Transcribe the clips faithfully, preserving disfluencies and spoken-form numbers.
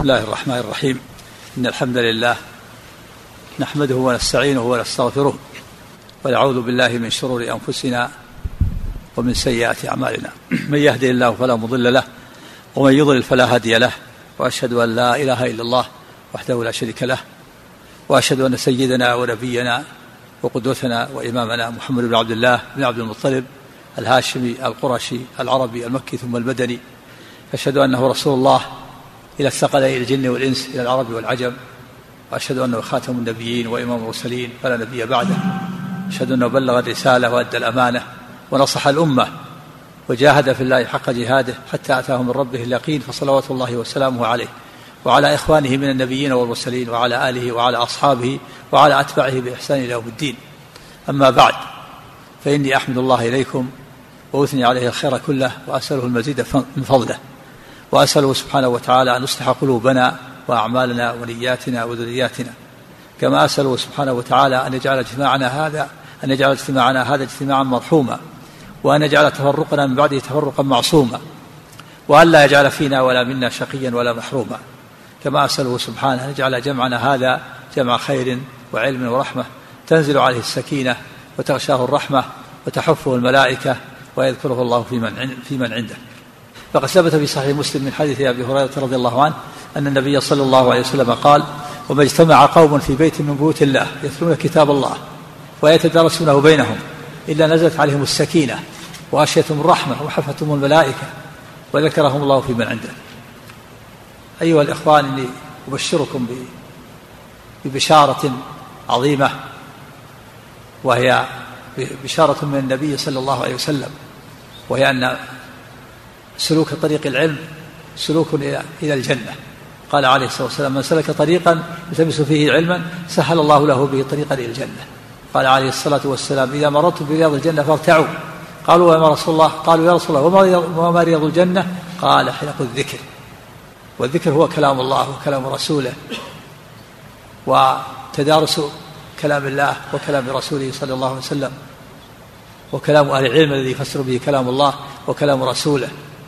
بسم الله الرحمن الرحيم. إن الحمد لله نحمده ونستعينه ونستغفره ونعوذ بالله من شرور أنفسنا ومن سيئات أعمالنا. من يهده الله فلا مضل له ومن يضلل فلا هادي له، وأشهد أن لا إله إلا الله وحده لا شريك له، وأشهد أن سيدنا ونبينا وقدوتنا وإمامنا محمد بن عبد الله بن عبد المطلب الهاشمي القرشي العربي المكي ثم المدني، أشهد أنه رسول الله إلى الثقلين الجن والإنس إلى العرب والعجم، وأشهد أنه خاتم النبيين وإمام المرسلين فلا نبي بعده، أشهد أنه بلغ الرسالة وأدى الأمانة ونصح الأمة وجاهد في الله حق جهاده حتى أتاه من ربه اليقين، فصلوات الله وسلامه عليه وعلى إخوانه من النبيين والمرسلين وعلى آله وعلى أصحابه وعلى أتباعه بإحسان إلى يوم الدين. أما بعد، فإني أحمد الله إليكم وأثني عليه الخير كله، وأسأله المزيد من فضله، وأسأله سبحانه وتعالى أن يصلح قلوبنا وأعمالنا ونياتنا وذرياتنا، كما أسأله سبحانه وتعالى أن يجعل اجتماعنا هذا أن يجعل اجتماعنا هذا اجتماعا مرحوما، وأن يجعل تفرقنا من بعده تفرقا معصوما، وأن لا يجعل فينا ولا منا شقيا ولا محروما، كما أسأله سبحانه أن يجعل جمعنا هذا جمع خير وعلم ورحمة تنزل عليه السكينة وتغشاه الرحمة وتحفه الملائكة ويذكره الله في من في من عنده. فقد ثبت في صحيح مسلم من حديث أبي هريرة رضي الله عنه أن النبي صلى الله عليه وسلم قال: وما اجتمع قوم في بيت من بيوت الله يتلون كتاب الله ويتدارسونه بينهم إلا نزلت عليهم السكينة وغشيتهم الرحمة وحفتهم الملائكة وذكرهم الله في من عنده. أيها الإخوان، إني أبشركم ببشارة عظيمة، وهي بشارة من النبي صلى الله عليه وسلم، وهي أن سلوك طريق العلم سلوك إلى الجنة. قال عليه الصلاة والسلام: من سلك طريقا يلتمس فيه علما سهل الله له به طريقا إلى الجنة. قال عليه الصلاة والسلام: إذا مررتم برياض الجنة فارتعوا. قالوا: وما رسول الله قالوا: يا رسول الله وما رياض الجنة؟ قال: حلق الذكر. والذكر هو كلام الله وكلام رسوله، وتدارس كلام الله وكلام رسوله صلى الله عليه وسلم، وكلام أهل العلم الذي يفسر به كلام الله وكلام رسوله.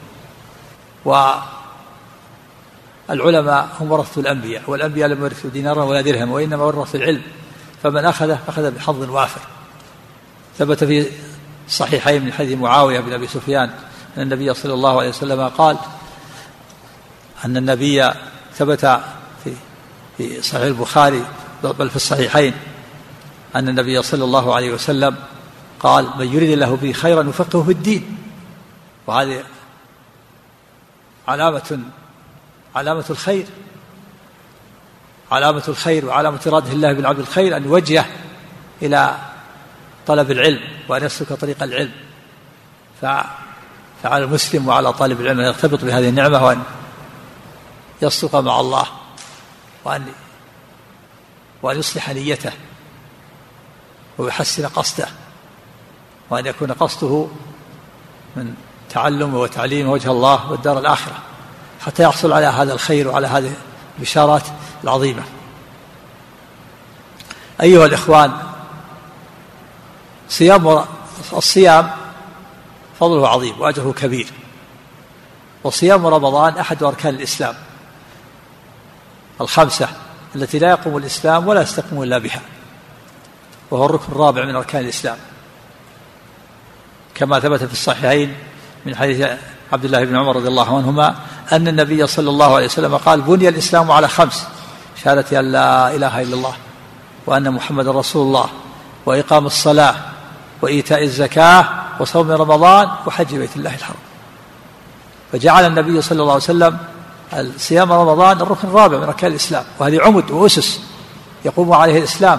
والعلماء هم ورثة الأنبياء، والأنبياء لم يورثوا دينارا ولا درهم، وإنما ورثوا العلم، فمن أخذه أخذ بحظ وافر. ثبت في الصحيحين من حديث معاوية بن أبي سفيان أن النبي صلى الله عليه وسلم قال أن النبي ثبت في في صحيح البخاري بل في الصحيحين أن النبي صلى الله عليه وسلم قال: من يريد الله به خيرا يفقهه في الدين. وهذه علامة علامة الخير علامة الخير وعلامة إرادة الله بالعبد الخير أن يوجه إلى طلب العلم وأن يسلك طريق العلم. فعلى المسلم وعلى طالب العلم أن يرتبط بهذه النعمة، وأن يصدق مع الله، وأن وأن يصلح نيته ويحسن قصده، وأن يكون قصده من تعلم وتعليم وجه الله والدار الآخرة، حتى يحصل على هذا الخير وعلى هذه البشارات العظيمة. أيها الإخوان، صيام الصيام فضله عظيم وأجره كبير، وصيام رمضان أحد أركان الإسلام الخمسة التي لا يقوم الإسلام ولا يستقيم إلا بها، وهو الركن الرابع من أركان الإسلام، كما ثبت في الصحيحين من حديث عبد الله بن عمر رضي الله عنهما أن النبي صلى الله عليه وسلم قال: بني الإسلام على خمس: شهادة أن لا إله إلا الله وأن محمد رسول الله، وإقام الصلاة، وإيتاء الزكاة، وصوم رمضان، وحج بيت الله الحرام. فجعل النبي صلى الله عليه وسلم صيام رمضان الركن الرابع من أركان الإسلام، وهذه عمد وأسس يقوم عليه الإسلام.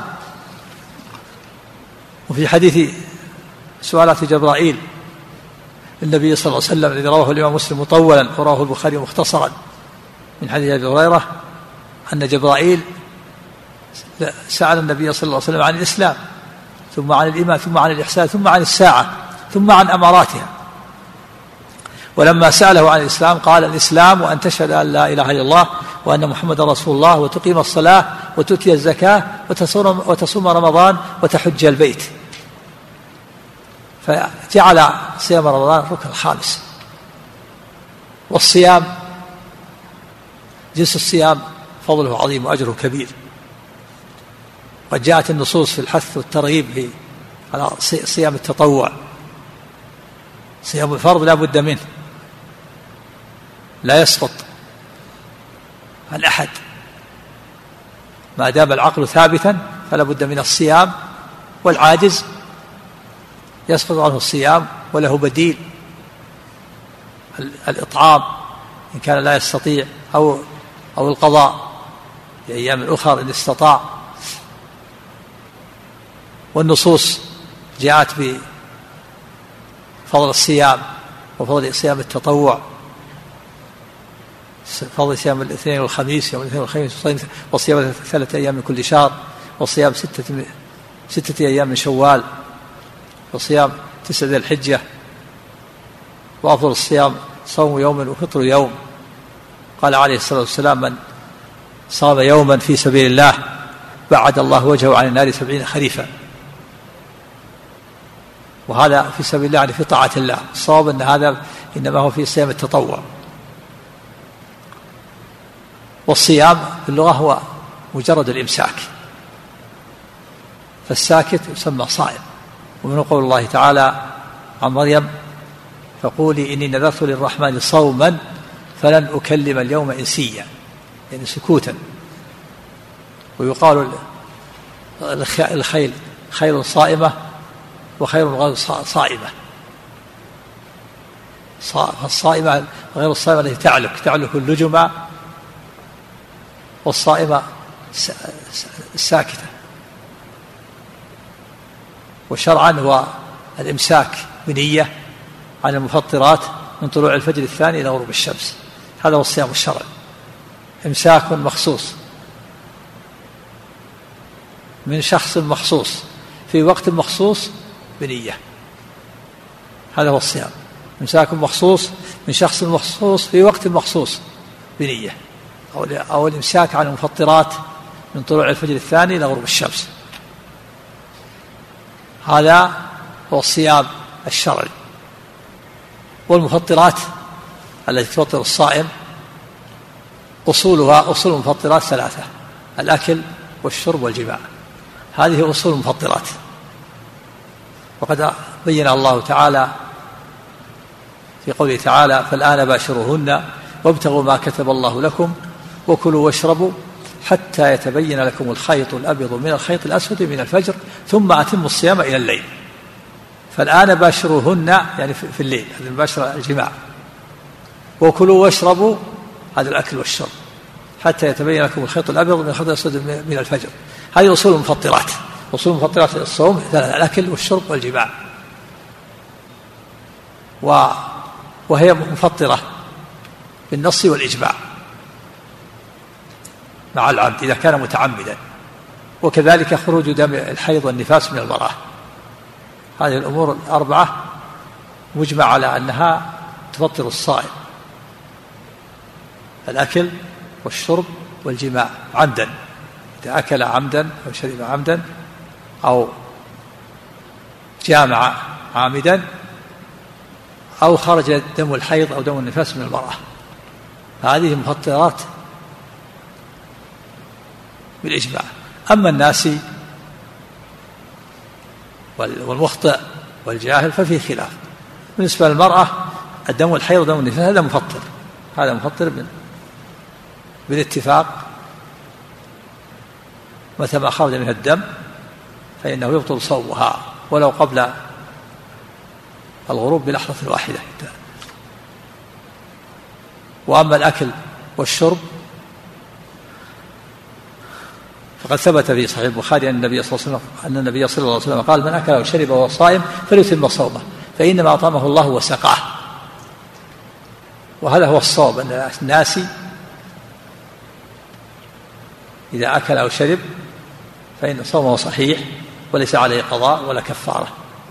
وفي حديث سؤالات جبرائيل النبي صلى الله عليه وسلم الذي رواه الإمام مسلم مطولا ورواه البخاري مختصرا من حديث أبي هريرة أن جبرائيل سأل النبي صلى الله عليه وسلم عن الإسلام، ثم عن الإيمان، ثم عن الإحسان، ثم عن الساعة، ثم عن أماراتها. ولما سأله عن الإسلام قال: الإسلام وأن تشهد أن لا إله إلا الله وأن محمد رسول الله، وتقيم الصلاة، وتؤتي الزكاة، وتصوم رمضان، وتحج البيت. فجعل صيام رمضان الركن الخامس. والصيام جنس الصيام فضله عظيم وأجره كبير. قد جاءت النصوص في الحث والترغيب على صيام التطوع. صيام الفرض لا بد منه، لا يسقط عن أحد ما دام العقل ثابتا، فلا بد من الصيام، والعاجز يسقط عنه الصيام وله بديل الإطعام إن كان لا يستطيع، أو أو القضاء في أيام الأخرى إن استطاع. والنصوص جاءت بفضل الصيام وفضل صيام التطوع، فضل صيام الاثنين والخميس، يوم الاثنين والخميس، وصيام ثلاثة أيام من كل شهر، وصيام ستة ستة أيام من شوال، وصيام تسعة ذي الحجة، وأفضل الصيام صوم يوم وفطر يوم. قال عليه الصلاة والسلام: من صام يوما في سبيل الله بعد الله وجهه عن النار سبعين خريفا. وهذا في سبيل الله يعني في طاعة الله. الصواب أن هذا إنما هو في صيام التطوع. والصيام في اللغة هو مجرد الإمساك، فالساكت يسمى صائم. ومن قول الله تعالى عن مريم: فقولي إني نذرت للرحمن صوما فلن أكلم اليوم إنسيا، يعني سكوتا. ويقال الخيل خيل صائمة وخير غير صائمة. فالصائمة غير الصائمة التي تعلك تعلك اللجمة، والصائمة الساكتة. وشرعا هو الإمساك بنية عن المفطرات من طلوع الفجر الثاني إلى غروب الشمس. هذا هو الصيام الشرعي، إمساك مخصوص من شخص مخصوص في وقت مخصوص بنية. هذا هو الصيام، إمساك مخصوص من شخص مخصوص في وقت مخصوص بنية، أو الإمساك عن المفطرات من طلوع الفجر الثاني إلى غروب الشمس. هذا هو الصيام الشرعي. والمفطرات التي تفطر الصائم أصولها أصول المفطرات ثلاثة: الأكل والشرب والجماع. هذه أصول المفطرات. وقد بين الله تعالى في قوله تعالى: فالآن باشروهن وابتغوا ما كتب الله لكم وكلوا واشربوا حتى يتبين لكم الخيط الأبيض من الخيط الأسود من الفجر ثم أتموا الصيام إلى الليل. فالآن باشروهن يعني في الليل، هذا المباشرة الجماع. وكلوا واشربوا هذا الأكل والشرب حتى يتبين لكم الخيط الأبيض من الخيط الأسود من الفجر. هذه أصول المفطرات. أصول المفطرات الصوم ثلاثة: الأكل والشرب والجماع. وهي مفطرة بالنص والإجماع مع العبد إذا كان متعمدا، وكذلك خروج دم الحيض والنفاس من المرأة. هذه الأمور الأربعة مجمع على أنها تفطر الصائم: الأكل والشرب والجماع عمدا، إذا أكل عمدا أو شرب عمدا أو جامع عامدا أو خرج دم الحيض أو دم النفاس من المرأة. هذه مفطرات بالإجماع. أما الناسي والمخطئ والجاهل ففيه خلاف. بالنسبة للمرأة الدم الحيض ودم النفاس هذا مفطر، هذا مفطر بالاتفاق. متى ما خرج منها الدم فإنه يبطل صومها ولو قبل الغروب بلحظة واحدة. وأما الأكل والشرب فقد ثبت في صحيح البخاري أن النبي صلى الله عليه وسلم أن النبي صلى الله عليه وسلم قال: من أكل وشرب وهو صائم فليتم صومه فإنما أطعمه الله وسقاه. وهذا هو الصواب، أن الناسي إذا أكل أو شرب فإن صومه صحيح وليس عليه قضاء ولا كفارة.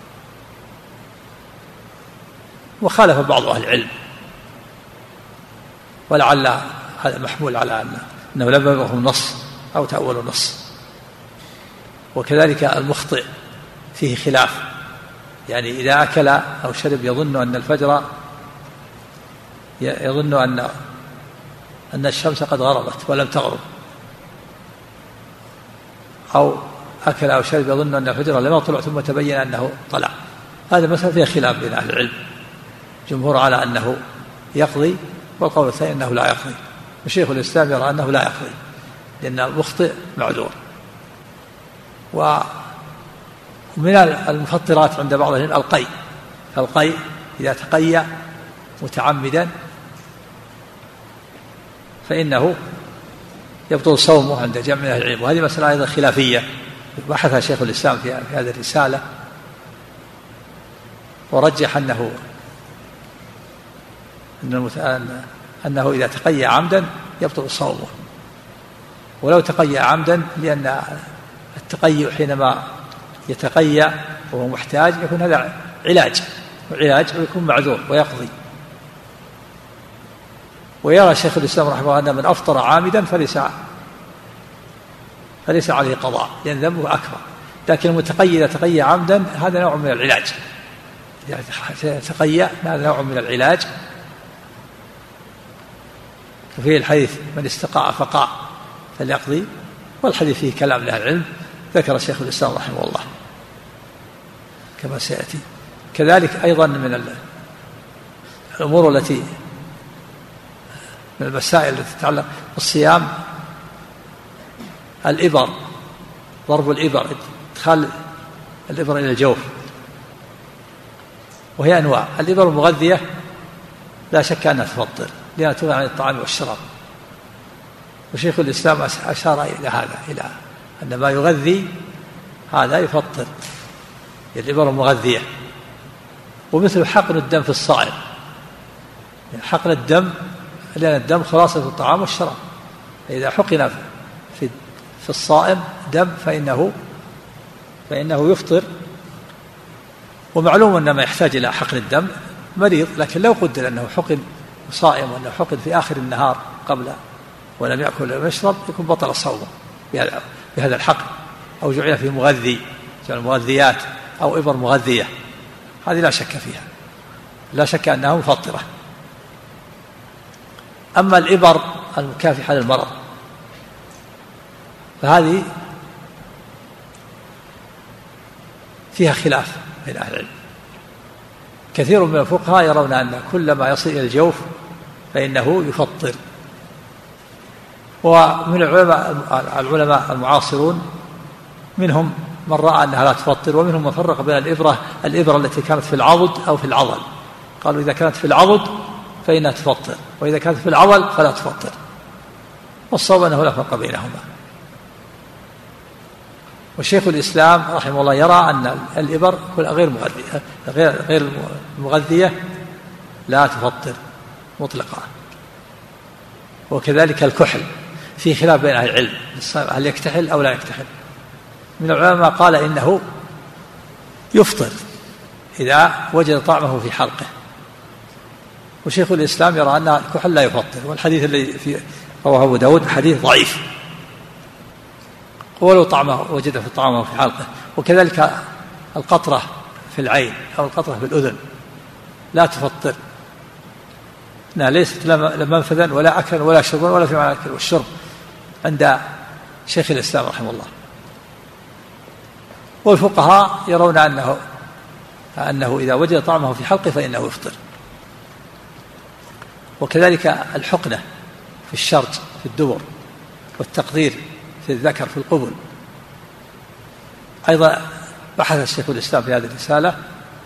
وخالف بعض أهل العلم، ولعل هذا محمول على أنه لم يبلغه النص أو تأول النص. وكذلك المخطئ فيه خلاف، يعني إذا أكل أو شرب يظن أن الفجر يظن أن أن الشمس قد غربت ولم تغرب، أو أكل أو شرب يظن أن الفجر لم يطلع ثم تبين أنه طلع. هذا مسألة فيها خلاف بين أهل العلم، جمهور على أنه يقضي، والقول الثاني أنه لا يقضي، وشيخ الإسلام يرى أنه لا يقضي لأن المخطئ معذور. ومن المفطرات عند بعض العلم القي، فالقي إذا تقيأ متعمدا فإنه يبطل صومه عند جمع من أهل العلم، وهذه مسألة أيضا خلافية بحثها شيخ الإسلام في هذه الرسالة، ورجح أنه أنه إذا تقيأ عمدا يبطل صومه، ولو تقيأ عمدا، لأن التقيؤ حينما يتقيأ وهو محتاج يكون هذا علاج، وعلاج ويكون معذور ويقضي. ويرى شيخ الإسلام رحمه الله أن من أفطر عامدا فليس فليس عليه قضاء لأن ذنبه أكبر، لكن المتقيأ إذا تقيأ عمدا هذا نوع من العلاج، إذا تقيأ هذا نوع من العلاج. وفيه الحديث من استقاء فقاء فليقضي، والحديث فيه كلام لأهل العلم ذكر شيخ الإسلام رحمه الله كما سيأتي. كذلك أيضا من الأمور التي من المسائل التي تتعلق بالصيام الإبر، ضرب الإبر، إدخال الإبر إلى الجوف، وهي أنواع. الإبر المغذية لا شك أنها تفطر لأنها تغني عن الطعام والشراب، وشيخ الإسلام أشار إلى هذا، إلى أن ما يغذي هذا يفطر، الإبر المغذية. ومثل حقن الدم في الصائم، حقن الدم لأن الدم خلاصة الطعام والشراب، فإذا حقن في في الصائم دم فإنه فإنه يفطر. ومعلوم أن ما يحتاج إلى حقن الدم مريض، لكن لو قدر أنه حقن صائم وأنه حقن في آخر النهار قبل ولم يأكل ولم يشرب يكون بطل صومه بهذا الحقن، أو جعل فيه مغذي، جعل مغذيات أو إبر مغذية، هذه لا شك فيها، لا شك أنها مفطرة. أما الإبر المكافحة للمرض فهذه فيها خلاف بين أهل العلم. كثير من الفقهاء يرون أن كل ما يصل إلى الجوف فإنه يفطر، ومن العلماء العلماء المعاصرون منهم من رأى أنها لا تفطر، ومنهم من فرق بين الإبرة الإبرة التي كانت في العضد أو في العضل، قالوا إذا كانت في العضد فإنها تفطر، وإذا كانت في العضل فلا تفطر، والصواب أنه لا فرق بينهما. وشيخ الإسلام رحمه الله يرى أن الإبر غير مغذية غير غير مغذية لا تفطر مطلقا. وكذلك الكحل في خلاف بين أهل العلم، هل يكتحل أو لا يكتحل. من العلماء قال إنه يفطر إذا وجد طعمه في حلقه، وشيخ الإسلام يرى أن الكحل لا يفطر، والحديث الذي في رواه أبو داود حديث ضعيف، ولو طعمه وجد في طعامه في حلقه. وكذلك القطرة في العين أو القطرة في الأذن لا تفطر، لا ليست لا منفذا ولا أكلا ولا شربا ولا في معنى الأكل والشرب عند شيخ الإسلام رحمه الله. والفقهاء يرون أنه أنه إذا وجد طعمه في حلقه فإنه يفطر. وكذلك الحقنة في الشرج في الدبر، والتقدير في الذكر في القبل، أيضا بحث الشيخ الإسلام في هذه الرسالة،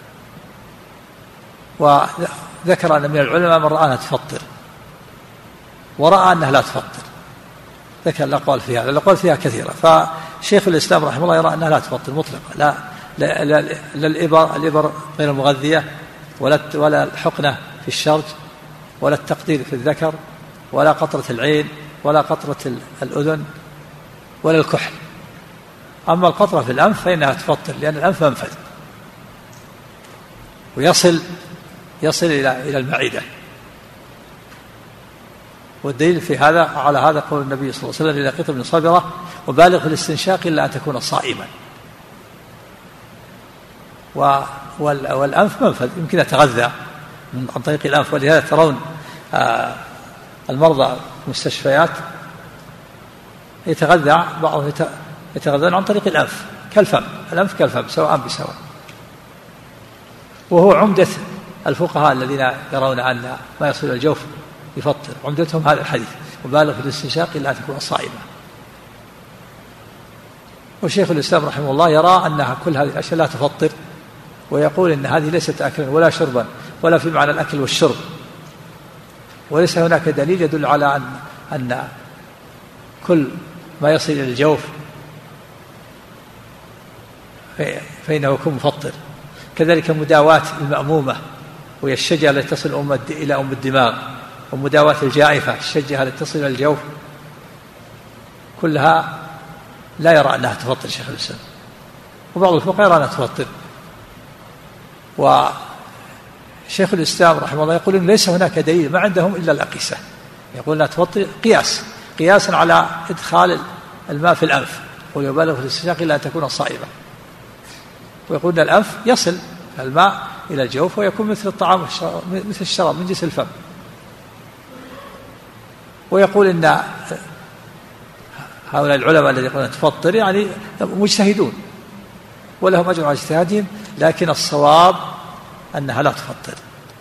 وذكر أن من العلماء من رأى أنها تفطر ورأى أنها لا تفطر، ذكر الأقوال فيها، الأقوال فيها كثيرة. فشيخ الإسلام رحمه الله يرى أنها لا تفطر مطلقا، لا لا, لا, لا الإبر, الإبر غير المغذية، ولا ولا الحقنة في الشرج، ولا التقدير في الذكر، ولا قطرة العين، ولا قطرة الأذن، ولا الكحل. أما القطرة في الأنف فإنها تفطر، لأن الأنف منفذ ويصل يصل إلى إلى المعدة. والدليل في هذا على هذا قول النبي صلى الله عليه وسلم: إذا لقيت ابن صبرة وبالغ في الاستنشاق إلا أن تكون صائما. والأنف منفذ يمكن يتغذى عن طريق الأنف، ولهذا ترون المرضى المستشفيات يتغذى بعضهم يتغذون عن طريق الأنف كالفم، الأنف كالفم سواء بسواء. وهو عمدة الفقهاء الذين يرون أن ما يصل الجوف يفطر، عمدتهم هذا الحديث: وبالغ في الاستنشاق إلا أن تكون صائما. وشيخ الإسلام رحمه الله يرى أنها كل هذه الأشياء لا تفطر، ويقول إن هذه ليست أكلا ولا شربا ولا في معنى الأكل والشرب، وليس هناك دليل يدل على أن أن كل ما يصل إلى الجوف فإنه يكون مفطر. كذلك مداواة المأمومة وهي الشجرة التي تصل إلى أم الدماغ، ومداواة الجائفة الشجرة التي تصل إلى الجوف، كلها لا يرى أنها تفطر شيخ الإسلام، وبعض الفقهاء يرى أنها تفطر. وشيخ الإسلام رحمه الله يقول إن ليس هناك دليل، ما عندهم إلا الأقيسة، يقول أنها تفطر قياس قياسا على إدخال الماء في الأنف، ويبالغ في الاستنشاق إلا أن تكون صائبة. ويقول أن الأنف يصل الماء إلى الجوف ويكون مثل الطعام مثل الشراب من جنس الفم. ويقول إن هؤلاء العلماء الذين يقولون تفطر يعني مجتهدون ولهم أجر على اجتهادهم، لكن الصواب أنها لا تفطر.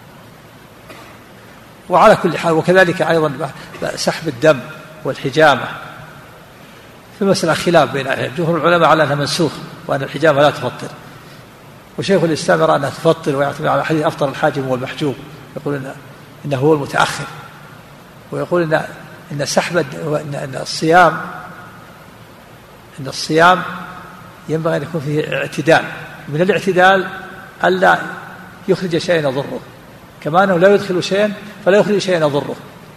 وعلى كل حال، وكذلك أيضا سحب الدم والحجامة في مسألة خلاف بين أهل العلم، جمهور العلماء على أنها منسوخ وأن الحجامة لا تفطر، وشيخ الإسلام يرى أنها تفطر ويعتمد على حديث أفطر الحاجم والمحجوم، يقول إن إنه هو المتأخر، ويقول إن إن سحب إن الصيام إن الصيام ينبغي أن يكون فيه اعتدال. من الاعتدال ألا يخرج شيئا يضره، كما أنه لا يدخل شيئا فلا يخرج شيئا يضره.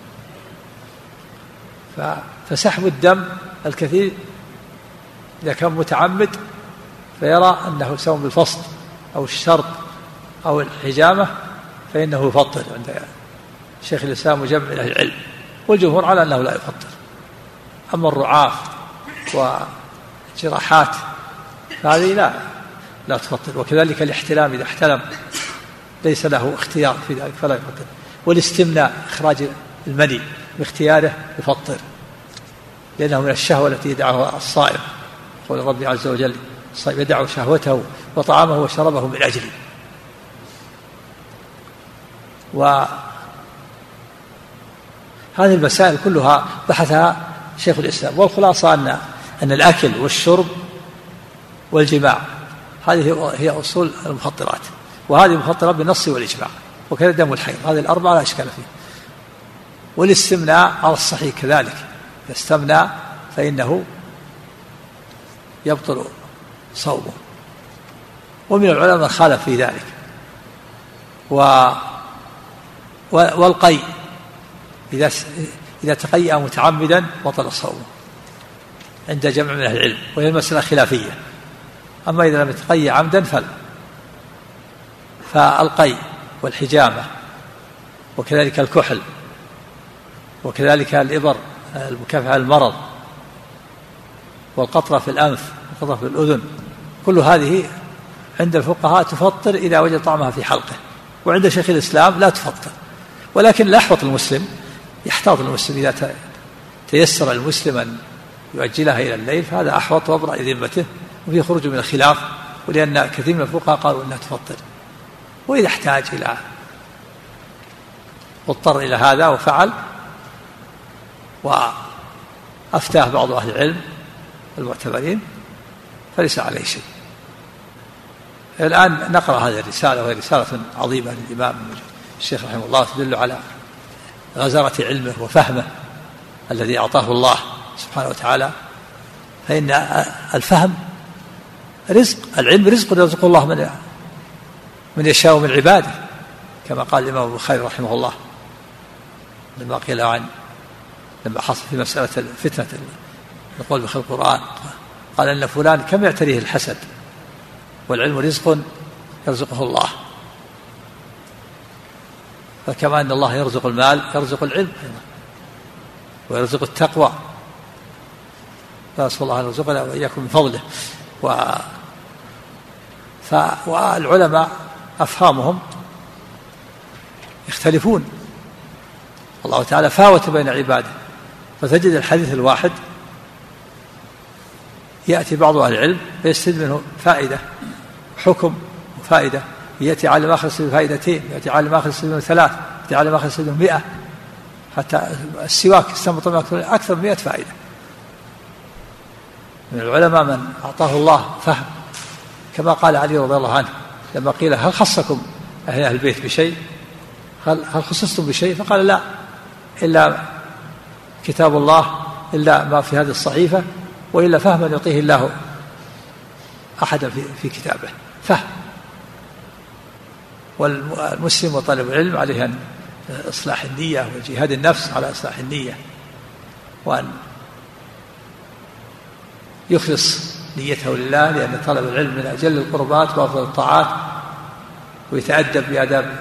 فسحب الدم الكثير إذا كان متعمد فيرى أنه سواء بالفصل أو الشرط أو الحجامة فإنه يفطر عند شيخ الإسلام وجمع أهل العلم، والجمهور على أنه لا يفطر. أما الرعاف والجراحات هذه لا لا تفطر. وكذلك الاحتلام إذا احتلم ليس له اختيار في ذلك فلا يفطر. والاستمناء إخراج المني باختياره يفطر، لأنه من الشهوة التي يدعها الصائم، قول ربي عز وجل: الصائم يدع شهوته وطعامه وشربه من أجله. وهذه المسائل كلها بحثها شيخ الإسلام، والخلاصة أن أن الأكل والشرب والجماع هذه هي أصول المفطرات، وهذه مفطرات بالنص والإجماع، وكذا دم الحيض، هذه الأربعة لا إشكال فيه. والاستمناء على الصحيح كذلك، يستمنى فإنه يبطل صومه، ومن العلماء من خالف في ذلك. و والقيء إذا إذا تقيأ متعمدا بطل صومه عند جمع من أهل العلم، وهي المسألة خلافية. أما إذا لم يتقيأ عمدا فلا. فالقيء والحجامة وكذلك الكحل وكذلك الإبر المكافحة المرض والقطرة في الأنف والقطرة في الأذن، كل هذه عند الفقهاء تفطر إذا وجد طعمها في حلقه، وعند شيخ الإسلام لا تفطر. ولكن لا يحبط المسلم، يحتاط المسلم إذا تيسر المسلم أن يؤجلها إلى الليل فهذا أحوط وأبرأ ذمته وفيه خروج من الخلاف، ولأن كثير من الفقهاء قالوا أنها تفطر. وإذا احتاج إلى واضطر إلى هذا وفعل وأفتاه بعض أهل العلم المعتبرين فليس عليه شيء. الآن نقرأ هذه الرسالة، وهي رسالة عظيمة للإمام الشيخ رحمه الله، تدل على غزارة علمه وفهمه الذي أعطاه الله سبحانه وتعالى. فإن الفهم رزق، العلم رزق يرزقه الله من من يشاء من عباده، كما قال الإمام البخاري رحمه الله لما قيل عن لما حصل في مسألة الفتنة نقول بخلق القرآن، قال أن فلان كم يعتريه الحسد، والعلم رزق يرزقه الله. فكما أن الله يرزق المال يرزق العلم ويرزق التقوى، فأسأل الله أن يرزقنا وإياكم من فضله. و... ف... والعلماء أفهامهم يختلفون، الله تعالى فاوت بين عباده، فتجد الحديث الواحد يأتي بعض أهل العلم فيستفيد منه فائدة حكم وفائدة، يأتي عالم آخر يستفيد فائدتين، يأتي عالم آخر يستفيد منه ثلاث، يأتي عالم آخر يستفيد منه مئة، حتى السواك يستنبط منه أكثر من مئة فائدة. من العلماء من أعطاه الله فهم، كما قال علي رضي الله عنه لما قيل هل خصكم أهل البيت بشيء، هل هل خصصتم بشيء؟ فقال لا، إلا كتاب الله، إلا ما في هذه الصحيفة، وإلا فهما يعطيه الله أحدا في, في كتابه، فهم. والمسلم وطالب العلم عليه أن إصلاح النية وجهاد النفس على إصلاح النية، وأن يخلص نيته لله، لأن طلب العلم من أجل القربات وأفضل الطاعات، ويتأدب بآداب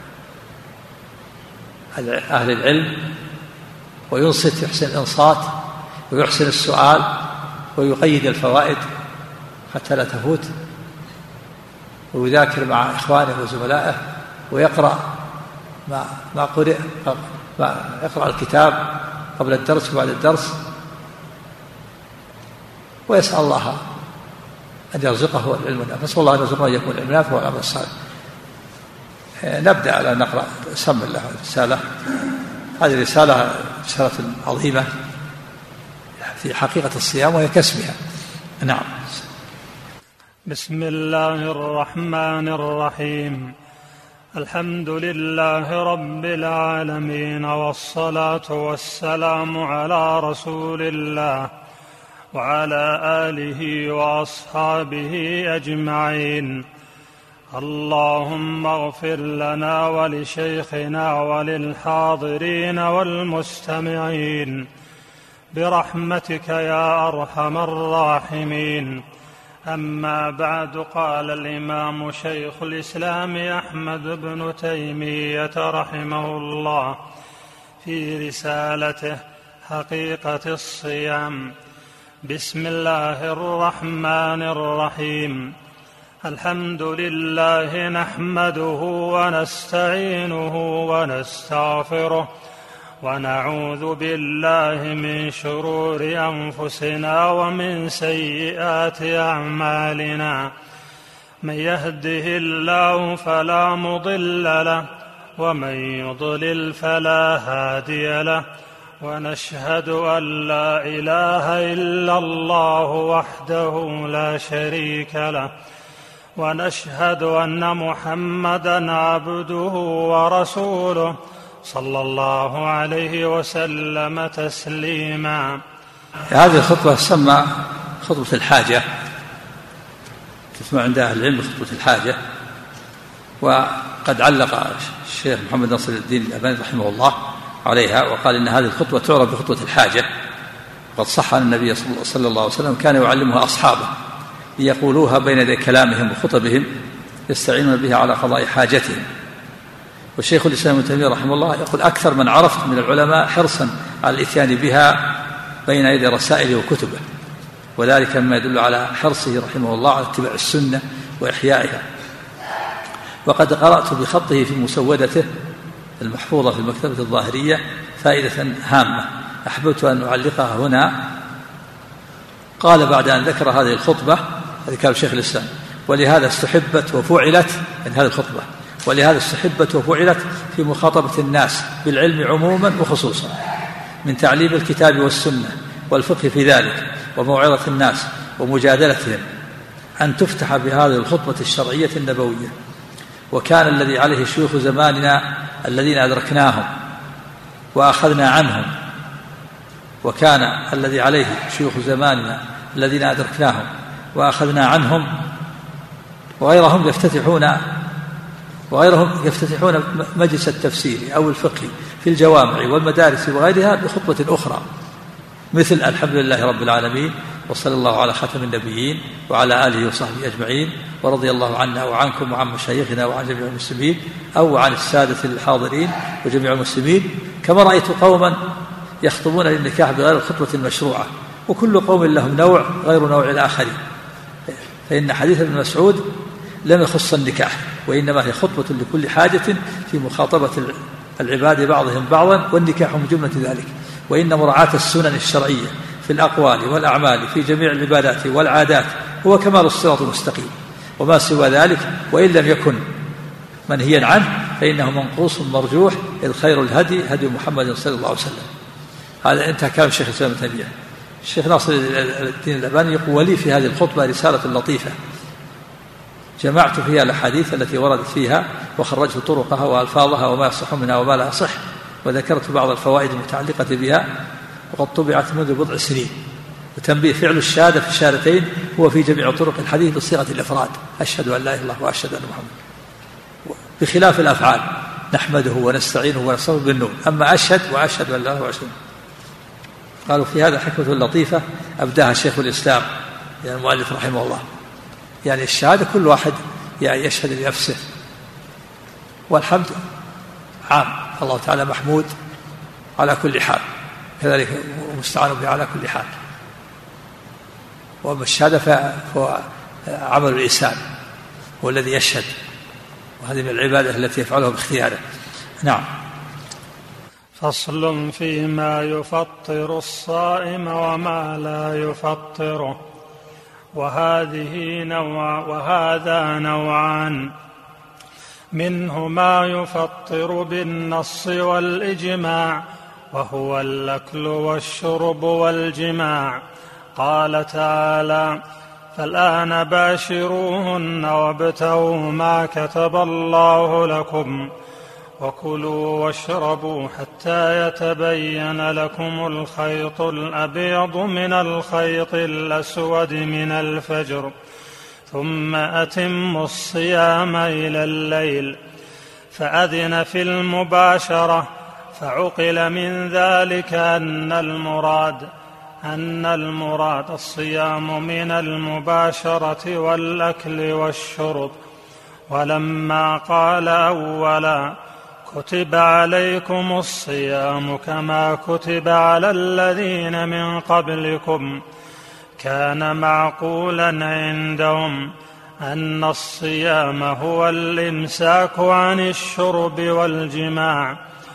أهل العلم، وينصت، يحسن الإنصات، ويحسن السؤال، ويقيد الفوائد حتى لا تفوت، ويذاكر مع إخوانه وزملائه، ويقرأ ما ما قرأ، يقرأ الكتاب قبل الدرس وبعد الدرس، ويسأل الله أن يرزقه العلم النافع. نسأل الله أن يرزقنا أن يكون العلم النافع والعمل الصالح. نبدأ على نقرأ سم الله رسالة. هذه رسالة رسالة عظيمة في حقيقة الصيام وهي كسبها. نعم. بسم الله الرحمن الرحيم. الحمد لله رب العالمين، والصلاة والسلام على رسول الله وعلى آله وأصحابه أجمعين. اللهم اغفر لنا ولشيخنا وللحاضرين والمستمعين برحمتك يا أرحم الراحمين. أما بعد، قال الإمام شيخ الإسلام أحمد بن تيمية رحمه الله في رسالته حقيقة الصيام: بسم الله الرحمن الرحيم. الحمد لله نحمده ونستعينه ونستغفره، ونعوذ بالله من شرور أنفسنا ومن سيئات أعمالنا. من يهده الله فلا مضل له، ومن يضلل فلا هادي له. ونشهد أن لا إله إلا الله وحده لا شريك له، ونشهد أن محمدًا عبده ورسوله صلى الله عليه وسلم تسليما. هذه الخطبة تسمى خطبة الحاجة، تسمى عند أهل العلم خطبة الحاجة. وقد علق الشيخ محمد ناصر الدين الألباني رحمه الله عليها وقال إن هذه الخطبة تعرف بخطبة الحاجة. وقد صح أن النبي صلى الله عليه وسلم كان يعلمها أصحابه ليقولوها بين يدي كلامهم وخطبهم، يستعينون بها على قضاء حاجتهم. والشيخ الإسلام ابن تيمية رحمه الله يقول: أكثر من عرفت من العلماء حرصا على الإتيان بها بين يدي رسائله وكتبه، وذلك مما يدل على حرصه رحمه الله على اتباع السنة وإحيائها. وقد قرأت بخطه في مسودته المحفوظة في المكتبة الظاهرية فائدة هامة أحببت أن أعلقها هنا. قال بعد أن ذكر هذه الخطبة، هذا كلام شيخ الإسلام: ولهذا استحبت وفعلت، يعني هذه الخطبة ولهذا استحبت وفعلت في مخاطبة الناس بالعلم عموما وخصوصا، من تعليم الكتاب والسنة والفقه في ذلك وموعظة الناس ومجادلتهم، أن تفتح بهذه الخطبة الشرعية النبوية. وكان الذي عليه شيوخ زماننا الذين أدركناهم وأخذنا عنهم وكان الذي عليه شيوخ زماننا الذين أدركناهم وأخذنا عنهم وغيرهم يفتتحون وغيرهم يفتتحون مجلس التفسير أو الفقه في الجوامع والمدارس وغيرها بخطبة أخرى، مثل الحمد لله رب العالمين، وصلى الله على خاتم النبيين وعلى آله وصحبه أجمعين، ورضي الله عنا وعنكم وعن مشايخنا وعن جميع المسلمين، أو عن السادة الحاضرين وجميع المسلمين. كما رأيت قوما يخطبون للنكاح بغير الخطبة المشروعة، وكل قوم لهم نوع غير نوع الآخرين، فإن حديث ابن مسعود لم يخص النكاح، وإنما هي خطبة لكل حاجة في مخاطبة العباد بعضهم بعضا، والنكاح من جملة ذلك. وإن مراعاة السنن الشرعية في الأقوال والأعمال في جميع العبادات والعادات هو كمال الصراط المستقيم، وما سوى ذلك وإن لم يكن منهيا عنه فإنه منقوص مرجوح، إذ خير الهدي هدي محمد صلى الله عليه وسلم. هذا انتهى كلام الشيخ الإسلام ابن تيمية. الشيخ ناصر الدين الألباني يقول: ولي في هذه الخطبة رسالة لطيفة جمعت فيها الأحاديث التي وردت فيها وخرجت طرقها وألفاظها وما يصح منها وما لا يصح، وذكرت بعض الفوائد المتعلقة بها، وقد طبعت منذ بضع سنين. وتنبيه: فعل الشهادة في الشهادتين هو في جميع طرق الحديث بصيغة الإفراد، أشهد أن لا إله إلا الله وأشهد أن محمد، بخلاف الأفعال نحمده ونستعينه ونستغفره بالنون. أما أشهد وأشهد أن لا إله وأشهد. قالوا في هذا حكمة لطيفة أبداها شيخ الإسلام يعني المؤلف رحمه الله، يعني الشهادة كل واحد يعني يشهد لنفسه، والحمد عام، الله تعالى محمود على كل حال، كذلك مستعان به على كل حال. وأما الشهادة فهو عمل الإنسان هو الذي يشهد، وهذه من العبادة التي يفعلها باختياره. نعم. فصل فيما يفطر الصائم وما لا يفطره. وهذه نوع وهذا نوعان، منه ما يفطر بالنص والإجماع، وهو الأكل والشرب والجماع. قال تعالى: فالآن باشروهن وابتغوا ما كتب الله لكم وكلوا واشربوا حتى يتبين لكم الخيط الأبيض من الخيط الأسود من الفجر، ثم أتموا الصيام إلى الليل. فأذن في المباشرة، فعقل من ذلك أن المراد أن المراد الصيام من المباشرة والأكل والشرب. ولما قال أولا: كتب عليكم الصيام كما كتب على الذين من قبلكم، كان معقولا عندهم أن الصيام هو الإمساك عن الشرب والجماع.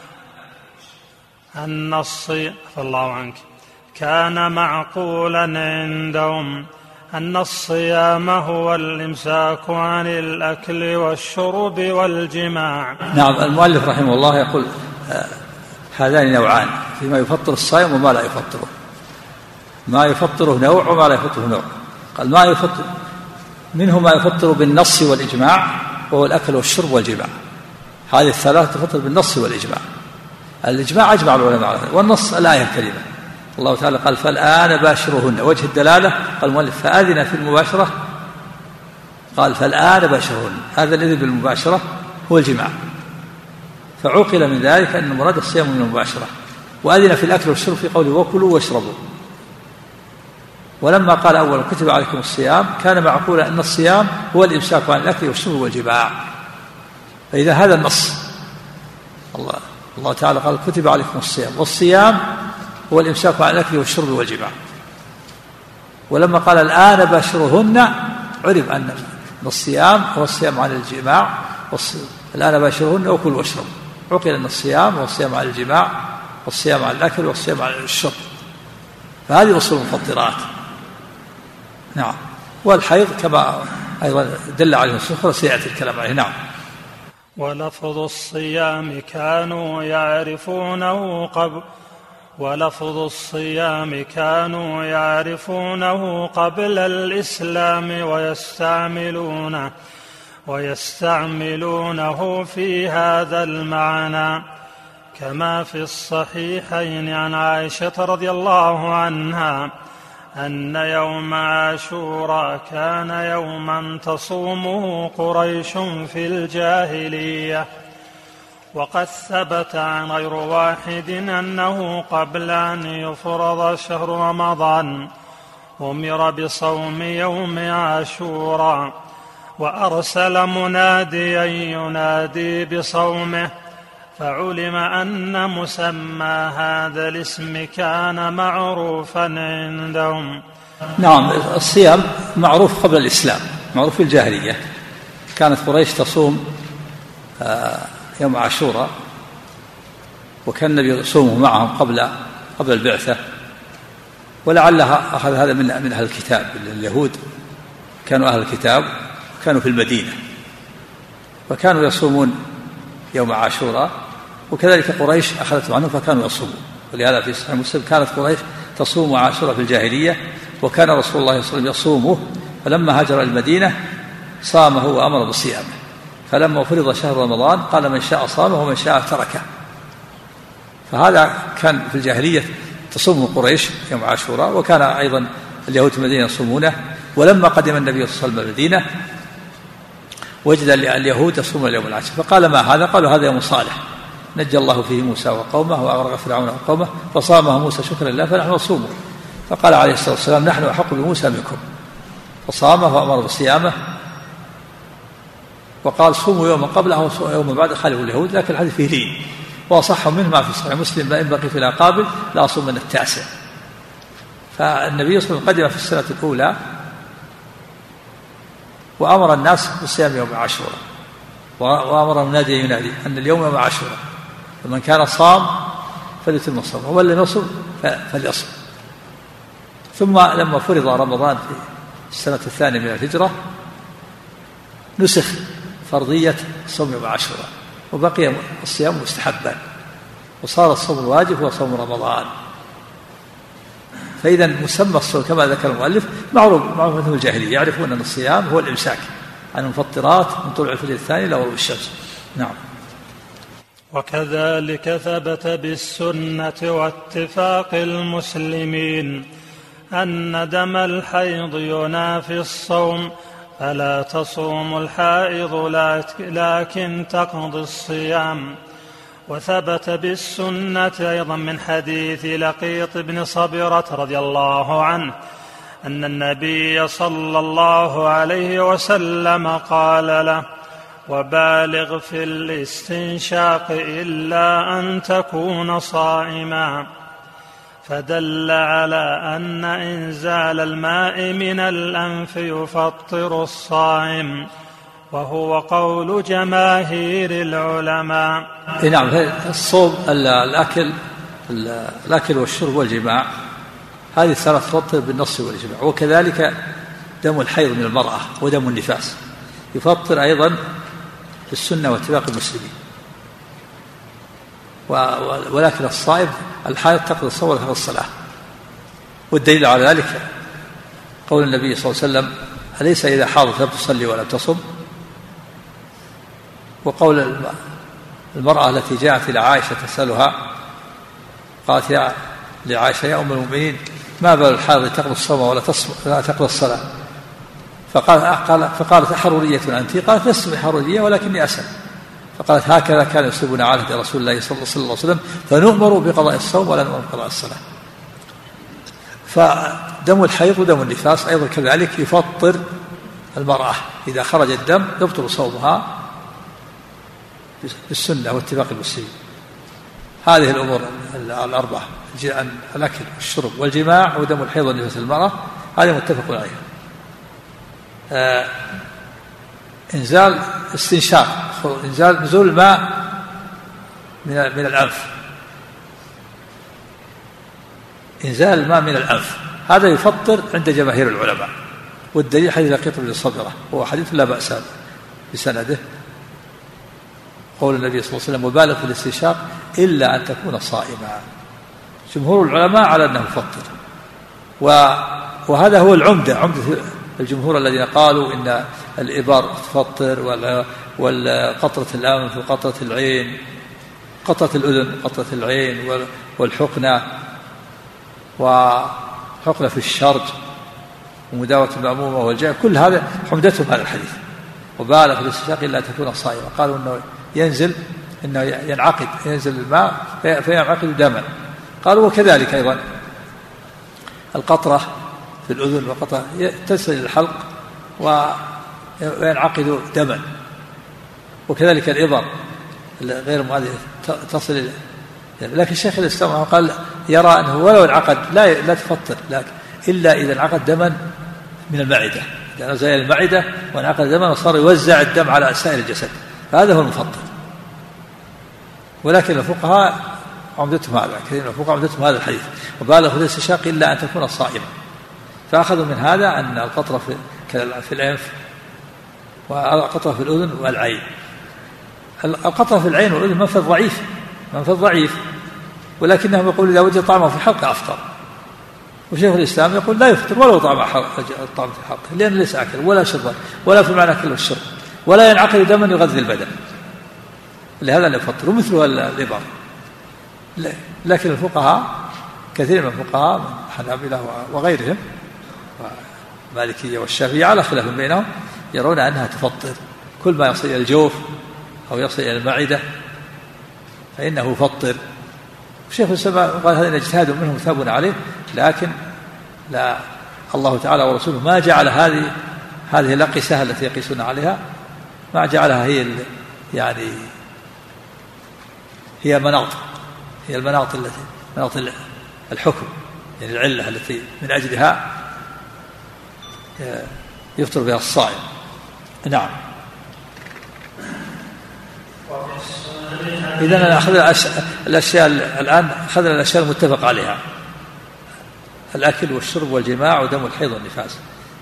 أن الصيام فالله عنك كان معقولا عندهم أن الصيام هو الإمساك عن الأكل والشرب والجماع. نعم. المؤلف رحمه الله يقول: هذان نوعان فيما يفطر الصائم وما لا يفطره. ما يفطره نوع وما لا يفطره نوع. قال: ما يفطر منه ما يفطر بالنص والإجماع، وهو الأكل والشرب والجماع. هذه الثلاثة تفطر بالنص والإجماع. الإجماع أجمع العلماء، والنص الآية الكريمة. الله تعالى قال: فالآن باشرهن. وجه الدلالة قال المؤلف: فأذن في المباشرة، قال: فالآن باشرهن. هذا الإذن بالمباشرة هو الجماع، فعقل من ذلك أن مراد الصيام من المباشرة. وأذن في الأكل والشرب في قوله: وكلوا واشربوا. ولما قال أولا: كتب عليكم الصيام، كان معقولا أن الصيام هو الإمساك عن الأكل والشرب والجماع. فإذا هذا النص، الله الله تعالى قال: كتب عليكم الصيام، والصيام هو الإمساك عن الأكل والشرب والجماع. ولما قال: الآن باشرهن، عرف أن الصيام هو الصيام عن الجماع. الآن باشرهن وكلوا واشربوا. عقل أن الصيام هو الصيام عن الجماع، والصيام عن الأكل، والصيام عن الشرب. فهذه أصول المفطرات. نعم. والحيض كما أيضا دل عليه السخرة سيأتي الكلام عليه. نعم. ولفظ الصيام كانوا يعرفونه قبل ولفظ الصيام كانوا يعرفونه قبل الإسلام ويستعملونه ويستعملونه في هذا المعنى، كما في الصحيحين عن عائشة رضي الله عنها أن يوم عاشوراء كان يوما تصومه قريش في الجاهلية. وقد ثبت عن غير واحد أنه قبل أن يفرض شهر رمضان أمر بصوم يوم عاشوراء، وأرسل مناديا ينادي بصومه، فعلم أن مسمى هذا الاسم كان معروفا عندهم. نعم. الصيام معروف قبل الإسلام، معروف في الجاهلية. كانت قريش تصوم يوم عاشوراء، وكان النبي يصومه معهم قبل قبل البعثة، ولعلها أخذ هذا من من أهل الكتاب. اليهود كانوا أهل الكتاب، كانوا في المدينة، فكانوا يصومون يوم عاشوراء، وكذلك قريش أخذته عنهم فكانوا يصومون. ولهذا في صحيح مسلم كانت قريش تصوم عاشوراء في الجاهلية، وكان رسول الله صلى الله عليه وسلم يصومه، فلما هاجر المدينة صامه وأمر بصيامه، فلما فرض شهر رمضان قال من شاء صامه ومن شاء تركه. فهذا كان في الجاهلية تصوم قريش يوم عاشوراء، وكان أيضا اليهود في المدينة يصومونه. ولما قدم النبي صلى الله عليه وسلم المدينة وجد اليهود يصومون اليوم العاشر، فقال ما هذا؟ قالوا هذا يوم صالح نجى الله فيه موسى وقومه وأغرق فرعون وقومه فصامه موسى شكرا لله فنحن نصومه. فقال عليه الصلاة والسلام نحن أحق بموسى منكم، فصامه وأمر بصيامه، وقال صوموا يوما قبله ويوما بعد خالفوا اليهود. لكن الحديث فيه لين، وأصح منه ما في صحيح مسلم ما إن بقي في العقابل لا أصوم من التاسع. فالنبي صلى الله عليه وسلم قدم في السنة الأولى وأمر الناس بصيام يوم عاشوراء، وأمر المنادي ينادي أن اليوم يوم عاشوراء، فمن كان صام فليتم صومه ومن لم يصم فليصم. ثم لما فرض رمضان في السنة الثانية من الهجرة نسخ فرضية صوم يوم عاشوراء، وبقي الصيام مستحبا، وصار الصوم الواجب هو صوم رمضان. فإذا مسمى الصوم كما ذكر المؤلف معروف معروف من الجاهلية، يعرفون أن الصيام هو الإمساك عن المفطرات من طلوع الفجر الثاني إلى غروب الشمس. نعم. وكذلك ثبت بالسنة واتفاق المسلمين أن دم الحيض ينافي الصوم، فلا تصوم الحائض لكن تقضي الصيام. وثبت بالسنة أيضا من حديث لقيط بن صبرة رضي الله عنه أن النبي صلى الله عليه وسلم قال له وبالغ في الاستنشاق إلا أن تكون صائما، فدل على أن إنزال الماء من الأنف يفطر الصائم، وهو قول جماهير العلماء. نعم. الصوم الأكل الأكل والشرب والجماع هذه الثلاث تفطر بالنص والإجماع، وكذلك دم الحيض من المرأة ودم النفاس يفطر أيضا في السنة واتفاق المسلمين. ولكن الصائم الحائض تقضي الصوم ولا تقضي الصلاة، والدليل على ذلك قول النبي صلى الله عليه وسلم أليس إذا حاضت لم تصلي ولا تصم، وقول المرأة التي جاءت إلى عائشة تسألها قالت يا لعائشة يا أم المؤمنين ما بال الحائض تقضي الصوم ولا لا تقضي الصلاة، فقال فقالت أحرورية أنت؟ قالت لست بحرورية ولكني أسأل. فقالت هكذا كان يسلبنا على رسول الله صلى الله عليه وسلم فنؤمر بقضاء الصوم ولا نؤمر بقضاء الصلاة. فدم الحيض ودم النفاس أيضا كذلك يفطر المرأة، إذا خرج الدم يبطل صومها بالسنة واتفاق المسلمين. هذه الأمور الأربعة الأكل والشرب والجماع ودم الحيض والنفاس المرأة هذه متفق عليها. آه إنزال استنشاق إنزال نزول الماء من من الأنف، إنزال الماء من الأنف هذا يفطر عند جماهير العلماء، والدليل حديث لقيط بن صبرة وهو حديث لا بأس بسنده، قول النبي صلى الله عليه وسلم وبالغ في الاستنشاق إلا أن تكون صائما. جمهور العلماء على أنه يفطر، وهذا هو العمدة عمدة الجمهور الذين قالوا إن الإبار تفطر والقطرة الأنف وقطرة العين قطرة الأذن قطرة العين والحقنة وحقنة في الشرج ومداوة المأمومة والجاء، كل هذا حمدتهم هذا الحديث وبالغ في الاستنشاق إلا أن تكون صائما. قالوا إنه ينزل إنه ينعقد ينزل الماء فينعقد دما. قالوا وكذلك أيضا القطرة في الأذن وقطرة تصل الحلق وينعقد دما، وكذلك الإبر غير مؤذية تصل. لكن شيخ الإسلام قال يرى أنه ولو انعقد لا لا تفطر لكن إلا إذا انعقد دما من المعدة، إذا نزل المعدة وانعقد دما وصار يوزع الدم على سائر الجسد فهذا هو المفطر. ولكن الفقهاء عمدتهم هذا، كثير من الفقهاء عمدتهم هذا الحديث، وبالغ في الاستنشاق إلا أن تكون صائما. فأخذوا من هذا أن القطرة في الأنف والقطرة في الأذن والعين. القطرة في العين والأذن منفذ ضعيف منفذ ضعيف ولكنهم يقول إذا وجد طعمه في الحلق أفطر. وشيخ الإسلام يقول لا يفطر ولو طعم الطعم في الحلق، لأن ليس أكل ولا شرب ولا في معنى أكل والشرب، ولا ينعقد دما يغذي البدن، لهذا لا يفطر. ومثله الإبر. لكن الفقهاء كثير من الفقهاء من الحنابلة وغيرهم والمالكية والشافعية على خلاف بينهم يرون أنها تفطر، كل ما يصل إلى الجوف أو يصل إلى المعدة فإنه يفطر. الشيخ الإسلام قال هذا اجتهاد منهم ثابون عليه، لكن لا، الله تعالى ورسوله ما جعل هذه هذه الأقيسة التي يقيسون عليها، ما جعلها هي يعني هي مناط هي المناط التي مناط الحكم، يعني العلة التي من أجلها يفطر بها الصائم. نعم. إذن أخذنا الأشياء الآن أخذنا الأشياء المتفق عليها: الأكل والشرب والجماع ودم الحيض والنفاس.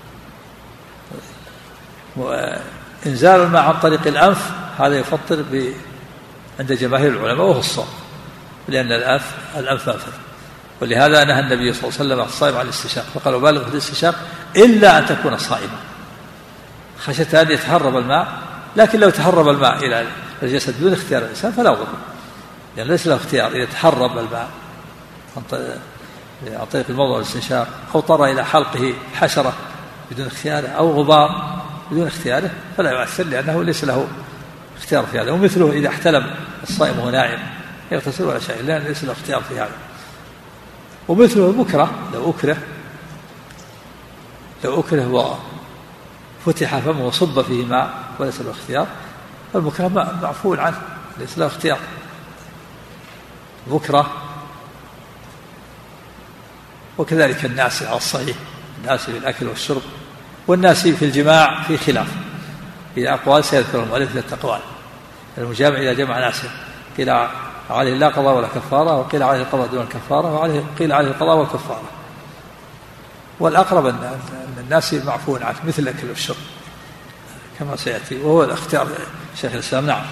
إنزال الماء عن طريق الأنف هذا يفطر عند جماهير العلماء وهو الصوم، لأن الأنف الأنف منفذ، ولهذا نهى النبي صلى الله عليه وسلم عن الصائم عن الاستنشاق، فقال بالغ في الاستنشاق إلا أن تكون صائما، خشيت أن يتهرب الماء. لكن لو تهرب الماء إلى الجسد بدون اختيار الإنسان فلا ضر، يعني ليس له اختيار. إذا تهرب الماء عن طريق الموضع والاستنشاق، أو طر إلى حلقه حشرة بدون اختياره، أو غبار بدون اختياره، فلا يؤثر، لأنه ليس له اختيار في هذا. ومثله إذا احتلم الصائم وهو نائم يغتسل ولا شيء، لأن ليس له اختيار في هذا. ومثله المكره، لو أكره لو أكره وفتح فمه وصب فيه ماء وليس له اختيار، فالمكره معفو عنه، ليس له اختيار. مكره. وكذلك الناس على الصحيح، الناس في الأكل والشرب، والناس في الجماع في خلاف، إذا أقوال سيذكر المؤلف في التقوال. المجامع إذا جمع ناس قيل عليه لا قضاء ولا كفارة، وقيل عليه القضاء دون الكفارة، وقيل عليه القضاء والكفارة. والأقرب أن الناس معفون عنه مثل الأكل والشرب كما سيأتي، وهو الاختيار شيخ الإسلام. نعم.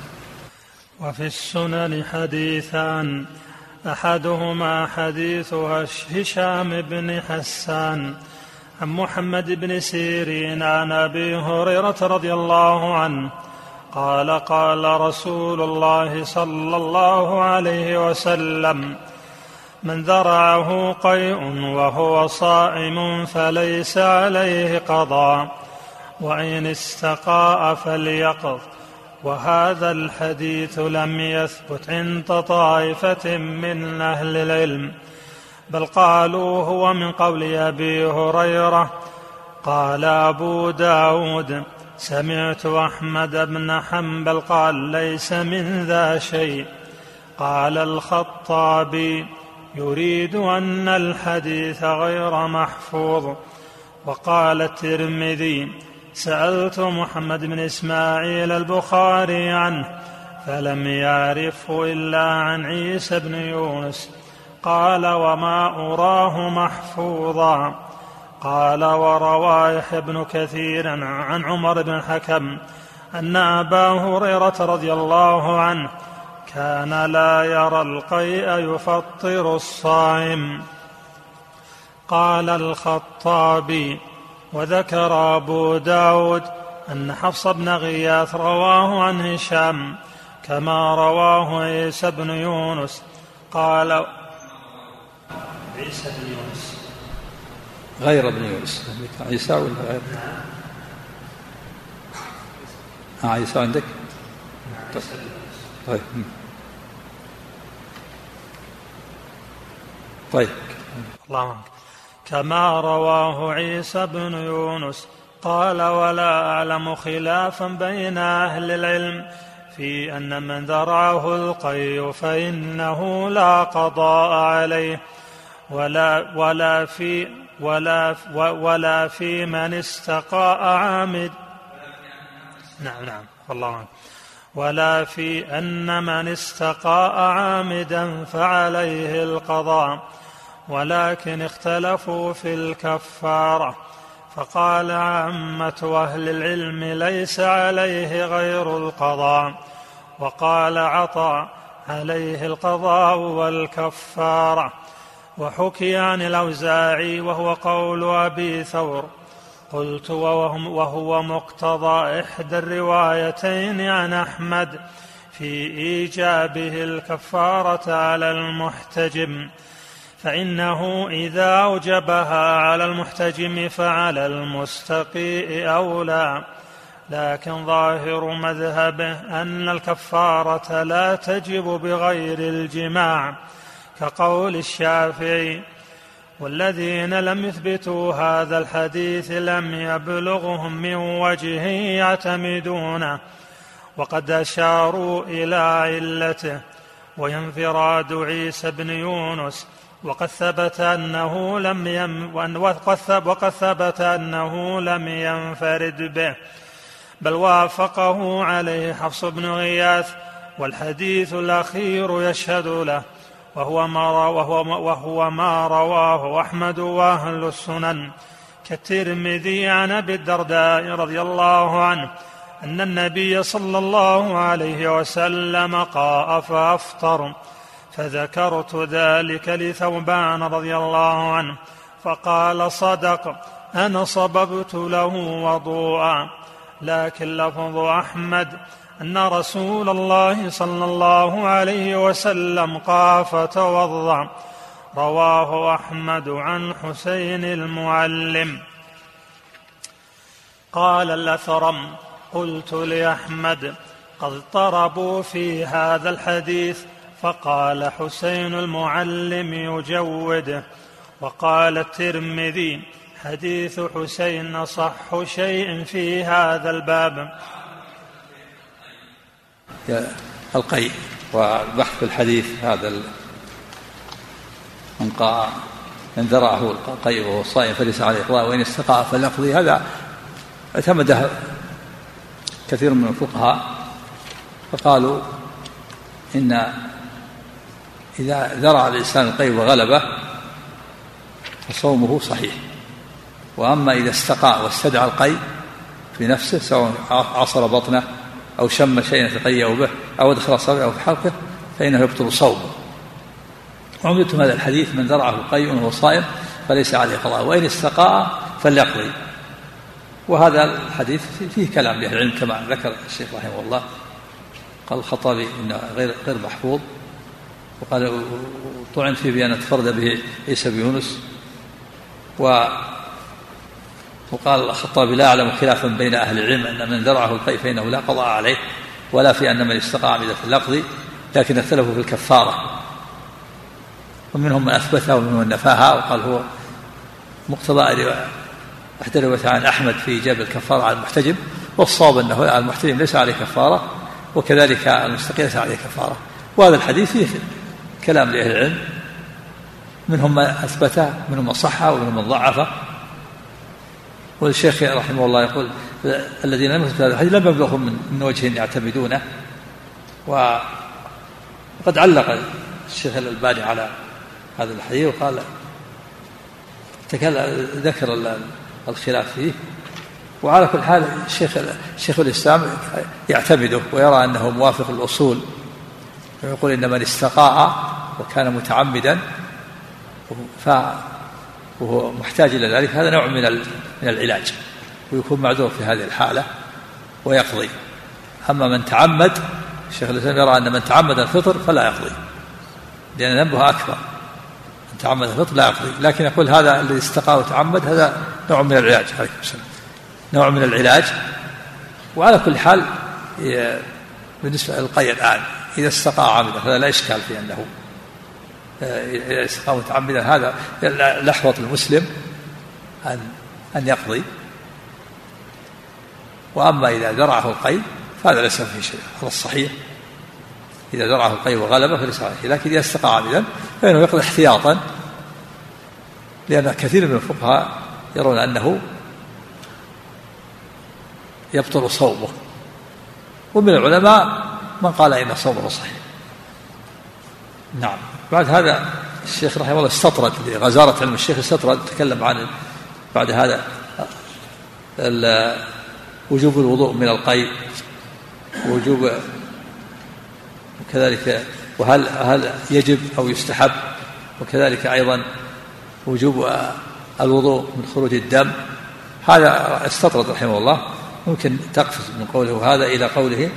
وفي السنن حديثان، أحدهما حديث هشام بن حسان عن محمد بن سيرين عن أبي هريرة رضي الله عنه قال قال رسول الله صلى الله عليه وسلم: من ذرعه قيء وهو صائم فليس عليه قضاء، وإن استقاء فليقض. وهذا الحديث لم يثبت عند طائفة من أهل العلم، بل قالوا هو من قول أبي هريرة. قال أبو داود: سمعت أحمد بن حنبل قال ليس من ذا شيء. قال الخطابي: يريد أن الحديث غير محفوظ. وقال الترمذي: سألت محمد بن إسماعيل البخاري عنه فلم يعرفه إلا عن عيسى بن يونس. قال: وما أراه محفوظا. قال: وروى يحيى بن كثير عن عمر بن الحكم أن أبا هريرة رضي الله عنه كان لا يرى القيء يفطر الصائم. قال الخطابي: وذكر أبو داود أن حفص بن غياث رواه عن هشام كما رواه عيسى بن يونس. قال: عيسى بن يونس غير ابن يونس، عيسى ولا غير؟ ها عيسى عندك؟ طيب طيب الله كما رواه عيسى بن يونس. قال: ولا أعلم خلافا بين أهل العلم في أن من ذرعه القيء فإنه لا قضاء عليه، ولا ولا في ولا ولا في من استقاء عامد. نعم نعم والله عنه. ولا في أن من استقاء عامدا فعليه القضاء، ولكن اختلفوا في الكفارة، فقال عامة أهل العلم ليس عليه غير القضاء، وقال عطاء عليه القضاء والكفارة. وحكي عن الأوزاعي وهو قول أبي ثور. قلت وهو مقتضى إحدى الروايتين عن أحمد في إيجابه الكفارة على المحتجم، فإنه إذا أوجبها على المحتجم فعلى المستقيء أولى، لكن ظاهر مذهبه أن الكفارة لا تجب بغير الجماع، كقول الشافعي. والذين لم يثبتوا هذا الحديث لم يبلغهم من وجه يعتمدونه، وقد أشاروا إلى علته، وينفراد عيسى بن يونس، وقد ثبت أنه لم يم وقد ثبت أنه لم ينفرد به، بل وافقه عليه حفص بن غياث، والحديث الأخير يشهد له، وهو ما, وهو وهو ما رواه أحمد وأهل السنن كالترمذي عن أبي الدرداء رضي الله عنه أن النبي صلى الله عليه وسلم قاء فأفطر، فذكرت ذلك لثوبان رضي الله عنه فقال صدق، أنا صببت له وضوءا. لكن لفظ أحمد أن رسول الله صلى الله عليه وسلم قاء فتوضأ، رواه أحمد عن حسين المعلم. قال الأثرم: قلت لأحمد: قد طربوا في هذا الحديث، فقال حسين المعلم يجوده. وقال الترمذي: حديث حسين أصح شيء في هذا الباب. القيء وبحث الحديث هذا من قاء من ذرعه القيء وهو صائم فليس عليه قضاء، وإن استقاء فليقضي، هذا اعتمده كثير من الفقهاء، فقالوا إن إذا ذرع الإنسان القيء وغلبه فصومه صحيح، وأما إذا استقاء واستدعى القيء في نفسه سواء عصر بطنه أو شم شيئا يتقيأ به أو أدخل أصابعه في حلقه فإنه يبطل صومه. وعمدتم هذا الحديث: من ذرعه القيء وهو صائم فليس عليه قضاء، وإن استقاء فليقضي. وهذا الحديث فيه كلام لأهل العلم كما ذكر الشيخ رحمه الله. قال الخطابي إنه غير غير محفوظ، وقال طعن فيه بأن تفرد به عيسى بن يونس. و وقال الخطابي: لا أعلم خلافا بين أهل العلم أن من ذرعه القيء فإنه لا قضاء عليه، ولا في أن من استقاء عمدا فليقضي، لكن اختلفوا في الكفارة، ومنهم من أثبتها ومنهم من نفاها. وقال هو مقتضى أحد الروايات عن أحمد في إيجاب الكفارة على المحتجم، والصواب أنه على المحتجم ليس عليه كفارة، وكذلك المستقيم ليس عليه كفارة. وهذا الحديث فيه كلام لأهل العلم، منهم من أثبته ومنهم من صحه ومنهم من ضعفه. والشيخ رحمه الله يقول: الذين لم يثبتوا هذا الحديث لم يبلغهم من وجه يعتمدونه. وقد علق الشيخ الألباني على هذا الحديث وقال ذكر الخلاف فيه. وعلى كل حال الشيخ شيخ الإسلام يعتمده ويرى أنه موافق للأصول، ويقول: إن من استقاء وكان متعمدا وهو محتاج إلى ذلك هذا نوع من من العلاج، ويكون معذور في هذه الحالة ويقضي. أما من تعمد، الشيخ الإسلام يرى أن من تعمد الفطر فلا يقضي، لأن ذنبها أكبر. من تعمد الفطر لا يقضي، لكن يقول هذا الذي استقاء وتعمد هذا نوع من العلاج. عليكم السلام. نوع من العلاج. وعلى كل حال بالنسبة للقيء الآن إذا استقاء عامدا هذا لا إشكال في أنه إذا استقاء متعمدا هذا الأحوط المسلم أن أن يقضي. وأما إذا ذرعه القيء فهذا ليس فيه شيء، هذا الصحيح. إذا ذرعه القيء وغلبه فليس عليه، لكن إذا استقاء عامدا فإنه يقضي احتياطا، لأن كثير من الفقهاء يرون أنه يبطل صومه ومن العلماء من قال إن صومه صحيح. نعم. بعد هذا الشيخ رحمه الله استطرد غزارة علم الشيخ استطرد تكلم عن بعد هذا وجوب الوضوء من القيء، وجوب وكذلك وهل هل يجب أو يستحب، وكذلك أيضا وجوب الوضوء من خروج الدم. هذا استطرد رحمه الله. ممكن تقفز من قوله هذا إلى قوله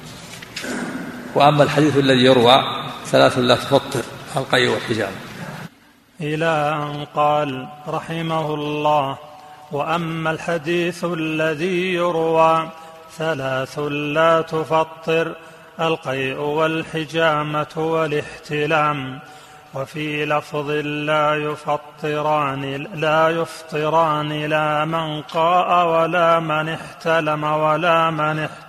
وأما الحديث الذي يروى ثلاث لا تفطر القيء والحجامة، إلى أن قال رحمه الله وأما الحديث الذي يروى ثلاث لا تفطر القيء والحجامة والاحتلام، وفي لفظ لا يفطران لا يفطران لا من قاء ولا من احتلم ولا من احتلم،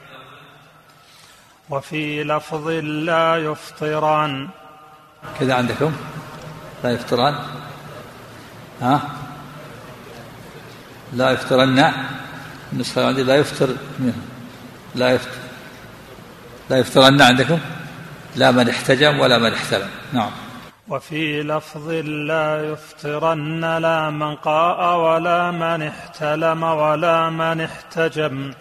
وفي لفظ لا يفطران كذا عندكم لا يفطران ها لا يفطرن النسخة عندي لا يفطر لا يفطر لا يفطرن عندكم لا من احتجم ولا من احتلم. نعم. وفي لفظ لا يفطرن لا من قاء ولا من احتلم ولا من احتجم،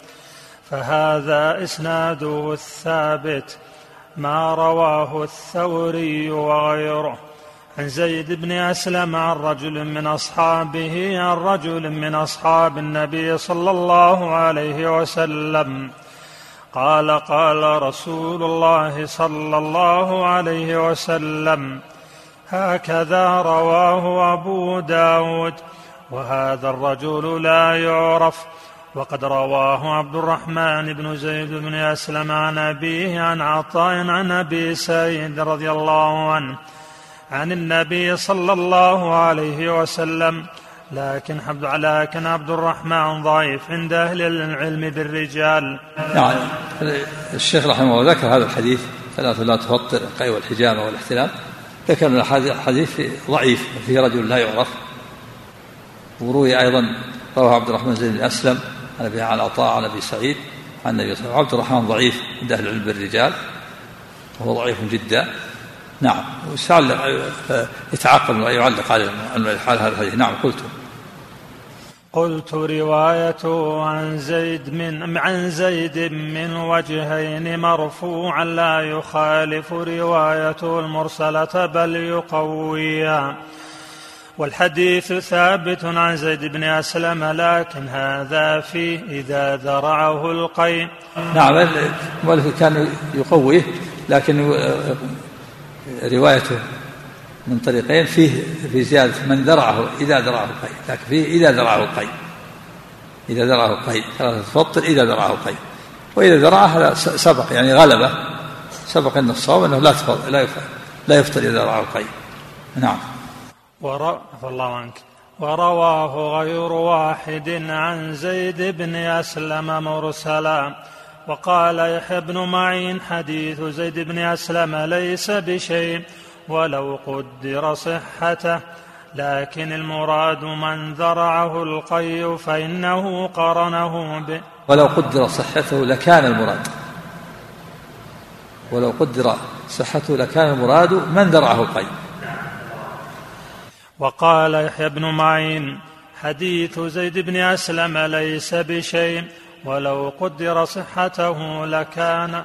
فهذا إسناده الثابت ما رواه الثوري وغيره عن زيد بن أسلم عن رجل من أصحابه عن رجل من أصحاب النبي صلى الله عليه وسلم قال قال رسول الله صلى الله عليه وسلم هكذا رواه أبو داود، وهذا الرجل لا يعرف، وقد رواه عبد الرحمن بن زيد بن أسلم عن أبيه عن عطاء عن أبي سعيد رضي الله عنه عن النبي صلى الله عليه وسلم، لكن لكن عبد الرحمن ضعيف عند أهل العلم بالرجال. نعم. الشيخ رحمه الله ذكر هذا الحديث ثلاث لا تفطر القيء والحجامة والاحتلام، ذكر من الحديث ضعيف وفيه رجل لا يعرف. وروي أيضا رواه عبد الرحمن زيد بن أسلم عن أبي عن عطاء عن أبي سعيد عن النبي صلى الله عليه وسلم. عبد الرحمن ضعيف عند أهل العلم بالرجال وهو ضعيف جدا. نعم. يتعاقب ويعلق على هذا الحديث. نعم. قلت قلت روايته عن زيد من عن زيد من وجهين مرفوعا لا يخالف روايته المرسلة بل يقويها، والحديث ثابت عن زيد بن أسلم، لكن هذا فيه إذا ذرعه القيء. نعم. المؤلف كان يقويه، لكن روايته من طريقين فيه في زيادة من ذرعه إذا ذرعه القيء، لكن فيه إذا ذرعه القيء إذا ذرعه القيء ثلاثة تفطر إذا ذرعه القيء، وإذا ذرعه هذا سبق يعني غلبة سبق أن الصواب أنه لا تفطر لا يفطر لا يفطر إذا ذرعه القيء. نعم. ورا الله عنك. ورواه غير واحد عن زيد بن أسلم مرسلا، وقال يحيى بن معين حديث زيد بن أسلم ليس بشيء ولو قدر صحته، لكن المراد من ذرعه القيء فإنه قرنه ب ولو قدر صحته لكان المراد ولو قدر صحته لكان المراد من ذرعه القيء. وقال يحيى بن معين حديث زيد بن أسلم ليس بشيء ولو قدر صحته لكان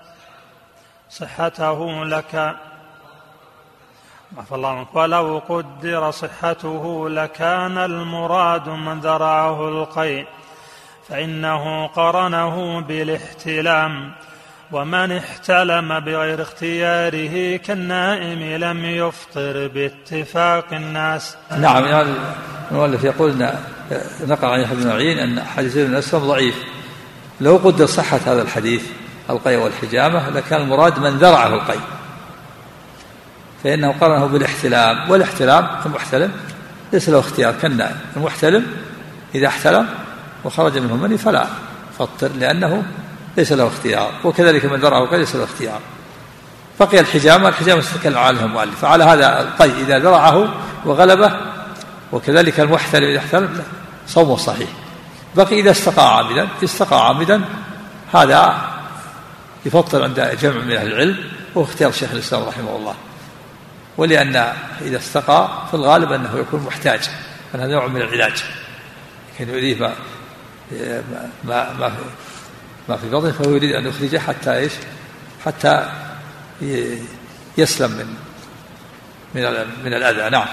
صحته لك ولو قدر صحته لكان المراد من ذرعه القيء، فإنه قرنه بالاحتلام، ومن احتلم بغير اختياره كالنائم لم يفطر باتفاق الناس. نعم. يعني المؤلف يقول نقل عن يحيى بن معين أن حديث ابن أسلم ضعيف، لو قدر صحة هذا الحديث القيء والحجامة لكان المراد من ذرعه القيء، فإنه قرنه بالاحتلام، والاحتلام المحتلم ليس له اختيار كالنائم، المحتلم إذا احتلم وخرج منه مني فلا فطر لأنه ليس له اختيار، وكذلك من ذرعه القيء ليس له اختيار. بقي الحجامة الحجامة تتكلم عنها المؤلف، فعلى هذا القيء إذا ذرعه وغلبه، وكذلك المحتلم إذا احتلم صومه صحيح. بقي إذا استقى عامدا استقى عامدا هذا يفطر عند جمع من أهل العلم، وهو اختيار شيخ الإسلام رحمه الله. ولأن إذا استقى في الغالب أنه يكون محتاج، أن هذا نوع من العلاج، لكن يريد ما ما ما في, ما في بطنه، فهو يريد أن يخرجه حتى إيش حتى يسلم من من من الأذى. نعم.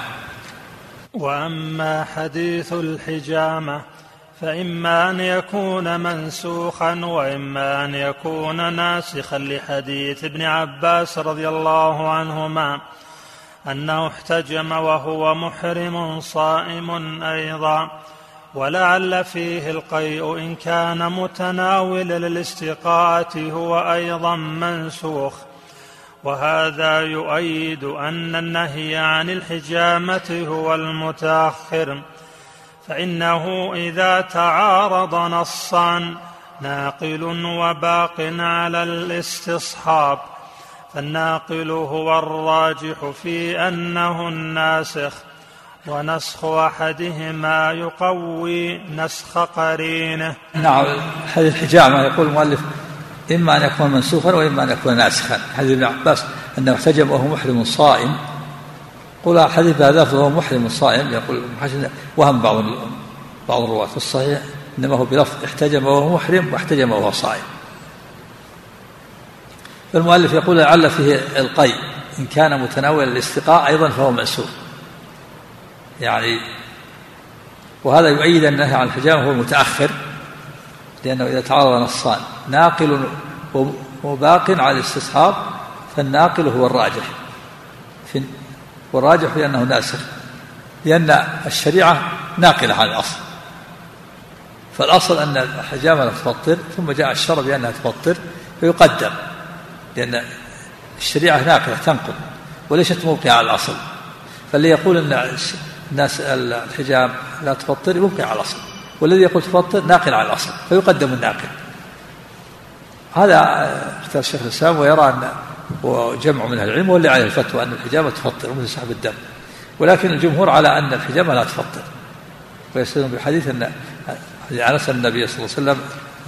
وأما حديث الحجامة فإما أن يكون منسوخا وإما أن يكون ناسخا لحديث ابن عباس رضي الله عنهما أنه احتجم وهو محرم صائم أيضا، ولعل فيه القيء إن كان متناولا للاستقاءة هو أيضا منسوخ. وهذا يؤيد أن النهي عن الحجامة هو المتأخر، فإنه إذا تعارض نصان ناقل وباق على الاستصحاب فالناقل هو الراجح في أنه الناسخ، ونسخ أحدهما يقوي نسخ قرينه. نعم. هذه الحجامة يقول المؤلف إما أن يكون منسوخا وإما أن يكون ناسخا. حديث ابن عباس أنه احتجم وهو محرم صائم، قل حديث هذا فهو محرم صائم، يقول وهم بعض بعض الرواة في الصحيح إنما هو بلفظ احتجم وهو محرم واحتجم وهو صائم. فالمؤلف يقول لعل فيه القي إن كان متناولا الاستقاء أيضا فهو منسوخ، يعني وهذا يؤيد أن النهي عن الحجامة هو متأخر، لأنه إذا تعارض نصان ناقل وباق على الاستصحاب فالناقل هو الراجح، والراجح لأنه ناسخ، لأن الشريعة ناقلة عن الأصل، فالأصل أن الحجامة لا تفطر، ثم جاء الشرع بأنها تفطر فيقدم، لأن الشريعة ناقلة تنقل وليست موقعة على الأصل. فاللي يقول أن الناس الحجام لا تفطر موقع على الأصل، والذي يقول تفطر ناقل على الأصل فيقدم الناقل. هذا اختار الشيخ الإسلام، ويرى أن وجمع من أهل العلم واللي عليه الفتوى أن الحجامة تفطر ومثل سحب الدم، ولكن الجمهور على أن الحجامة لا تفطر، ويستدلون بحديث أن أنس النبي صلى الله عليه وسلم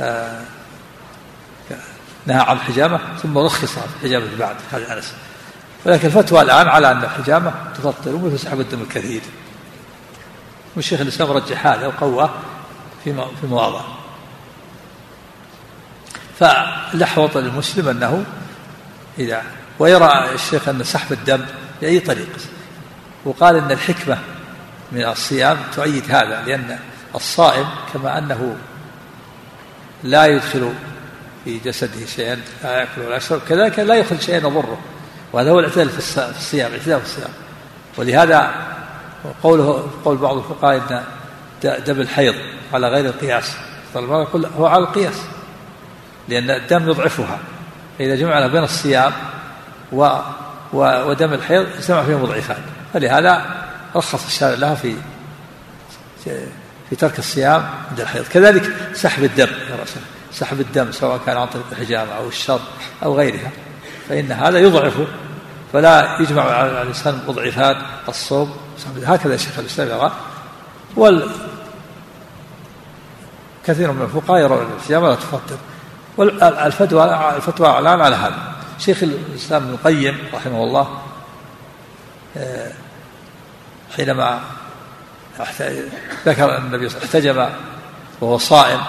نهى عن الحجامة ثم رخص في الحجامة بعد هذا أنس، ولكن الفتوى الآن على أن الحجامة تفطر ومثل سحب الدم الكثير، والشيخ الإسلام رجح هذا وقوى في مواضع. فالأحوط للمسلم أنه إذا ويرى الشيخ أن سحب الدم بأي طريق، وقال أن الحكمة من الصيام تؤيد هذا، لأن الصائم كما أنه لا يدخل في جسده شيئا، لا يأكل ولا يشرب، كذلك لا يخرج شيئا يضره، وهذا هو الاعتدال في الصيام، الاعتدال في الصيام. ولهذا قوله قول بعض الفقهاء أن دم الحيض على غير القياس، فالمرء يقول هو على القياس، لأن الدم يضعفها، فإذا جمعنا بين الصيام و ودم الحيض اجتمع فيه مضعفان، فلهذا رخص الشارع لها في في ترك الصيام عند الحيض. كذلك سحب الدم، سحب الدم سواء كان عن طريق الحجامة أو الشر أو غيرها، فإن هذا يضعفه، فلا يجمع على الإنسان مضعفات الصوم. هكذا الشيخ الإسلام يرى، والكثير من الفقهاء يرون أن الحجامة لا تفطر، والفتوى الفتوى الآن على هذا. شيخ الإسلام ابن القيم رحمه الله حينما ذكر أن النبي صلى الله عليه وسلم احتجم وهو صائم،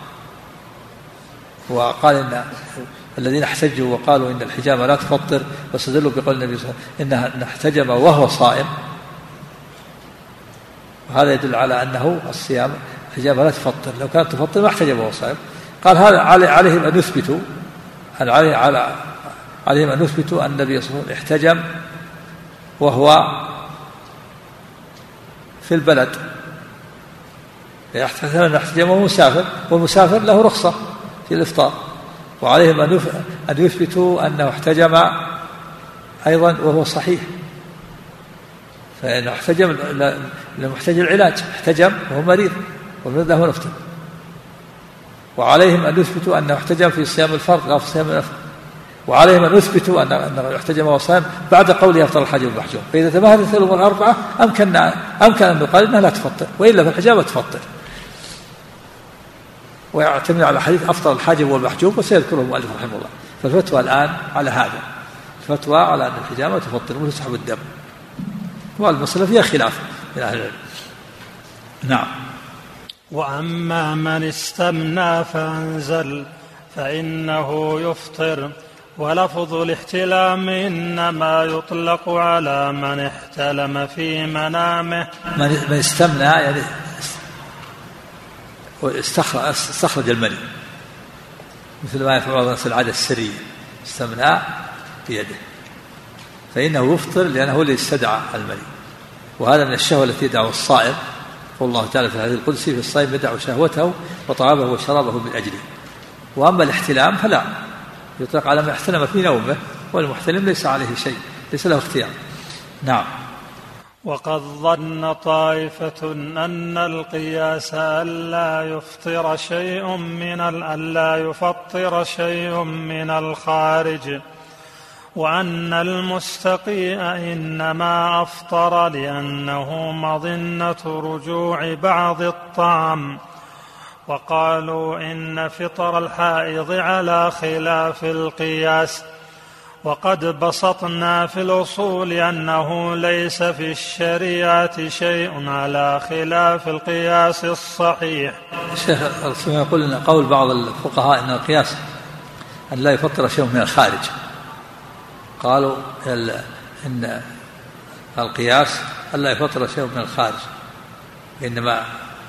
وقال إن الذين احتجوا وقالوا إن الحجامة لا تفطر واستدلوا بقول النبي صلى الله عليه وسلم إنه احتجم وهو صائم، وهذا يدل على أنه الصيام الحجامة لا تفطر، لو كانت تفطر ما احتجم وهو صائم. قال هذا عليهم أن يثبتوا على عليهم أن يثبتوا أن النبي صلى الله عليه وسلم احتجم وهو في البلد، يحتمل أن احتجم وهو مسافر، والمسافر له رخصة في الإفطار، وعليهم أن يثبتوا أنه احتجم أيضا وهو صحيح، فإنه احتجم لمحتاج العلاج، احتجم وهو مريض والمريض له نفطر. وعليهم أن يثبتوا أنه احتجم في صيام الفرض لا في صيام النفل، وعليهم أن يثبتوا أنه احتجم وهو صائم بعد قوله أفطر الحاجب المحجوم. فإذا تماهلت الأمور الأربعة أمكن أمكن أن نقال أنها لا تفطر، وإلا فالحجامة تفطر، ويعتمد على حديث أفطر الحاجب والمحجوب وسيذكره المؤلف رحمه الله. فالفتوى الآن على هذا، الفتوى على أن الحجامة تفطر وتسحب الدم، والمسألة فيها خلاف من أهل العلم. نعم. وأما من استمنى فأنزل فإنه يفطر. ولفظ الاحتلام إنما يطلق على من احتلم في منامه. من استمنى يعني استخرج المني، مثل ما يفعل بعض الناس العادة السرية، استمنى بيده، فإنه يفطر لأنه اللي استدعى المني. وهذا من الشهوة التي يدعو الصائم، قال الله تعالى في الحديث القدسي: في الصائم يدع شهوته وطعامه وشرابه من أجله. وأما الاحتلام فلا، يطلق على من احتلم في نومه، والمحتلم ليس عليه شيء، ليس له اختيار. نعم. وقد ظن طائفة أن القياس ألا يفطر شيء من ألا يفطر شيء من الخارج، وأن المستقيء إنما أفطر لأنه مظنة رجوع بعض الطعام. وقالوا إن فطر الحائض على خلاف القياس. وقد بسطنا في الأصول أنه ليس في الشريعة شيء على خلاف القياس الصحيح. الشيخ يقول إن قول بعض الفقهاء إن القياس أن لا يفطر شيء من الخارج، قالوا إن القياس أن لا يفطر شيء من الخارج، إنما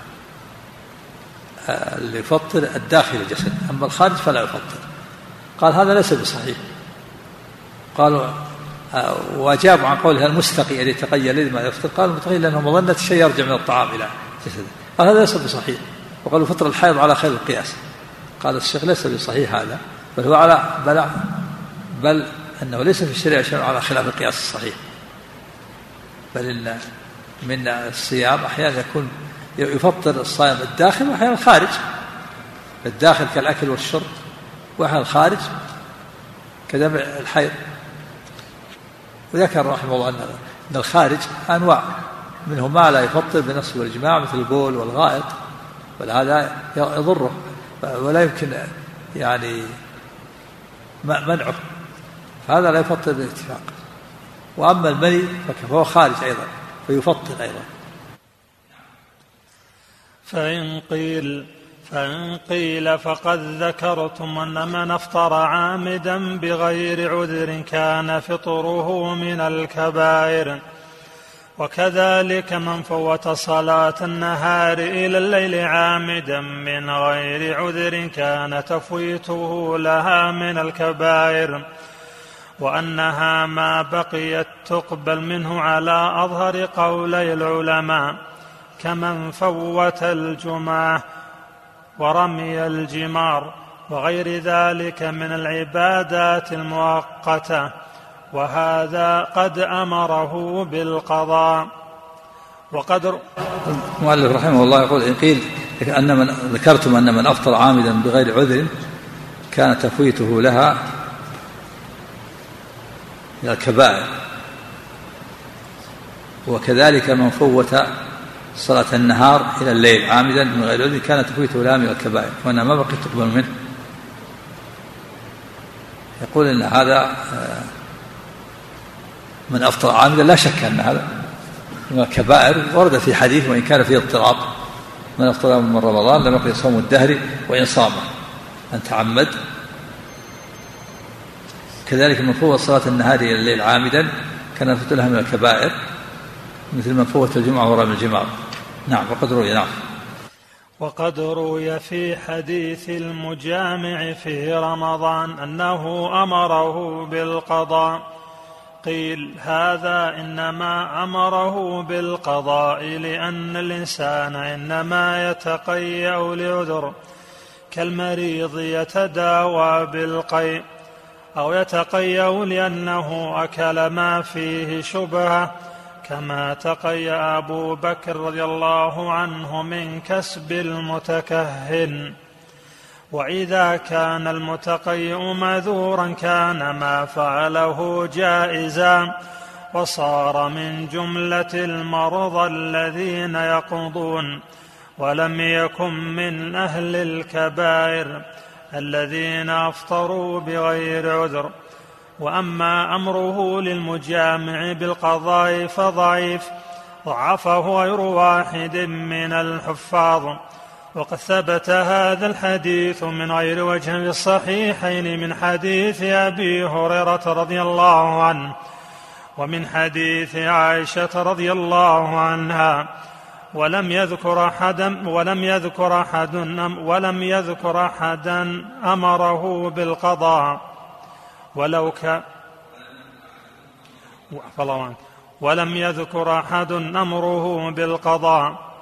اللي يفطر الداخل الجسد، أما الخارج فلا يفطر. قال هذا ليس بصحيح. قالوا وأجابوا عن قولها المستقي الذي تقي لما يفطر، قال المتقي لأنه مظنة الشيء يرجع من الطعام إلى جسده، قال هذا ليس بصحيح. وقالوا فطر الحائض على خير القياس، قال الشيخ ليس بصحيح هذا، بل هو على بل, بل أنه ليس في الشريعة شيء على خلاف القياس الصحيح، بل إن من الصيام أحيانا يكون يفطر الصائم الداخل وأحيانا الخارج، الداخل كالأكل والشرب، وأحيانا الخارج كدمع الحيض. وذكر رحمه الله أن الخارج أنواع، منه ما لا يفطر بنص والإجماع مثل البول والغائط، بل هذا يضره ولا يمكن يعني منعه، فهذا لا يفطر بالاتفاق. وأما المني فهو خارج أيضا فيفطر أيضا. فإن قيل فإن قيل فقد ذكرتم أن من أفطر عامدا بغير عذر كان فطره من الكبائر، وكذلك من فوت صلاة النهار إلى الليل عامدا من غير عذر كان تفويته لها من الكبائر، وأنها ما بقيت تقبل منه على أظهر قولي العلماء، كمن فوت الجمعة ورمي الجمار وغير ذلك من العبادات المؤقتة، وهذا قد أمره بالقضاء. وقد المؤلف رحمه الله يقول إن قيل أن من ذكرتم أن من أفطر عامدا بغير عذر كان تفويته لها من الكبائر، وكذلك من فوت صلاة النهار إلى الليل عامدا من غير عذر كان تفويته لها من الكبائر، وأنها ما بقي تقبل منه. يقول إن هذا من أفطر عامدا لا شك أن هذا من الكبائر، ورد في حديث وإن كان فيه اضطراب: من أفطر من رمضان لم يقضي صوم الدهر وإن صام أن تعمد. كذلك من فوت صلاة النهار إلى الليل عامدا كان تفوت لها من الكبائر، مثل من فوت الجمعة ورمي الجمار. نعم. وقد روي نعم وقد روي في حديث المجامع في رمضان أنه أمره بالقضاء. قيل هذا إنما أمره بالقضاء لأن الإنسان إنما يتقيأ لعذر، كالمريض يتداوى بالقيء، أو يتقيأ لأنه أكل ما فيه شبهة، كما تقيأ أبو بكر رضي الله عنه من كسب المتكهن. وإذا كان المتقيء معذورا كان ما فعله جائزا، وصار من جملة المرضى الذين يقضون، ولم يكن من أهل الكبائر، الذين أفطروا بغير عذر. وأما أمره للمجامع بالقضاء فضعيف، ضعفه غير واحد من الحفاظ. وقد ثبت هذا الحديث من غير وجه في الصحيحين من حديث أبي هريرة رضي الله عنه ومن حديث عائشة رضي الله عنها، ولم يذكر أحدا ولم يذكر أحد ولم يذكر أحدا أمره بالقضاء ولو كان ولم يذكر أحد أمره بالقضاء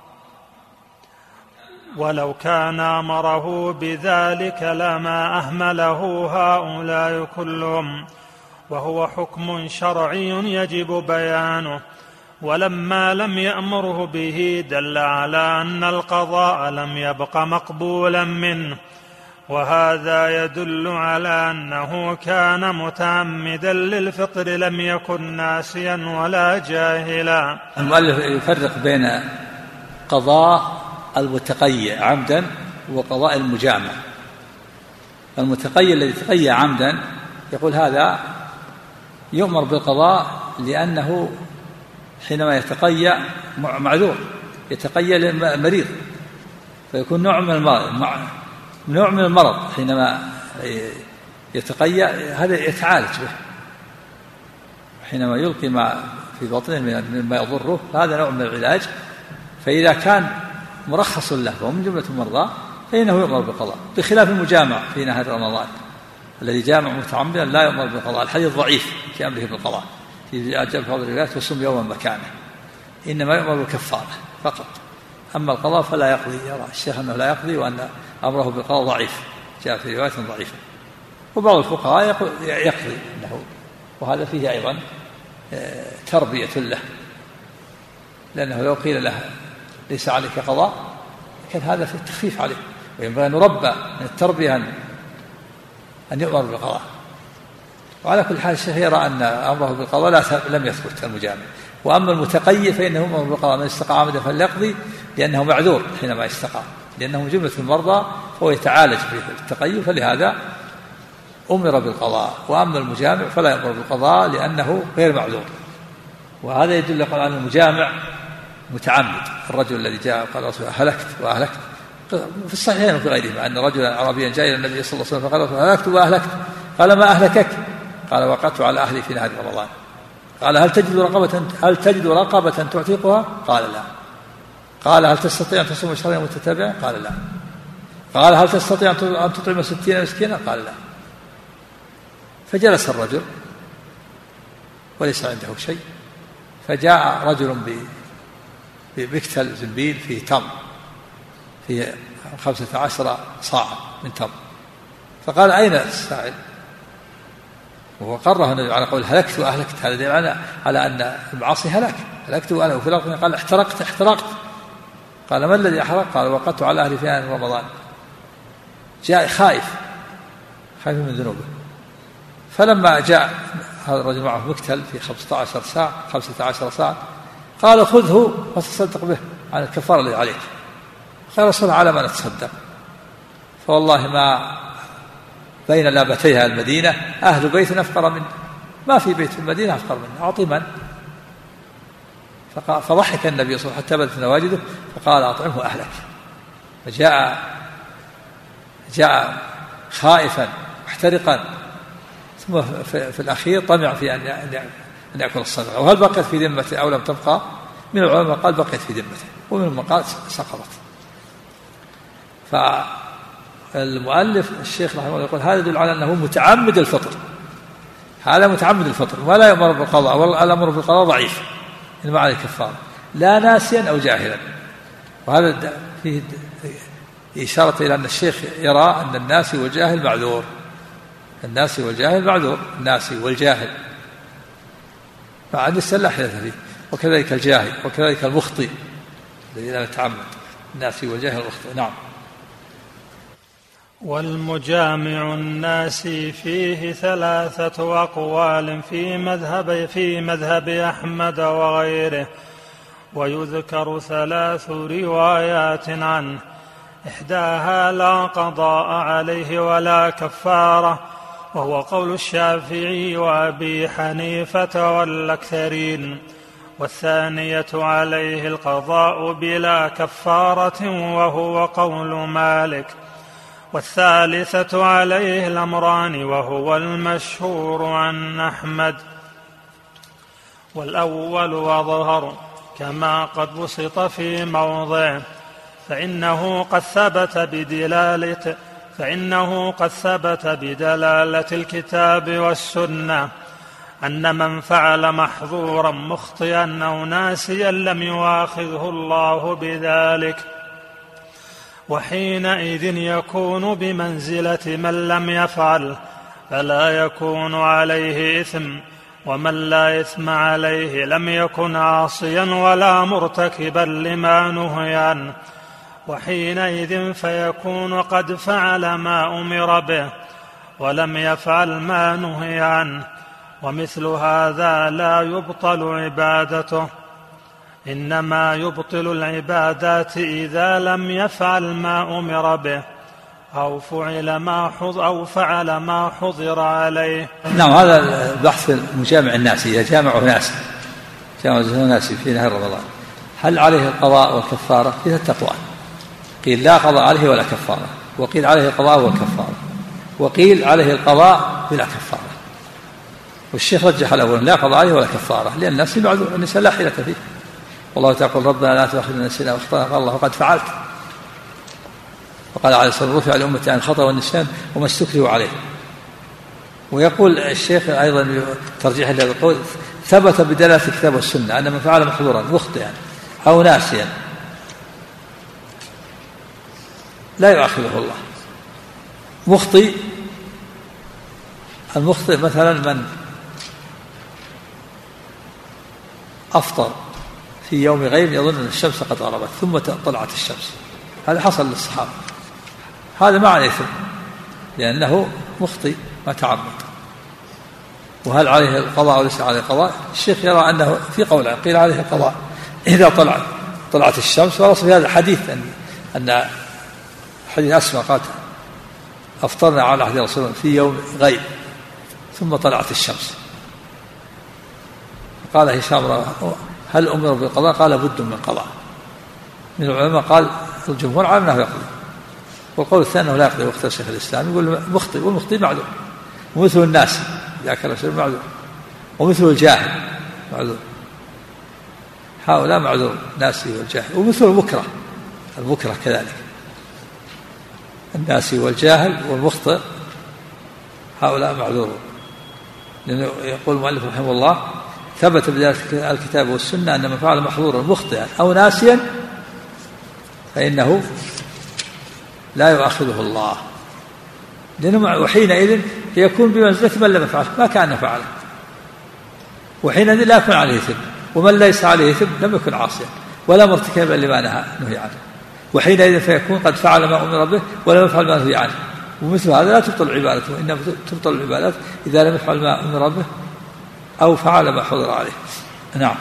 ولو كان أمره بذلك لما أهمله هؤلاء كلهم، وهو حكم شرعي يجب بيانه. ولما لم يأمره به دل على أن القضاء لم يبق مقبولا منه، وهذا يدل على أنه كان متعمدا للفطر لم يكن ناسيا ولا جاهلا. المؤلف يفرق بين قضاء المتقيأ عمدا وقضاء المجامع. المتقيأ الذي تقيأ عمدا يقول هذا يؤمر بالقضاء لأنه حينما يتقيأ معذور، يتقيأ مريض، فيكون نوع من المرض نوع من المرض حينما يتقيأ هذا يتعالج به، حينما يلقي ما في بطنه مما يضره هذا نوع من العلاج. فإذا كان مرخص له ومن جملة المرضى فإنه يؤمر بالقضاء، بخلاف المجامع في نهار رمضان الذي جامع متعمدا لا يؤمر بالقضاء. الحديث ضعيف في أمره بالقضاء في أجل فضل الروايات وصوم يوما مكانه، إنما يؤمر بالكفارة فقط. أما القضاء فلا يقضي، يرى الشيخ أنه لا يقضي وأن أمره بالقضاء ضعيف، جاء في رواية ضعيفة. وبعض الفقهاء يقضي له، وهذا فيه أيضا تربية له، لأنه لو قيل له ليس عليك قضاء كان هذا في التخفيف عليه، وينبغي أن نربى من التربية أن يؤمر بالقضاء. وعلى كل حال الشيخ يرى أن أمره بالقضاء لا لم يثبت المجامع. وأما المتقي فإنه يؤمر بالقضاء، من استقى عمدا فليقضي لأنه معذور حينما استقى، لأنه جملة المرضى فهو يتعالج بالتقي، فلهذا أمر بالقضاء. وأما المجامع فلا يؤمر بالقضاء لأنه غير معذور. وهذا يدل على أن المجامع متعمد. الرجل الذي جاء قال رسول هلكت وأهلكت في الصحيحين وفي غيرهما أن رجلا عربيا جاء إلى النبي صلى الله عليه وسلم فقال هلكت وأهلكت، قال ما أهلكك؟ قال وقعت على أهلي في نهار رمضان. قال هل تجد رقبة هل تجد رقبة تعتقها؟ قال لا. قال هل تستطيع أن تصوم شهرين متتابعين؟ قال لا. قال هل تستطيع أن تطعم ستين مسكينا؟ قال لا. فجلس الرجل وليس عنده شيء، فجاء رجل بمكتل زنبيل فيه تمر فيه خمسة عشر صاعا من تمر، فقال أين السائل؟ وهو قرره النبي على قول هلكت وأهلكت، هذا دليل على على أن المعاصي هلاك. هلكت وأنا وفي الأرض قال احترقت احترقت قال ما الذي أحرق؟ قال وقعت على أهلي في نهار رمضان. جاء خائف خائف من ذنوبه. فلما جاء هذا الرجل معه مكتل في خمسة عشر ساعة خمسة عشر ساعة قال خذه وتصدق به عن الكفارة اللي عليك. قال رسول على ما نتصدق؟ فوالله ما بين لابتيها المدينة أهل بيت أفقر منه، ما في بيت في المدينة أفقر منه، أعطي من؟ فضحك النبي صلى الله عليه وسلم حتى بدت نواجده فقال أطعمه أهلك. فجاء جاء خائفا محترقا، ثم في الأخير طمع في أن أن يأكل الصدقة. وهل بقيت في ذمته أو لم تبقى؟ من العلماء قال بقيت في ذمته، ومن من قال سقطت. فالمؤلف الشيخ رحمه الله يقول هذا يدل على أنه متعمد الفطر، هذا متعمد الفطر ولا يأمر بالقضاء، والأمر بالقضاء ضعيف إنما عليه كفارة، لا ناسيا أو جاهلا. وهذا فيه إشارة إلى أن الشيخ يرى أن الناسي والجاهل معذور، الناسي والجاهل معذور، الناسي والجاهل فعند السنة لا حدث فيه، وكذلك الجاهل وكذلك المخطئ الذي لا يتعمد، الناسي والجاهل والمخطئ. نعم. والمجامع الناس فيه ثلاثة أقوال في مذهب في مذهب أحمد وغيره، ويذكر ثلاث روايات عنه. إحداها لا قضاء عليه ولا كفارة، وهو قول الشافعي وأبي حنيفة والأكثرين، والثانية عليه القضاء بلا كفارة وهو قول مالك، والثالثة عليه الأمران وهو المشهور عن أحمد، والأول أظهر كما قد بسط في موضعه، فإنه قد ثبت بدلالة فإنه قد ثبت بدلالة الكتاب والسنة أن من فعل محظورا مخطئا أو ناسيا لم يؤاخذه الله بذلك، وحينئذ يكون بمنزلة من لم يفعل، فلا يكون عليه إثم، ومن لا إثم عليه لم يكن عاصيا ولا مرتكبا لما نهي عنه، وحينئذ فيكون قد فعل ما أمر به ولم يفعل ما نهي عنه، ومثل هذا لا يبطل عبادته، إنما يبطل العبادات إذا لم يفعل ما أمر به أو فعل ما حضر أو فعل ما حضر عليه. نعم، هذا البحث في المجامع الناس، إذا جامعه ناس جامعه ناس في نهار رمضان هل عليه القضاء والكفارة؟ فيها التقوى، قيل لا قضاء عليه ولا كفارة، وقيل عليه القضاء والكفارة، وقيل عليه القضاء بلا كفارة، والشيخ رجح الأول لا قضاء عليه ولا كفارة، لأن الناس معذور، النساء لا حيلة فيه، والله تعالى ربنا لا تؤاخذنا إن نسينا واخطأنا، قال الله قد فعلت، وقال عليه الصلاة والسلام رفع الأمة عن الخطأ والنسيان وما استكرهوا عليه. ويقول الشيخ أيضا ترجيح هذا القول ثبت بدلالة الكتاب والسنة أن من فعل محظورا مخطئا أو ناسيا لا يؤاخذه الله. مخطئ، المخطئ مثلا من أفطر في يوم غيب يظن أن الشمس قد غربت ثم طلعت الشمس، هذا حصل للصحابة، هذا ما عليه إثم لأنه مخطئ ما تعمد. وهل عليه القضاء وليس عليه القضاء؟ الشيخ يرى أنه في قول قيل عليه القضاء إذا طلعت طلعت الشمس، ورص في هذا الحديث أن أن حديث أسماء قالت أفطرنا على عهد رسول الله في يوم غيب ثم طلعت الشمس، قال هشام هل أمر بالقضاء؟ قال بد من قضاء. من العلماء قال الجمهور على أنه يقضي، والقول الثاني أنه لا يقضي، واختار شيخ الإسلام يقول مخطئ، والمخطئ معذور، ومثل الناس إذا كان شيء معذور، ومثل الجاهل معذور، هؤلاء معذور الناسي والجاهل، ومثل المكره المكره كذلك، الناسي والجاهل والمخطئ هؤلاء معذورون، لأنه يقول المؤلف رحمه الله ثبت بذلك الكتاب والسنة أن من فعل محظورا مخطئا أو ناسيا فإنه لا يؤاخذه الله، لأنه وحينئذ يكون بمنزلة من لم يفعله ما كان فعله، وحينئذ لا يكون عليه إثم، ومن ليس عليه إثم لم يكن عاصيا ولا مرتكبا لما نهي عنه، وحينئذ فيكون قد فعل ما أمر به ولم يفعل ما نهي عنه، ومثل هذا لا تبطل عبادته، إنما تبطل العبادات إذا لم يفعل ما أمر به أو فعل ما حضر عليه. نعم.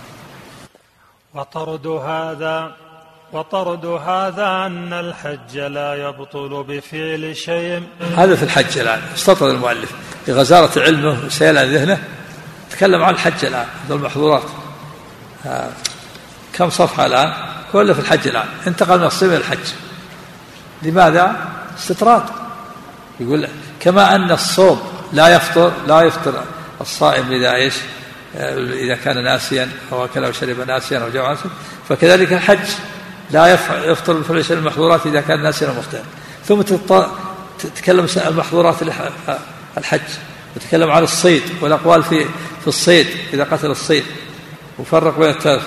وطرد هذا وطرد هذا أن الحج لا يبطل بفعل شيء. هذا في الحج الآن استطرد المؤلف بغزارة علمه وسيلان ذهنه، تكلم عن الحج الآن ذو المحظورات، آه. كم صفحة الآن؟ كله في الحج الآن، انتقل من الصيام إلى الحج. لماذا؟ استطراد. يقول كما أن الصوم لا يفطر لا يفطر الصائم إذا إيش إذا كان ناسيا أو أكل أو شرب ناسيا أو جوع ناسيا، فكذلك الحج لا يفطر بفعل شيء المحظورات إذا كان ناسيا أو مخطئا. ثم تتكلم المحظورات الحج، وتكلم عن الصيد والأقوال في في الصيد إذا قتل الصيد، وفرق بين الثلاث.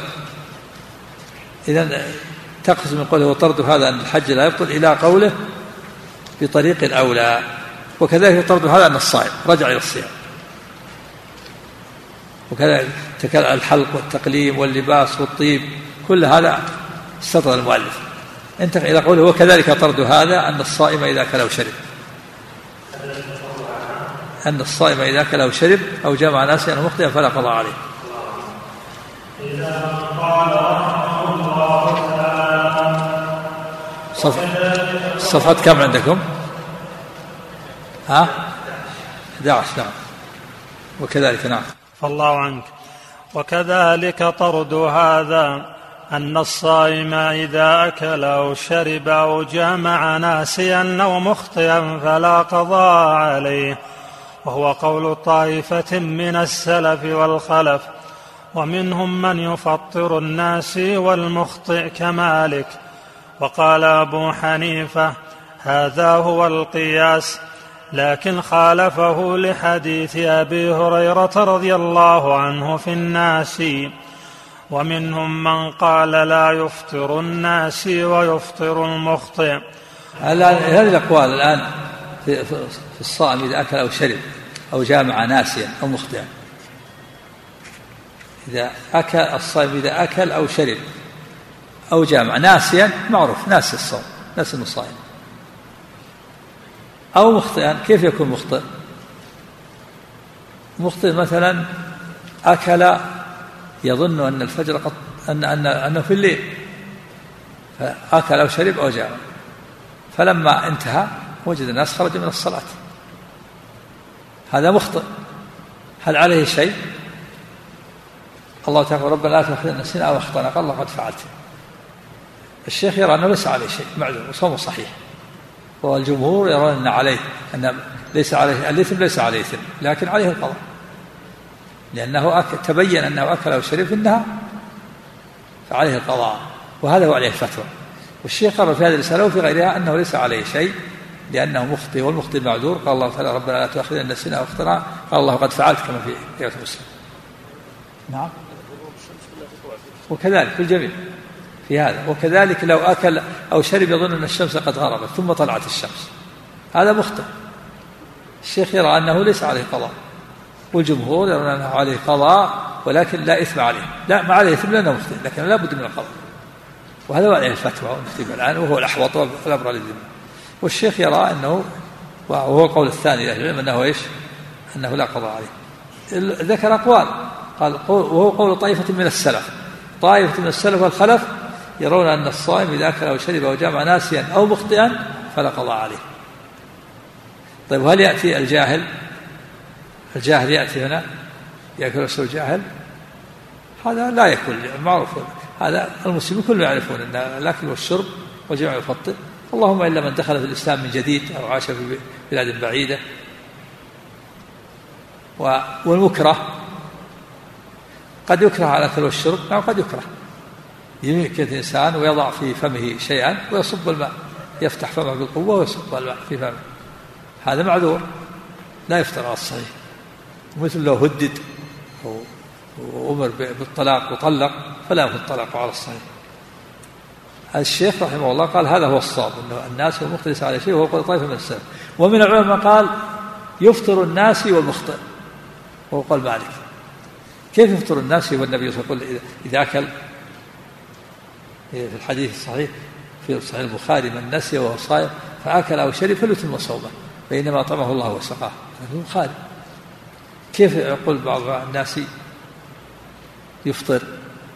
إذن تقصد من قوله وطرد هذا أن الحج لا يبطل إلى قوله بطريق الأولى، وكذلك طرد هذا أن الصائم رجع إلى الصيام، وكذلك تكلم عن الحلق والتقليم واللباس والطيب، كل هذا استطرد المؤلف. انتهى إلى قوله وكذلك طرد هذا أن الصائم إذا أكل أو شرب أن الصائم إذا أكل أو شرب أو جمع ناسيا أو مخطئا فلا قضاء عليه. إذا قال رحمه الله تعالى الصفحات كم عندكم؟ ها أحد عشر. نعم. وكذلك نعم فالله عنك. وكذلك طرد هذا أن الصائم إذا أكل أو شرب أو جامع ناسيا أو مخطئا فلا قضاء عليه، وهو قول طائفة من السلف والخلف، ومنهم من يفطر الناسي والمخطئ كمالك. وقال أبو حنيفة هذا هو القياس، لكن خالفه لحديث أبي هريرة رضي الله عنه في الناسي. ومنهم من قال لا يفطر الناسي ويفطر المخطئ. هذه الأقوال الآن في الصائم إذا أكل أو شرب أو جامع ناسيا أو مخطئا. إذا أكل الصائم إذا أكل أو شرب أو جامع ناسيا معروف ناسي الصوم ناسي الصائم، أو مخطئا. كيف يكون مخطئ؟ مخطئ مثلا أكل يظن أن الفجر قد أن أن أنه في الليل، فأكل أو شرب أو جامع، فلما انتهى وجد الناس خرجوا من الصلاة، هذا مخطئ. هل عليه شيء؟ الله تعالى ربنا لا تؤاخذنا إن نسينا أو أخطأنا، قال الله قد فعلت. الشيخ يرى أنه ليس عليه شيء، معذور وصومه صحيح، والجمهور يرون أن عليه أن ليس عليه الإثم، ليس عليه إثم لكن عليه القضاء، لأنه أكل تبين أنه أكل أو شرب في النهار فعليه القضاء، وهذا هو عليه الفتوى. والشيخ قرر في هذه الرسالة وفي غيرها أنه ليس عليه شيء لأنه مخطئ، والمخطئ معذور. قال الله تعالى ربنا لا تؤاخذنا إن نسينا أو أخطأنا، قال الله قد فعلت كما في رواية مسلم. نعم. وكذلك في الجميع في هذا. وكذلك لو أكل أو شرب يظن أن الشمس قد غربت ثم طلعت الشمس، هذا مخطئ. الشيخ يرى أنه ليس عليه قضاء، والجمهور يرون أنه عليه قضاء ولكن لا إثم عليه، لا ما عليه إثم لأنه مخطئ لكن لا بد من القضاء، وهذا هو عليه الفتوى والمفتي الآن، وهو الأحوط والأبرى للذمة. والشيخ يرى أنه، وهو القول الثاني لأهل العلم، أنه إيش؟ أنه لا قضاء عليه. ذكر أقوال، قال وهو قول طائفة من السلف، طائفة من السلف والخلف يرون أن الصائم إذا أكل أو شرب أو جامع ناسيا أو مخطئا فلا قضاء عليه. طيب وهل يأتي الجاهل؟ الجاهل يأتي هنا يأكل ويشرب الجاهل؟ هذا لا يكون معروف، هذا المسلمين كلهم يعرفون أن الأكل والشرب والجمع يفطر، اللهم إلا من دخل في الإسلام من جديد أو عاش في بلاد بعيدة. والمكره قد يكره على الأكل والشرب، أو قد يكره يمكن الإنسان ويضع في فمه شيئا ويصب الماء، يفتح فمه بالقوة ويصب الماء في فمه، هذا معذور لا يفطر على الصحيح. مثل لو هدد وأمر بالطلاق وطلق فلا يأخذ الطلاق على الصحيح. الشيخ رحمه الله قال هذا هو الصواب، أنه الناس والمخطئ ليس عليه شيء، وهو قول طائفة من السلف. ومن العلماء قال يفطر الناس والمخطئ، وهو قول مالك. كيف يفطر الناس والنبي صلى الله عليه وسلم إذا أكل؟ في الحديث الصحيح في صحيح البخاري من نسي وهو صائم فأكل أو شرب فليتم صومه فإنما أطعمه الله وسقاه، في البخاري. كيف يقول بعض الناس يفطر؟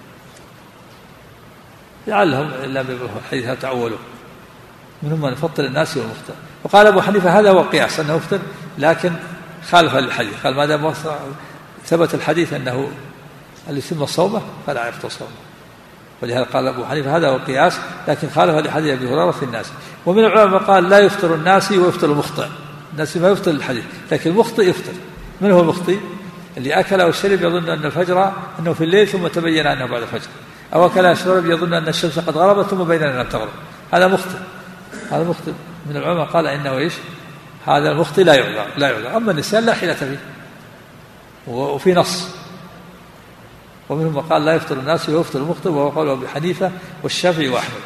لعلهم إلا بيبلغوا الحديث تعولوا، منهم من يفطر الناس والمفطر. وقال أبو حنيفة هذا هو القياس أنه يفطر، لكن خالف للحديث، قال ما دام ثبت الحديث أنه اللي يتم صومه فلا يفطر صومه، ولهذا قال أبو حنيفة هذا هو القياس، لكن خالف لحديث أبي هريرة في الناس. ومن العلماء قال لا يفطر الناس ويفطر المخطئ، الناس ما يفطر الحديث لكن المخطئ يفطر. من هو المخطئ؟ اللي أكل أو شرب يظن أن الفجر أنه في الليل ثم تبين أنه بعد الفجر، أو أكل أو شرب يظن أن الشمس قد غربت ثم بين أنها تغرب، هذا مخطئ. هذا مخطئ. من العلماء قال إنه إيش؟ هذا المخطئ لا يعذر لا يعذر، أما النسيان لا حيلة فيه وفي نص. ومنهم قال لا يفطر الناس ويفطر المخطئ، وهو قول أبي حنيفة والشافعي وأحمد.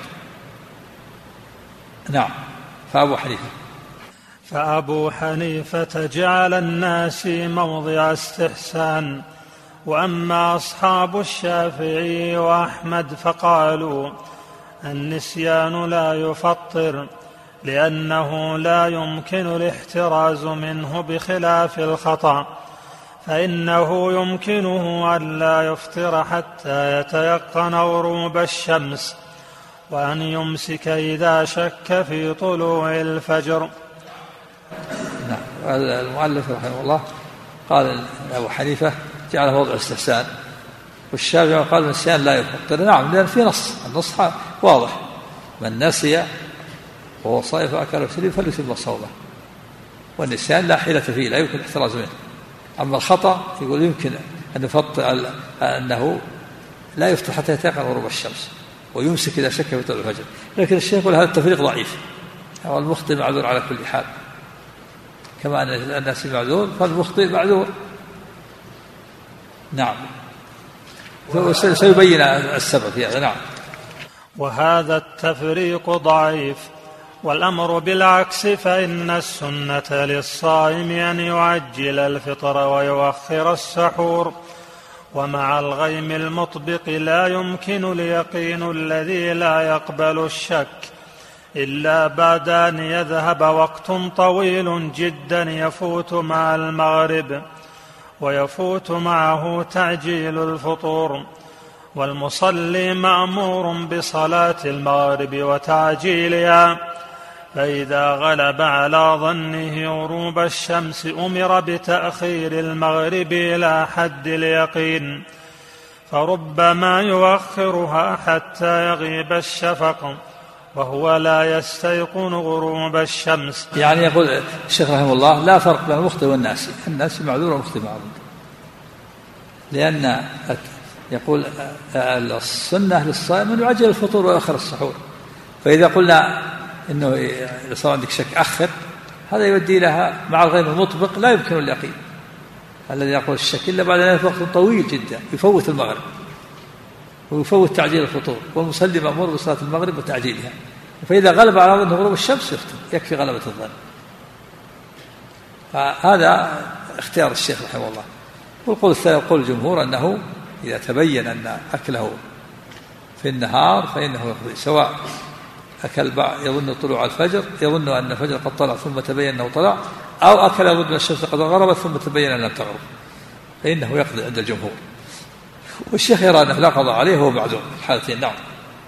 نعم. فأبو حنيفة فأبو حنيفة جعل الناس موضع استحسان، وأما أصحاب الشافعي وأحمد فقالوا النسيان لا يفطر لأنه لا يمكن الاحتراز منه بخلاف الخطأ، فإنه يمكنه أن لا يفطر حتى يتيقن غروب الشمس، وأن يمسك إذا شك في طلوع الفجر. نعم. المؤلف رحمه الله قال أبو حنيفة جعله وضع استحسان، والشافعي قال النسيان لا يفطر. نعم، لأن في نص، النص واضح: من نسي وهو صائم فأكل وشرب فليتم صومه، والنسيان لا حيلة فيه، لا يمكن الاحتراز منه. أما الخطأ يقول يمكن أن يفطر، أنه لا يفطر حتى يتيقن غروب الشمس، ويمسك إذا شك في طلوع الفجر. لكن الشيخ يقول هذا التفريق ضعيف، والمخطئ معذور على كل حال، كما أن الناس معذور فالمخطئ معذور. نعم، سيبين السبب في هذا. نعم. وهذا التفريق ضعيف، والأمر بالعكس، فإن السنة للصائم أن يعجل الفطر ويؤخر السحور، ومع الغيم المطبق لا يمكن اليقين الذي لا يقبل الشك إلا بعد أن يذهب وقت طويل جدا يفوت مع المغرب، ويفوت معه تعجيل الفطور. والمصلي مأمور بصلاة المغرب وتعجيلها، فإذا غلب على ظنه غروب الشمس أمر بتأخير المغرب إلى حد اليقين، فربما يؤخرها حتى يغيب الشفق وهو لا يستيقن غروب الشمس. يعني يقول الشيخ رحمه الله لا فرق بين المخطئ والناسي، الناسي معذور والمخطئ معذور، لأن يقول السنة للصائم أن يعجل الفطور ويؤخر السحور. فإذا قلنا إنه إذا صار عندك شك أخر، هذا يؤدي لها مع الغيم المطبق لا يمكن اليقين الذي يقول الشك إلا بعد أن وقت طويل جدا يفوت المغرب ويفوت تعجيل الفطور، والمصلي مأمور بصلاة المغرب وتعجيلها. فإذا غلب على ظن غروب الشمس يفطر، يكفي غلبة الظن. فهذا اختيار الشيخ رحمه الله. والقول الثاني يقول الجمهور أنه إذا تبين أن أكله في النهار فإنه يقضي، سواء أكل يظن طلوع الفجر، يظن أن الفجر قد طلع ثم تبين أنه طلع، أو أكل يظن أن الشمس قد غربت ثم تبين أن لم تغرب، فإنه يقضي عند الجمهور. والشيخ يرى أنه لا قضاء عليه وهو معذور في الحالتين. نعم.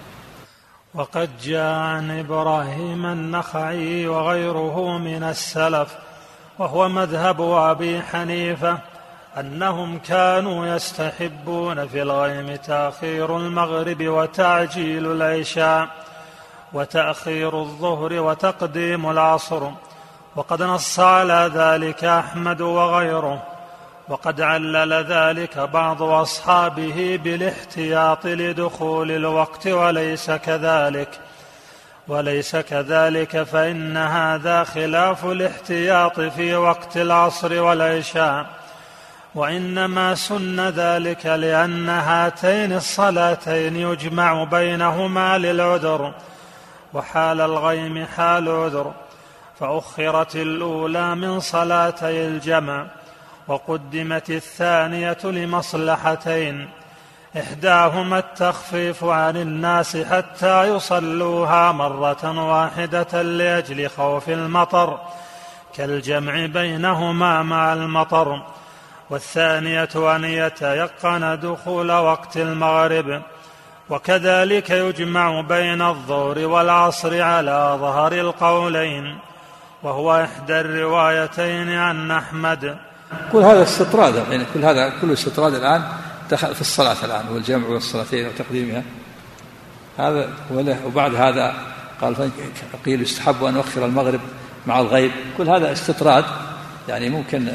وقد جاء عن إبراهيم النخعي وغيره من السلف، وهو مذهب أبي حنيفة، أنهم كانوا يستحبون في الغيم تأخير المغرب وتعجيل العشاء، وتأخير الظهر وتقديم العصر، وقد نص على ذلك أحمد وغيره. وقد علل ذلك بعض أصحابه بالاحتياط لدخول الوقت، وليس كذلك وليس كذلك فإن هذا خلاف الاحتياط في وقت العصر والعشاء، وإنما سن ذلك لأن هاتين الصلاتين يجمع بينهما للعذر، وحال الغيم حال عذر، فأخرت الأولى من صلاتي الجمع، وقدمت الثانية لمصلحتين: إحداهما التخفيف عن الناس حتى يصلوها مرة واحدة لأجل خوف المطر كالجمع بينهما مع المطر، والثانية أن يتيقن دخول وقت المغرب. وكذلك يجمع بين الظهر والعصر على ظهر القولين، وهو إحدى الروايتين عن أحمد. كل هذا استطراد، يعني كل هذا كله استطراد الآن دخل في الصلاة الآن، والجمع والصلاتين وتقديمها هذا. وبعد هذا قال قيل يستحب أن نؤخر المغرب مع الغيب. كل هذا استطراد، يعني ممكن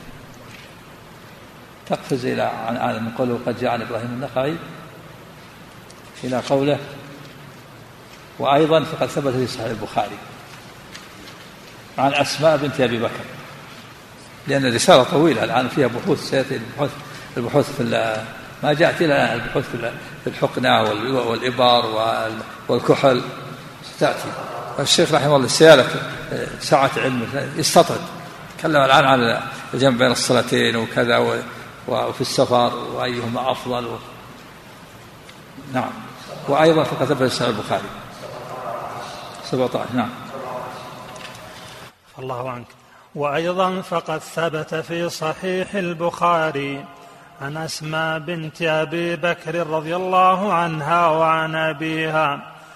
تقفز إلى عن من قوله قد جاء عن إبراهيم النخعي إلى قوله وأيضا فقد ثبت في صحيح البخاري عن أسماء بنت أبي بكر، لأن الرسالة طويلة الآن فيها بحوث، سيأتي البحوث البحوث في ما جاءت إلى البحوث في الحقنة والإبار والكحل ستأتي. الشيخ رحمه الله السيالة سعة علمه يستطرد، تكلم الآن عن الجمع بين الصلاتين وكذا وفي السفر وأيهما أفضل و... نعم. وأيضا فقد ثبت في صحيح البخاري سبعة عشر. نعم. الله عنك. وأيضا فقد ثبت في صحيح البخاري عن أسماء بنت أبي بكر رضي الله عنها وعن أبيها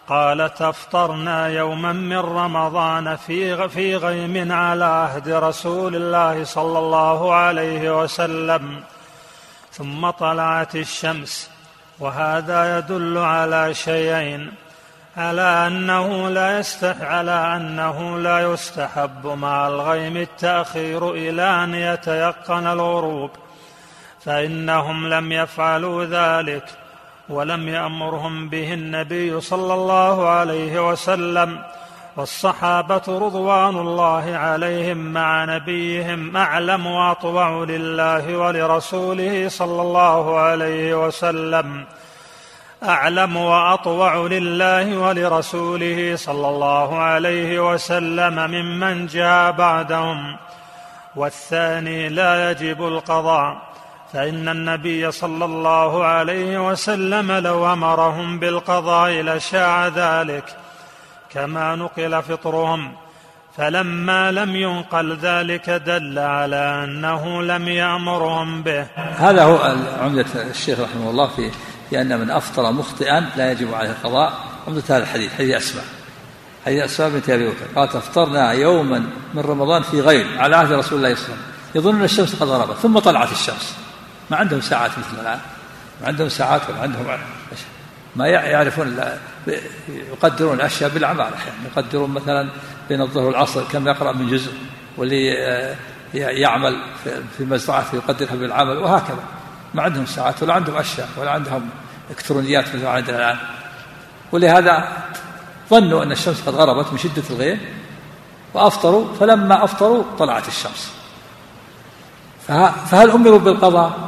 قالت أفطرنا يوما من رمضان في في غيم على عهد رسول الله صلى الله عليه وسلم ثم طلعت الشمس. وهذا يدل على شيئين: على أنه لا يستح على أنه لا يستحب مع الغيم التأخير إلى أن يتيقن الغروب، فإنهم لم يفعلوا ذلك ولم يأمرهم به النبي صلى الله عليه وسلم، والصحابة رضوان الله عليهم مع نبيهم أعلم وأطوع لله ولرسوله صلى الله عليه وسلم أعلم وأطوع لله ولرسوله صلى الله عليه وسلم ممن جاء بعدهم. والثاني لا يجب القضاء، فإن النبي صلى الله عليه وسلم لو أمرهم بالقضاء لشاع ذلك كما نقل فطرهم، فلما لم ينقل ذلك دل على أنه لم يأمرهم به. هذا هو عمدة الشيخ رحمه الله في لأن من أفطر مخطئا لا يجب عليه القضاء. عمدة هذا الحديث حديث أسماء حديث أسماء بنت أبي بكر قالت: أفطرنا يوما من رمضان في غيم على عهد رسول الله صلى الله عليه وسلم يظنون الشمس قد غربت ثم طلعت الشمس. ما عندهم ساعات مثل الآن، ما عندهم ساعات ولا عندهم ما يعرفون، يقدرون الأشياء بالأعمال. أحيانا يقدرون مثلا بين الظهر والعصر كم يقرأ من جزء، واللي يعمل في مزرعة يقدرها بالعمل، وهكذا. ما عندهم ساعات ولا عندهم أشياء ولا عندهم إلكترونيات مثل عندنا الآن، ولهذا ظنوا أن الشمس قد غربت من شدة الغيم وأفطروا، فلما أفطروا طلعت الشمس. فهل أمروا بالقضاء؟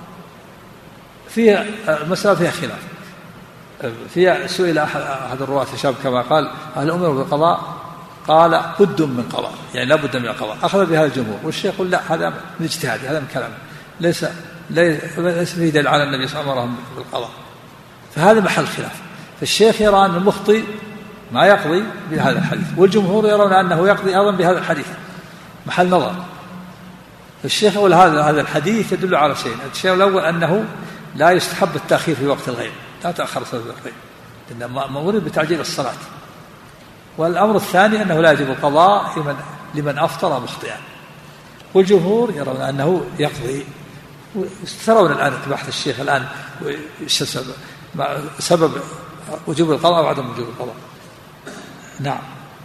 فيها المسألة فيها خلاف. فيها سئل أحد الرواة الشاب كما قال: هل أمروا بالقضاء؟ قال: بد من قضاء، يعني لا بد من القضاء. أخذ بها الجمهور، والشيخ يقول: لا، هذا من اجتهادي، هذا من كلامه، ليس ليس فيه دليل على النبي صلى الله عليه وسلم أمرهم بالقضاء. فهذا محل خلاف. فالشيخ يرى أن المخطئ ما يقضي بهذا الحديث، والجمهور يرون أنه يقضي أيضا بهذا الحديث، محل نظر. الشيخ يقول هذا هذا الحديث يدل على شيء. الشيء الأول أنه لا يستحب التأخير في وقت الغيم، لا تأخر صلاة الغيم، إنما مأمور بتعجيل الصلاة. والأمر الثاني أنه لا يجب القضاء لمن لمن أفطر مخطئا، والجمهور يرون أنه يقضي. ترون الآن بحث الشيخ الآن سبب وجوب القضاء وعدم وجوب القضاء. نعم.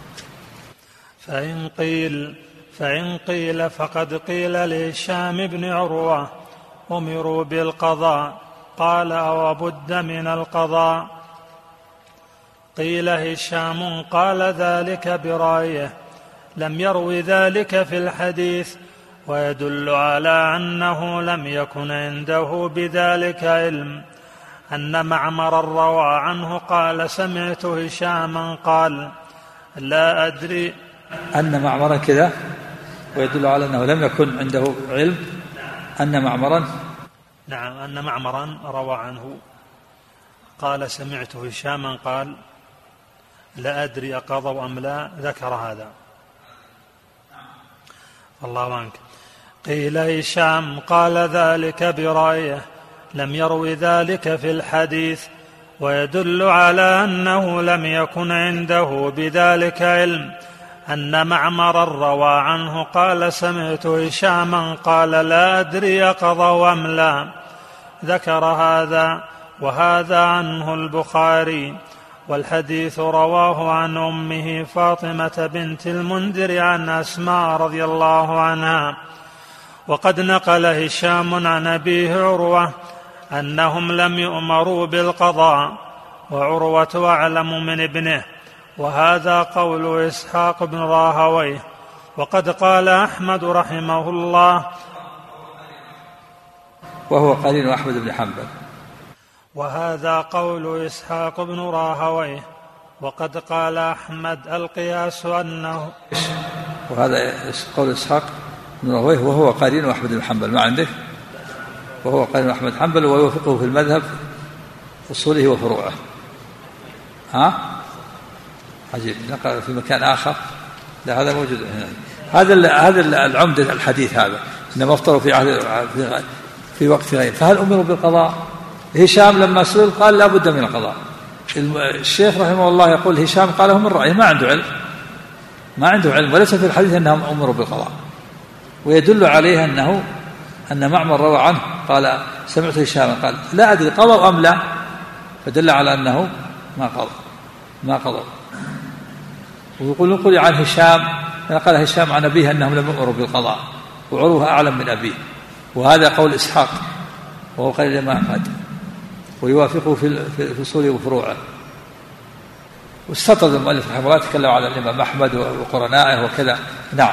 فإن قيل فإن قيل فقد قيل لهشام بن عروة: أمروا بالقضاء، قال: أو بد من القضاء؟ قيل هشام قال ذلك برأيه، لم يروي ذلك في الحديث، ويدل على أنه لم يكن عنده بذلك علم. أن معمر روى عنه قال: سمعت هشاما قال: لا أدري. أن معمرا كذا، ويدل على أنه لم يكن عنده علم. أن معمرا نعم أن معمرا روى عنه قال: سمعت هشاما قال: لا أدري أقضوا أم لا، ذكر هذا. الله عنك. قيل هشام قال ذلك برأيه، لم يروي ذلك في الحديث، ويدل على أنه لم يكن عنده بذلك علم. أن معمرا روى عنه قال: سمعت هشاما قال: لا أدري أقضوا أم لا، ذكر هذا. وهذا عنه البخاري. والحديث رواه عن أمه فاطمة بنت المنذر عن أسماء رضي الله عنها. وقد نقل هشام عن أبيه عروة أنهم لم يؤمروا بالقضاء، وعروة أعلم من ابنه، وهذا قول إسحاق بن راهويه. وقد قال أحمد رحمه الله، وهو قرين أحمد بن حنبل. وهذا قول إسحاق بن راهويه. وقد قال أحمد القياس أنه، وهذا قول إسحاق بن راهويه وهو قرين أحمد بن حنبل، ما عندك؟ وهو قرين أحمد بن حنبل، ويوافقه في المذهب أصوله وفروعه. ها عجيب، نقل في مكان آخر، لا هذا موجود هنا. هذا هذا العمدة الحديث هذا، إنما افطروا في عهد في, في وقت غير. فهل أمروا بالقضاء؟ هشام لما سئل قال: لا بد من القضاء. الشيخ رحمه الله يقول هشام قاله من رأيه، ما عنده علم، ما عنده علم، وليس في الحديث أنهم أمروا بالقضاء. ويدل عليه أنه أن معمر روى عنه قال سمعت هشام قال لا أدري قضوا أم لا، فدل على أنه ما قضوا ما قضوا. ويقول نقول عن هشام قال هشام عن أبيه أنهم لم يؤمروا بالقضاء، وعروه أعلم من أبيه، وهذا قول إسحاق وهو قال الإمام أحمد، ويوافقه في أصوله وفروعه. واستطرد المؤلف رحمه الله تكلم على الإمام أحمد وقرنائه وكذا. نعم.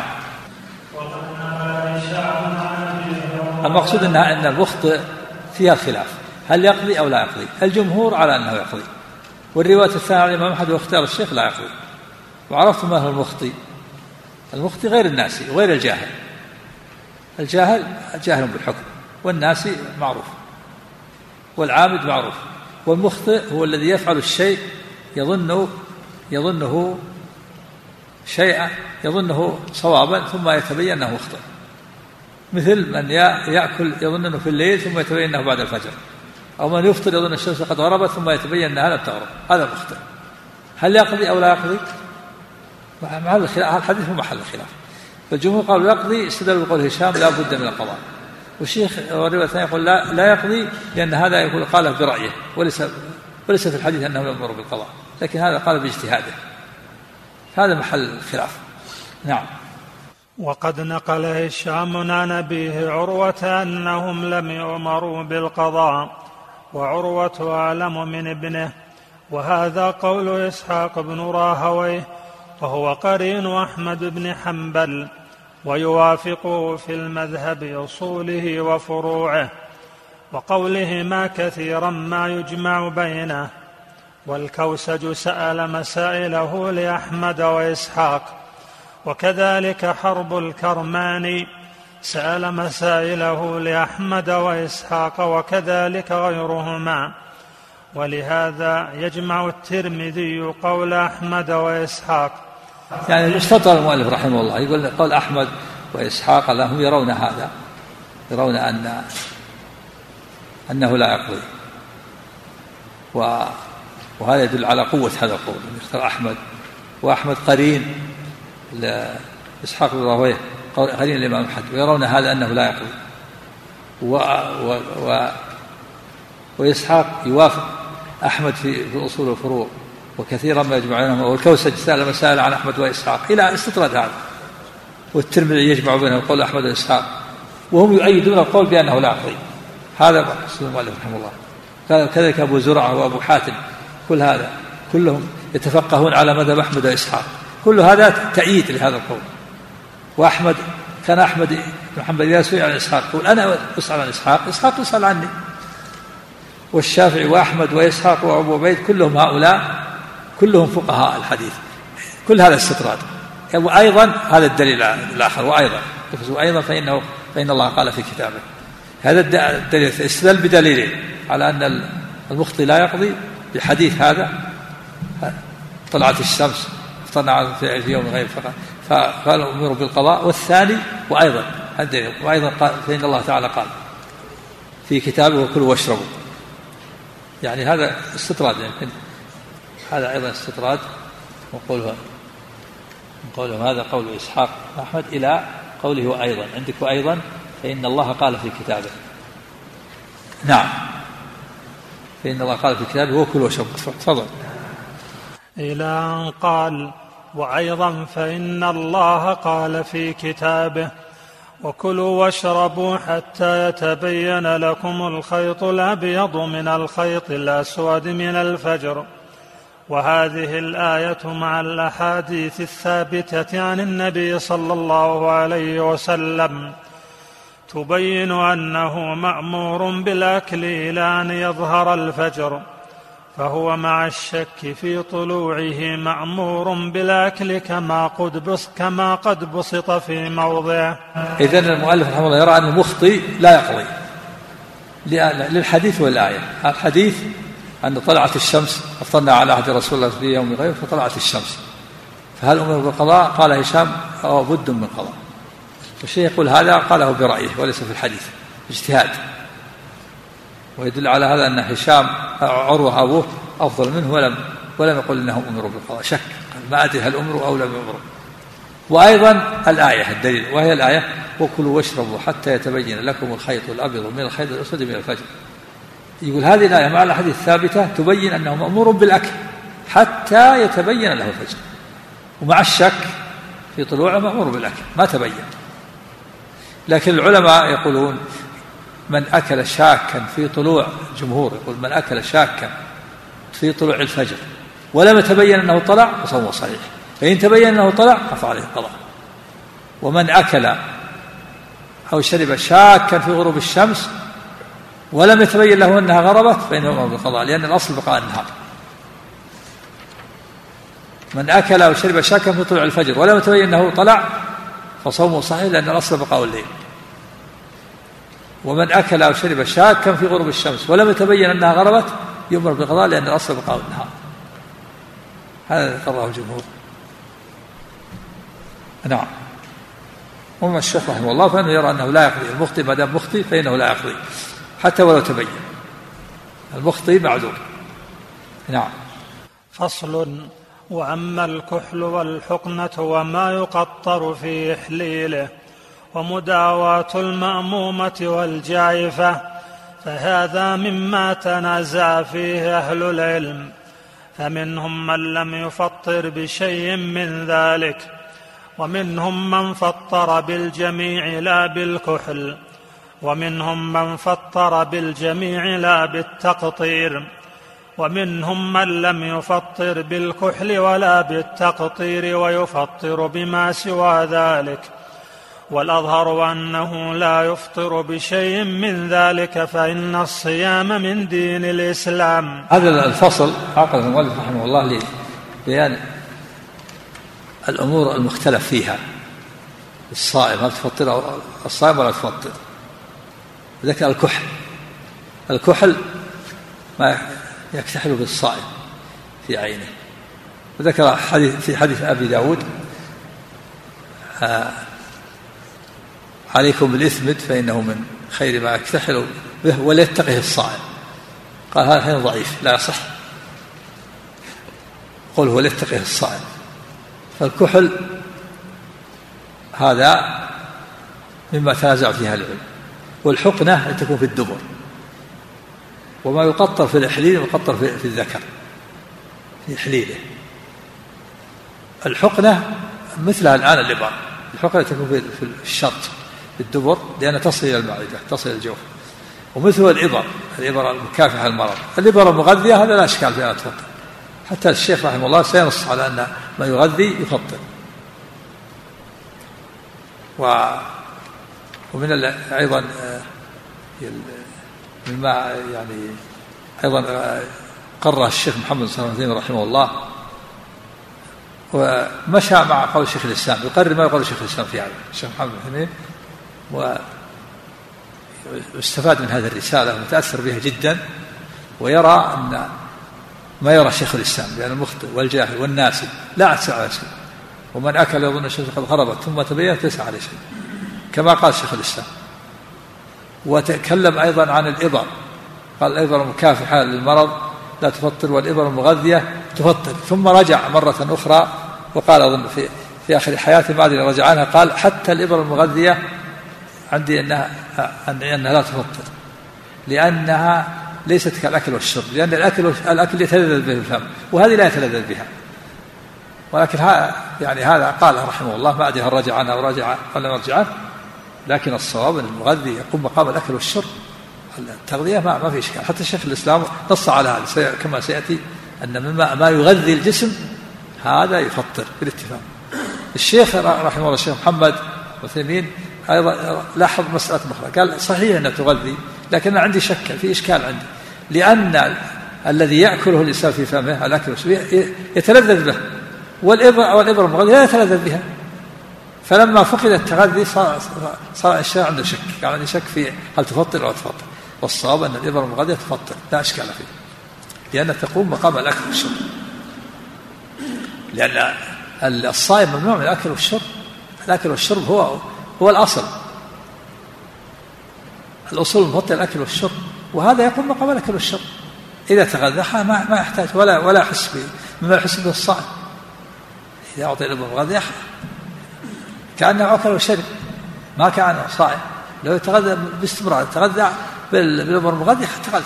المقصود أنها أن المخطئ فيها خلاف، هل يقضي أو لا يقضي؟ الجمهور على أنه يقضي، والرواية الثانية على الإمام أحمد واختيار الشيخ لا يقضي. وعرفتم ما هو المخطئ؟ المخطئ غير الناسي وغير الجاهل. الجاهل جاهل بالحكم، والناسي معروف، والعامد معروف. والمخطئ هو الذي يفعل الشيء يظنه يظنه شيئا يظنه صوابا ثم يتبين أنه مخطئ، مثل من يأكل يظن أنه في الليل ثم يتبين أنه بعد الفجر، أو من يفطر يظن الشمس قد غربت ثم يتبين أنها لم تغرب، هذا مخطئ. هل يقضي أو لا يقضي؟ محل الخلاف، الحديث هو محل الخلاف. فالجمهور قالوا يقضي، استدلوا بقول هشام لا بد من القضاء. والشيخ والرواية الثانية يقول لا, لا يقضي، لأن هذا يقول قاله برأيه، وليس وليس في الحديث أنه يأمر بالقضاء، لكن هذا قال باجتهاده. هذا محل الخلاف. نعم. وقد نقل هشام عن أبيه عروة أنهم لم يؤمروا بالقضاء، وعروة أعلم من ابنه، وهذا قول إسحاق بن راهويه، وهو قرين أحمد بن حنبل، ويوافقه في المذهب أصوله وفروعه، وقولهما كثيرا ما يجمع بينه. والكوسج سأل مسائله لأحمد وإسحاق، وكذلك حرب الكرماني سأل مسائله لأحمد وإسحاق، وكذلك غيرهما. ولهذا يجمع الترمذي قول أحمد وإسحاق. يعني استطرد المؤلف رحمه الله يقول قول أحمد وإسحاق لهم يرون هذا، يرون أن أنه لا يقضي، وهذا يدل على قوة هذا القول. يختار أحمد، وأحمد قرين لإسحاق بن راهويه قرين الإمام أحمد، ويرون هذا أنه لا يقضي. و و و وإسحاق يوافق أحمد في الأصول والفروع، وكثيرا ما يجمعونهم. والكوسج سأل مسائل عن أحمد وإسحاق إلى استطراد هذا. والترمذي يجمع بينهم قول أحمد وإسحاق، وهم يؤيدون القول بأنه لا يقضي. هذا مقصود المؤلف رحمه الله. كذلك أبو زرعة وأبو حاتم، كل هذا كلهم يتفقهون على مذهب أحمد وإسحاق، كل هذا تأييد لهذا القول. وأحمد كان أحمد بن محمد إذا سئل عن إسحاق يقول أنا أسأل عن إسحاق، إسحاق يسأل عني. والشافعي وأحمد وإسحاق وأبو عبيد كلهم هؤلاء كلهم فقهاء الحديث. كل هذا استطراد. وأيضا هذا الدليل الآخر، وأيضا وأيضا فإنه فإن الله قال في كتابه. هذا الدليل استدل بدليلين على أن المخطئ لا يقضي، بحديث هذا طلعت الشمس افترنا في يوم غير فقالوا أمروا بالقضاء. والثاني وأيضا وأيضا قال فإن الله تعالى قال في كتابه وكلوا واشربوا. يعني هذا استطراد، يمكن هذا أيضا استطراد. وقوله قوله هذا قول إسحاق أحمد إلى قوله وأيضا عندك وأيضا فإن الله قال في كتابه. نعم، فإن الله قال في كتابه وكلوا واشربوا. تفضل. إلى أن قال وأيضا فإن الله قال في كتابه وكلوا واشربوا حتى يتبين لكم الخيط الأبيض من الخيط الأسود من الفجر. وهذه الآية مع الأحاديث الثابتة عن النبي صلى الله عليه وسلم تبين أنه مأمور بالأكل إلى أن يظهر الفجر، فهو مع الشك في طلوعه مأمور بالأكل كما قد بسط, كما قد بسط في موضعه. إذن المؤلف رحمه الله يرى أن المخطئ لا يقضي للحديث والآية. الحديث أن طلعت الشمس، أفطرنا على عهد رسول الله في يوم غير فطلعت الشمس، فهل أمر بالقضاء؟ قال هشام أو بد من قضاء. والشيخ يقول هذا قاله برأيه وليس في الحديث، اجتهاد. ويدل على هذا أن هشام عروة أبوه أفضل منه ولم ولم يقل إنهم أمروا بالقضاء، شك ما أدري هل أمروا أو لم يأمروا. وأيضا الآية الدليل، وهي الآية وكلوا واشربوا حتى يتبين لكم الخيط الأبيض من الخيط الأسود من الفجر. يقول هذه الآية مع الأحاديث الثابتة تبين أنه مأمور بالأكل حتى يتبين له الفجر، ومع الشك في طلوعه مأمور بالأكل ما تبين. لكن العلماء يقولون من أكل شاكا في طلوع، جمهور يقول من أكل شاكا في طلوع الفجر ولم يتبين أنه طلع فصومه صحيح، فإن تبين أنه طلع فعليه القضاء. ومن أكل أو شرب شاكا في غروب الشمس ولم يتبين له أنها غربت فإنه يؤمر بالقضاء، لأن الأصل بقاء النهار. من أكل أو شرب شاكا في طلوع الفجر ولم يتبين أنه طلع فصومه صحيح، لأن الأصل بقاء الليل. ومن أكل أو شرب شاكا في غروب الشمس ولم يتبين أنها غربت يؤمر بالقضاء، لأن الأصل بقاء النهار. هذا قرره الجمهور. نعم. وما الشيخ رحمه الله فإنه يرى أنه لا يقضي، المخطئ ما دام مخطئ فإنه لا يقضي حتى ولو تبين، المخطئ معذور. نعم. فصل. وأما الكحل والحقنة وما يقطر في إحليله ومداواة المأمومة والجائفة فهذا مما تنازع فيه أهل العلم، فمنهم من لم يفطر بشيء من ذلك، ومنهم من فطر بالجميع لا بالكحل، ومنهم من فطر بالجميع لا بالتقطير، ومنهم من لم يفطر بالكحل ولا بالتقطير ويفطر بما سوى ذلك. والأظهر أنه لا يفطر بشيء من ذلك، فإن الصيام من دين الإسلام. هذا الفصل عقد المؤلف رحمه الله لبيان الأمور المختلف فيها الصائم، هل تفطر الصائم ولا تفطر. ذكر الكحل، الكحل ما يكتحل بالصائم في عينه. وذكر حديث في حديث أبي داود آه عليكم بالإثمد فإنه من خير ما يكتحل به وليتقه الصائم. قال هذا حين ضعيف لا يصح، قل هو ليتقه الصائم. فالكحل هذا مما تنازع فيها العلم. والحقنة أن تكون في الدبر، وما يقطر في الإحليل يقطر في الذكر في إحليله. الحقنة مثلها الآن الإبر، الحقنة تكون في الشرط في الدبر لأنها تصل إلى المعدة تصل إلى الجوف. ومثل الإبر، الإبر المكافحة المرض. الإبر المغذية هذا لا إشكال فيها تفطر، حتى الشيخ رحمه الله سينص على أن ما يغذي يفطر. و ومن أيضا مما يعني أيضا قرر الشيخ محمد صلى الله عليه وسلم رحمه الله ومشى مع قول الشيخ الإسلام، يقرر ما يقول الشيخ الإسلام في هذا الشيخ محمد الحميد، واستفاد من هذه الرسالة ومتأثر بها جدا، ويرى أن ما يرى شيخ الإسلام لأن المخطئ والجاهل والناسي لا أتسع على شيء، ومن أكل يظن الشمس قد غربت ثم تبينت ليس عليه شيء كما قال شيخ الإسلام. وتكلم أيضا عن الإبر، قال الإبر المكافحة للمرض لا تفطر والإبر المغذية تفطر. ثم رجع مرة أخرى وقال أظن في, في آخر حياته بعد أن رجع عنها قال حتى الإبر المغذية عندي أنها, أنها لا تفطر لأنها ليست كالأكل والشرب، لأن الأكل, الأكل يتلذذ به الفم وهذه لا يتلذذ بها. ولكن ها يعني هذا قال رحمه الله ما أدري هل رجع عنها ورجع ولا مرجع، لكن الصواب أن المغذي يقوم مقام الأكل والشرب، التغذية ما, ما في إشكال. حتى الشيخ الإسلام نص على هذا كما سيأتي أن مما ما يغذي الجسم هذا يفطر بالاتفاق. الشيخ رحمه الله الشيخ محمد وثيمين أيضا لاحظ مسألة أخرى، قال صحيح أنها تغذي لكن عندي شك في إشكال عندي، لأن الذي يأكله الإنسان في فمه الأكل يتلذذ به، والإبر والإبر المغذي لا يتلذذ بها. فلما فقد التغذي صار, صار الشيء عنده شك، يعني عنده شك في هل تفطر أو تفطر. والصواب أن الإبر المغذية تفطر لا إشكال فيه، لأنها تقوم مقام الأكل والشرب، لأن الصائم ممنوع من الأكل والشرب. الأكل والشرب هو هو الأصل، الأصول المفطر الأكل والشرب، وهذا يقوم مقام الأكل والشرب. إذا تغذى ما ما يحتاج ولا ولا يحس بما يحس به الصائم. إذا أعطي الأمر المغذية كأنه أكل وشرب ما كان صائم. لو يتغذى باستمرار يتغذى بالأمر المغذية تغذى.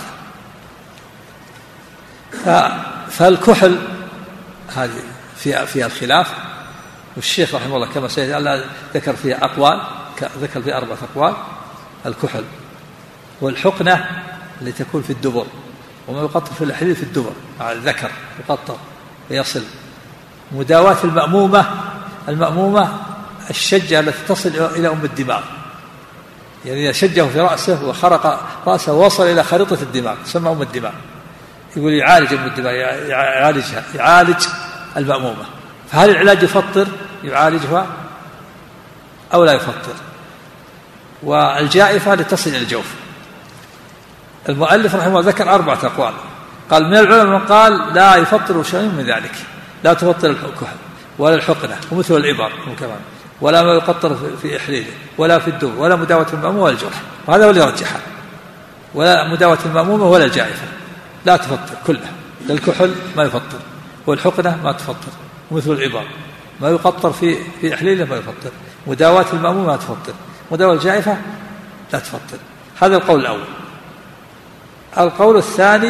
فالكحل هذه فيها فيها الخلاف، والشيخ رحمه الله كما سيأتي ذكر فيها أقوال، ذكر فيها أربعة أقوال. الكحل والحقنة اللي تكون في الدبر، وما يقطر في الحليل في الدبر على الذكر يقطر ويصل. مداواة المأمومة، المأمومة الشجة التي تصل إلى أم الدماغ، يعني شجه في رأسه وخرق رأسه ووصل إلى خريطة الدماغ تسمى أم الدماغ، يقول يعالج أم الدماغ، يعالجها، يعالج المأمومة. فهل العلاج يفطر يعالجها أو لا يفطر؟ والجائفة لتصل إلى الجوف. المؤلف رحمه الله ذكر أربعة أقوال. قال من العلماء من قال لا يفطر شيء من ذلك، لا تفطر الكحل ولا الحقنة ومثل الإبر كمان، ولا ما يقطر في إحليله، ولا في الدم، ولا مداوة المأمومة ولا الجرح. وهذا هو اللي يرجحه. ولا مداوة المأمومة ولا الجائفة لا تفطر كلها. الكحل ما يفطر، والحقنة ما تفطر، ومثل الإبر ما يقطر في في إحليله ما يفطر. مداوة المأمومة ما تفطر، مداوة الجائفة لا تفطر. هذا القول الأول. القول الثاني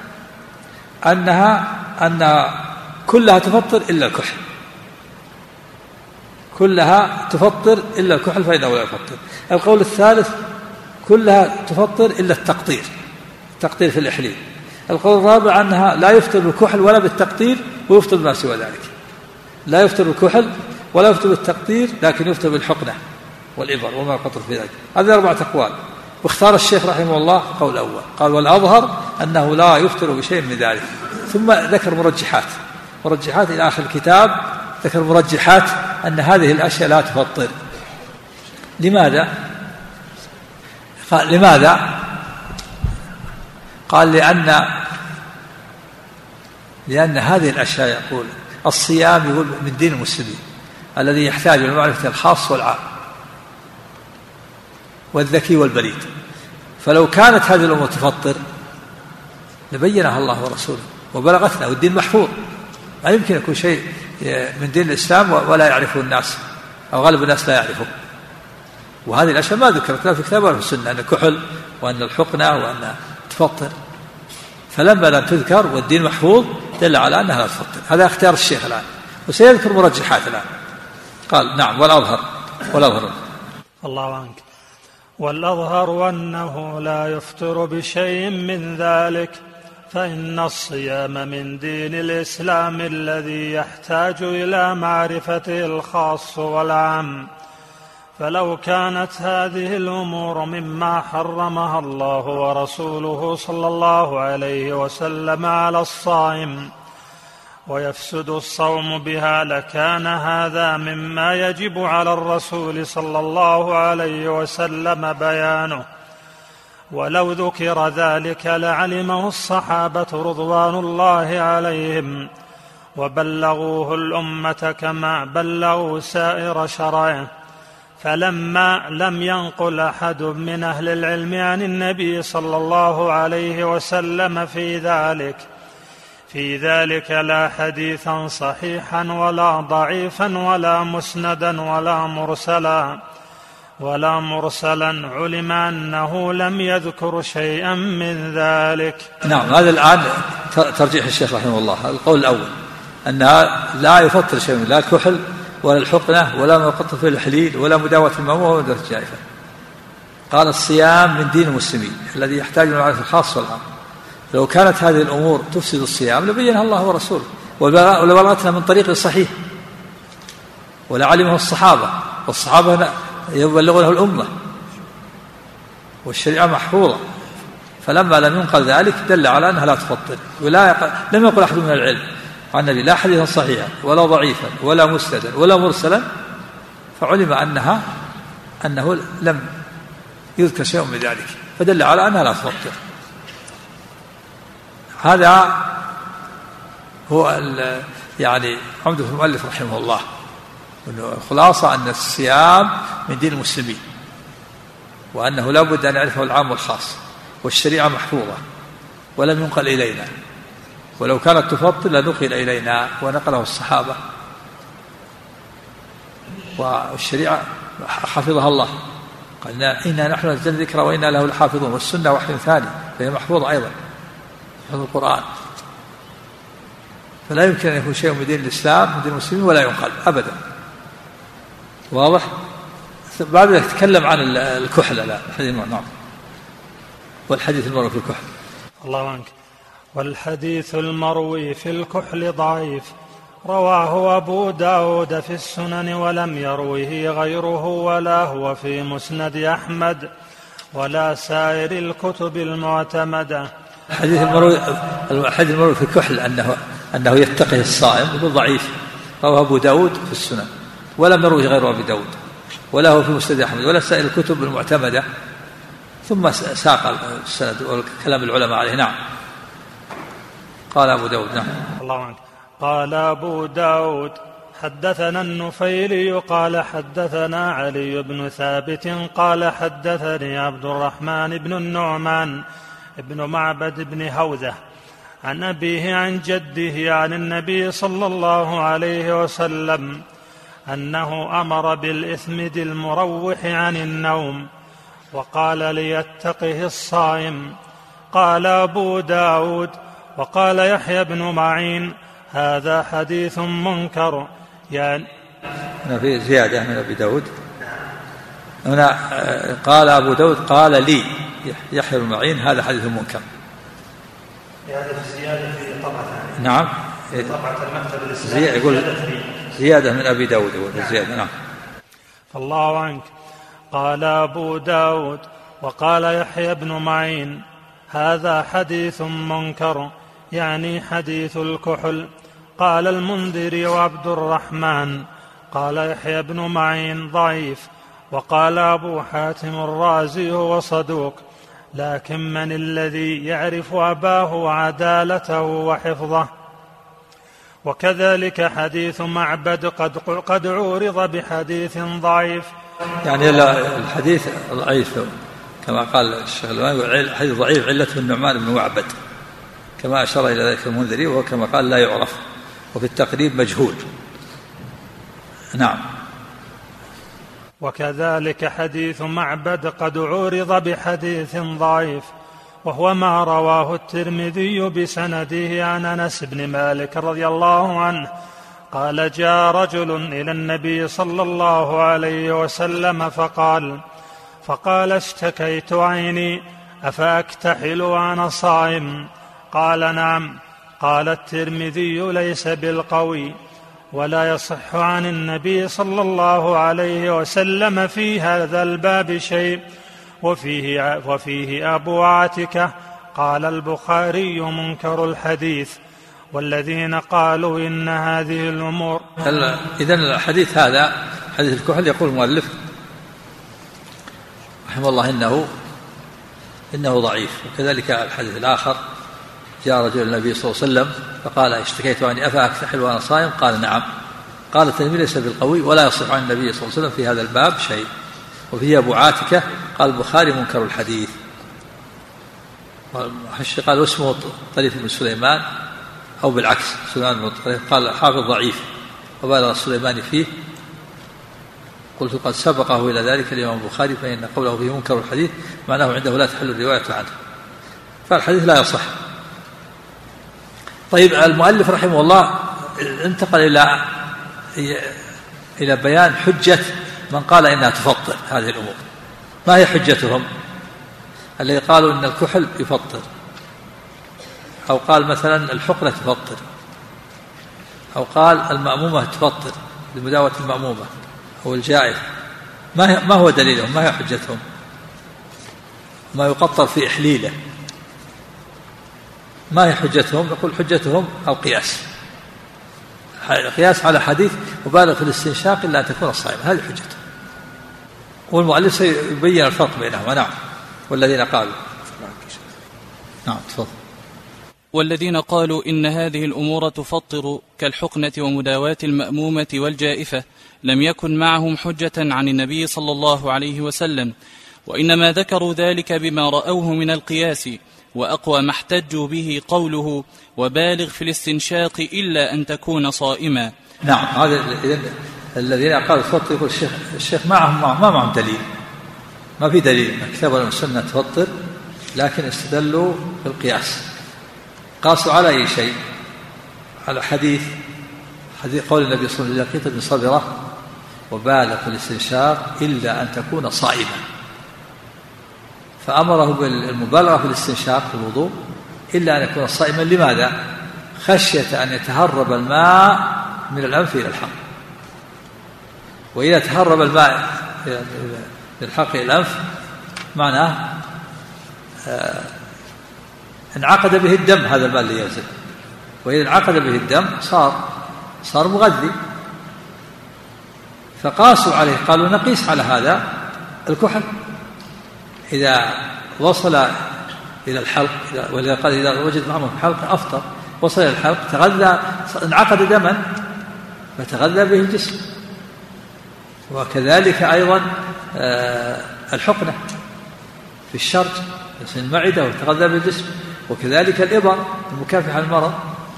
أنها أن كلها تفطر إلا الكحل، كلها تفطر إلا الكحل فإنه لا يفطر. القول الثالث كلها تفطر إلا التقطير، التقطير في الإحليل. القول الرابع أنها لا يفطر بالكحل ولا بالتقطير ويفطر بما سوى ذلك، لا يفطر بالكحل ولا يفطر بالتقطير لكن يفطر بالحقنة والإبر وما يقطر في ذلك. هذه أربعة أقوال، واختار الشيخ رحمه الله القول الأول. قال والأظهر أنه لا يفطر بشيء من ذلك. ثم ذكر مرجحات مرجحات إلى آخر الكتاب، ذكر مرجحات أن هذه الأشياء لا تفطر. لماذا؟ قال لماذا؟ قال لأن لأن هذه الأشياء يقول الصيام يقول من دين المسلمين الذي يحتاج إلى معرفة الخاص والعام والذكي والبليد. فلو كانت هذه الأمور تفطر لبينها الله ورسوله وبلغتنا، والدين محفوظ، ما يمكن يكون شيء من دين الإسلام ولا يعرفه الناس أو غالب الناس لا يعرفه. وهذه الأشياء ما ذكرت لا في الكتاب ولا في السنة، أن الكحل وأن الحقنة وأن تفطر، فلما لم تذكر والدين محفوظ دل على أنها لا تفطر. هذا اختيار الشيخ الآن، وسيذكر مرجحات الآن. قال نعم والأظهر والأظهر الله عنك والأظهر أنه لا يفطر بشيء من ذلك، فإن الصيام من دين الإسلام الذي يحتاج إلى معرفته الخاص والعام. فلو كانت هذه الأمور مما حرمها الله ورسوله صلى الله عليه وسلم على الصائم ويفسد الصوم بها لكان هذا مما يجب على الرسول صلى الله عليه وسلم بيانه، ولو ذكر ذلك لعلمه الصحابة رضوان الله عليهم وبلغوه الأمة كما بلغوا سائر شرائعه. فلما لم ينقل أحد من أهل العلم عن النبي صلى الله عليه وسلم في ذلك في ذلك لا حديثا صحيحا ولا ضعيفا ولا مسندا ولا مرسلا ولا مرسلا علم أنه لم يذكر شيئا من ذلك. نعم، هذا الآن ترجيح الشيخ رحمه الله. القول الأول أنها لا يفطر شيء من لا الكحل ولا الحقنة ولا ما يقطر في الحليل ولا مداوة المأمومة ولا مداوة الجائفة. قال الصيام من دين المسلمين الذي يحتاج إلى معرفة الخاص والعام. لو كانت هذه الأمور تفسد الصيام لبينها الله ورسوله ولبلغتنا من طريق صحيح ولعلمه الصحابة، والصحابة يبلغونه الأمة والشريعة محفوظة. فلما لم ينقل ذلك دل على أنها لا تفطر. ولا لم يقل أحد من العلم عن النبي لا حديثا صحيحا ولا ضعيفا ولا مسندا ولا مرسلا، فعلم أنها أنه لم يذكر شيء من ذلك، فدل على أنها لا تفطر. هذا هو يعني عمدة المؤلف رحمه الله، أنه خلاصة أن الصيام من دين المسلمين وأنه لا بد أن يعرفه العام والخاص. والشريعة محفوظة ولم ينقل إلينا، ولو كانت تفطر لنقل إلينا ونقله الصحابة، والشريعة حفظها الله، قال إنا نحن نزلنا الذكر وإنا له لحافظون، والسنة وحي ثاني فهي محفوظة أيضا، حفظ القرآن، فلا يمكن أن يكون شيء من دين الإسلام من دين المسلمين ولا ينقل أبدا. واضح؟ بعد ذلك تكلم عن الكحل. لا الحديث نعم، والحديث المروي في الكحل. الله عنك. والحديث المروي في الكحل ضعيف، رواه أبو داود في السنن ولم يروه غيره، ولا هو في مسند أحمد ولا سائر الكتب المعتمدة. الحديث المروي الحديث المروي في الكحل أنه أنه يتقي الصائم يقول ضعيف، رواه أبو داود في السنن ولم يروه غير أبي داود، ولا هو في مسند أحمد ولا سائر الكتب المعتمدة. ثم ساق السند وكلام العلماء عليه. نعم. قال أبو داود. نعم. الله عنك. قال أبو داود حدثنا النفيلي قال حدثنا علي بن ثابت قال حدثني عبد الرحمن بن النعمان ابن معبد بن هوذة عن أبيه عن جده عن النبي صلى الله عليه وسلم أنه أمر بالإثمد المروح عن النوم وقال ليتقه الصائم. قال أبو داود وقال يحيى بن معين هذا حديث منكر. يعني هنا في زيادة من أبي داود، هنا قال أبو داود قال لي يحيى بن معين هذا حديث منكر. هذا زيادة في طبعة. نعم. طبعة المكتب الإسلامي يقول زيادة من أبي داود زيادة. نعم. الله عنك. قال أبو داود وقال يحيى بن معين هذا حديث منكر، يعني حديث الكحل. قال المنذري وعبد الرحمن قال يحيى بن معين ضعيف. وقال أبو حاتم الرازي هو صدوق، لكن من الذي يعرف أباه وعدالته وحفظه؟ وكذلك حديث معبد قد قد عورض بحديث ضعيف. يعني الحديث ضعيف كما قال الشيخ الألباني، الحديث ضعيف علته النعمان بن معبد كما أشار إلى ذلك المنذري، وهو كما قال لا يعرف، وفي التقريب مجهول. نعم. وكذلك حديث معبد قد عورض بحديث ضعيف، وهو ما رواه الترمذي بسنده عن أنس بن مالك رضي الله عنه قال جاء رجل إلى النبي صلى الله عليه وسلم فقال فقال اشتكيت عيني أفأكتحل وأنا صائم؟ قال نعم. قال الترمذي ليس بالقوي، ولا يصح عن النبي صلى الله عليه وسلم في هذا الباب شيء. وفيه, وفيه أبو عاتكة قال البخاري منكر الحديث، والذين قالوا إن هذه الأمور. إذن الحديث هذا حديث الكحل يقول المؤلف رحمه الله إنه إنه ضعيف. وكذلك الحديث الآخر جاء رجل النبي صلى الله عليه وسلم فقال اشتكيت عني أفأكتحل وأنا صائم؟ قال نعم. قال الترمذي ليس بالقوي، ولا يصح عن النبي صلى الله عليه وسلم في هذا الباب شيء. وفيه أبو عاتكة قال البخاري منكر الحديث. قال اسمه طريف بن سليمان أو بالعكس سليمان بن طريف، قال حافظ ضعيف وبالغ السليماني فيه. قلت قد سبقه إلى ذلك الإمام البخاري، فإن قوله فيه منكر الحديث معناه عنده لا تحل الرواية عنه، فالحديث لا يصح. طيب المؤلف رحمه الله انتقل إلى إلى بيان حجة من قال إنها تفطر هذه الأمور. ما هي حجتهم الذي قالوا إن الكحل يفطر، أو قال مثلا الحقنة تفطر، أو قال المأمومة تفطر لمداوة المأمومة أو الجائف؟ ما ما هو دليلهم؟ ما هي حجتهم؟ ما يقطر في إحليله ما هي حجتهم؟ يقول حجتهم القياس، القياس على حديث مبالغ في الاستنشاق إلا أن تكون الصائم، هذه حجته. والمؤلف سيبين الفرق بينهما. نعم. والذين قالوا نعم تفضل. والذين قالوا إن هذه الأمور تفطر كالحقنة ومداواة المأمومة والجائفة لم يكن معهم حجة عن النبي صلى الله عليه وسلم، وإنما ذكروا ذلك بما رأوه من القياس، وأقوى ما احتجوا به قوله وبالغ في الاستنشاق إلا أن تكون صائما. نعم، هذا الذين قالوا تفطر يقول الشيخ, الشيخ معهم ما معهم دليل، ما في دليل من الكتاب ولا السنة تفطر، لكن استدلوا بالقياس، قاسوا على أي شيء؟ على حديث حديث قول النبي صلى الله عليه وسلم: لقيت بصبرة وبالغ في الاستنشاق إلا أن تكون صائما، فأمره بالمبالغة في الاستنشاق في الوضوء إلا أن يكون صائما. لماذا؟ خشية أن يتهرب الماء من الأنف إلى الحلق، وإذا تهرب الماء من الحلق إلى الأنف معناه آه انعقد به الدم، هذا الماء اللي ينزل، وإذا انعقد به الدم صار صار مغذي، فقاسوا عليه، قالوا نقيس على هذا الكحل إذا وصل إلى الحلق، ولذا قال إذا وجد معه الحلق أفطر، وصل إلى الحلق تغذى، انعقد دما فتغذى به الجسم. وكذلك أيضا الحقنة في الشرج في المعدة وتغذى به الجسم، وكذلك الإبر المكافحة المرض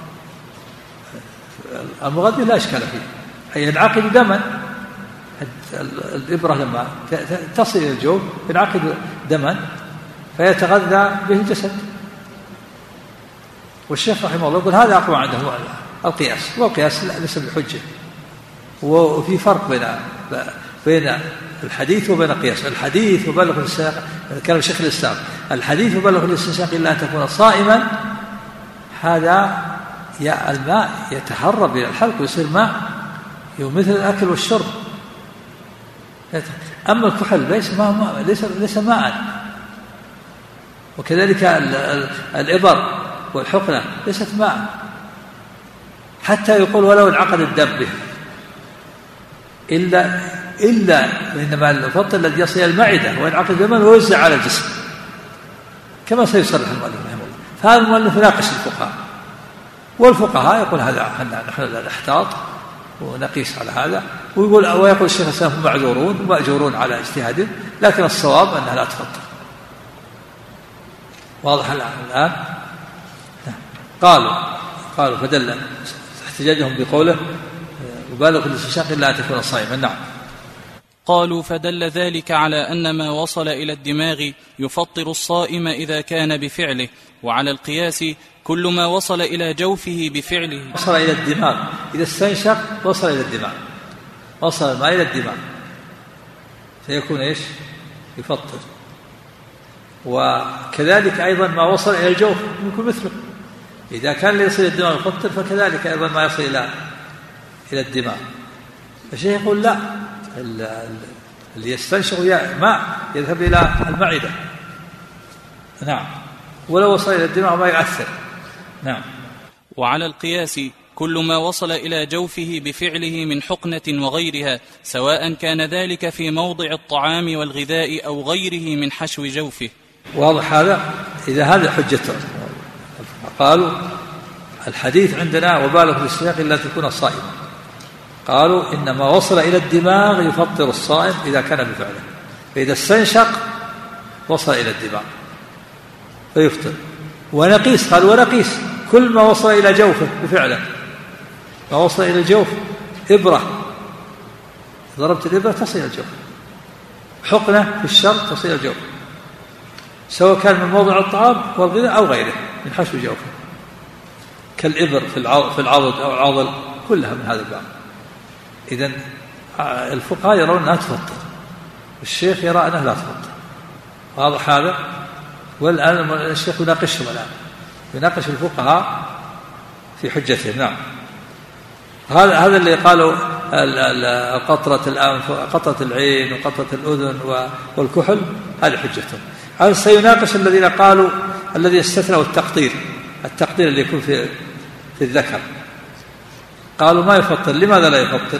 المغذي لا إشكال فيه، أي ينعقد دما. الإبرة لما تصل إلى الجوف ينعقد دما فيتغذى به الجسد. والشيخ رحمه الله يقول هذا أقوى عنده القياس، والقياس ليس بحجة، وفي فرق بين بين الحديث وبين القياس. الحديث وبلغ الاستنشاق، كان الشيخ الإسلام الحديث وبلغ الاستنشاق إلا أن تكون صائما، هذا يا الماء يتهرب إلى الحلق ويصير ماء مثل الأكل والشرب. أما الكحل ليس ماء، ليس ليس ماء. وكذلك الإبر والحقنة ليست ماء، حتى يقول ولو انعقد الدم به، إلا إلا إنما الفطر الذي يصل إلى المعدة وينعقد دما ويوزع على الجسم، كما سيصرح المؤلف رحمه الله. فهذا المؤلف يناقش الفقهاء، والفقهاء يقول هذا نحن لا نحتاط ونقيس على هذا، ويقول ويقول الشيخ الإسلام هم معذورون ومأجورون على اجتهادهم، لكن الصواب أنها لا تفطر. واضح الآن؟ قالوا قالوا فدل احتجاجهم بقوله وبالغ في الاستنشاق إلا أن تكون صائما. نعم. قالوا فدل ذلك على أن ما وصل إلى الدماغ يفطر الصائم إذا كان بفعله، وعلى القياس كل ما وصل إلى جوفه بفعله. وصل إلى الدماغ، إذا استنشق وصل إلى الدماغ، وصل الماء إلى الدماغ فيكون إيش؟ يفطر. وكذلك أيضا ما وصل إلى الجوف يكون مثله، إذا كان ليصل إلى الدماغ يفطر، فكذلك أيضا ما يصل إلى إلى الدماغ. الشيخ يقول لا، اللي يستنشق ماء يذهب إلى المعدة، نعم، ولو وصل إلى الدماغ ما يؤثر. نعم. وعلى القياس كل ما وصل إلى جوفه بفعله من حقنة وغيرها، سواء كان ذلك في موضع الطعام والغذاء أو غيره من حشو جوفه. واضح هذا؟ إذا هذا حجته. قالوا الحديث عندنا وبالغ في الاستنشاق إلا تكون صائما، قالوا إنما وصل إلى الدماغ يفطر الصائم إذا كان بفعله، فإذا استنشق وصل إلى الدماغ فيفطر. ونقيس، قالوا ونقيس كل ما وصل إلى جوفه بفعله، ما وصل إلى الجوف، إبرة ضربت الإبرة تصل إلى الجوف، حقنة في الشر تصل إلى الجوف، سواء كان من موضع الطعام والغذاء أو غيره من حشو جوفه، كالإبر في العضد أو العضل، كلها من هذا الباب. إذن الفقهاء يرون أنها تفطر، والشيخ يرى أنها لا تفطر. واضح هذا؟ والآن الشيخ يناقشهم الآن، يناقش الفقهاء في حجتهم. نعم. هذا هذا اللي قالوا قطرة الأنف وقطرة العين وقطرة الأذن والكحل، هذه حجتهم. هذا سيناقش الذين قالوا الذي استثنوا التقطير، التقطير اللي يكون في في الذكر، قالوا ما يفطر. لماذا لا يفطر؟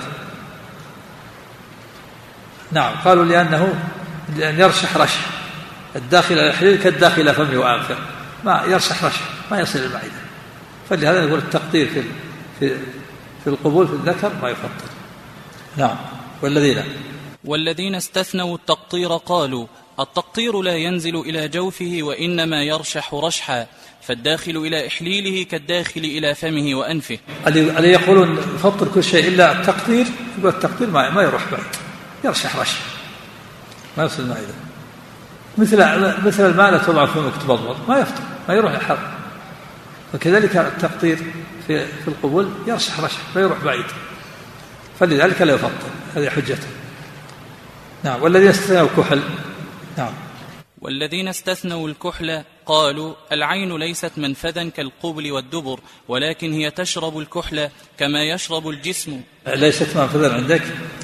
نعم، قالوا لأنه لأن يرشح رشح الداخل الحليل كالداخل فمه وأنفه، ما يرشح رشح ما يصل المعدة، فلهذا نقول التقطير في في في القبول في الذكر ما يفطر. نعم. والذين والذين استثنوا التقطير قالوا التقطير لا ينزل إلى جوفه وإنما يرشح رشحا، فالداخل إلى إحليله كالداخل إلى فمه وأنفه. اللي يقولون يفطر كل شيء إلا التقطير، يقول التقطير ما, ما يروح بعيد، يرشح رشح ما يصل المعدة، مثل مثل الماء لا تضع في فمك تبضبض ما يفطر، ما يروح الحلق. وكذلك التقطير في في القبول يرشح رشح لا يروح بعيد، فلذلك لا يفطر. هذه حجته. نعم. والذين استثنوا الكحل. نعم. والذين استثنوا الكحل قالوا العين ليست منفذا كالقبل والدبر، ولكن هي تشرب الكحل كما يشرب الجسم. ليست منفذا عندك؟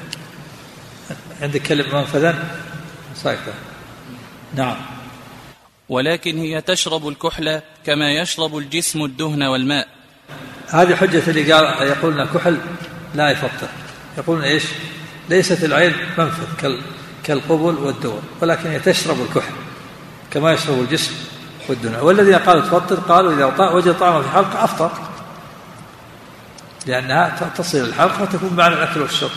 عندك كلمة منفذا ساكتة. نعم. ولكن هي تشرب الكحل كما يشرب الجسم الدهن والماء. هذه حجة اللي قال يقولون الكحل لا يفطر، يقولون إيش؟ ليست العين منفذ كالقبل والدبر، ولكن هي تشرب الكحل كما يشرب الجسم والدهن. والذين قالوا تفطر قالوا إذا وجد طعمه في حلقة أفطر، لأنها تصل الحلقة وتكون معنى الأكل والشرب.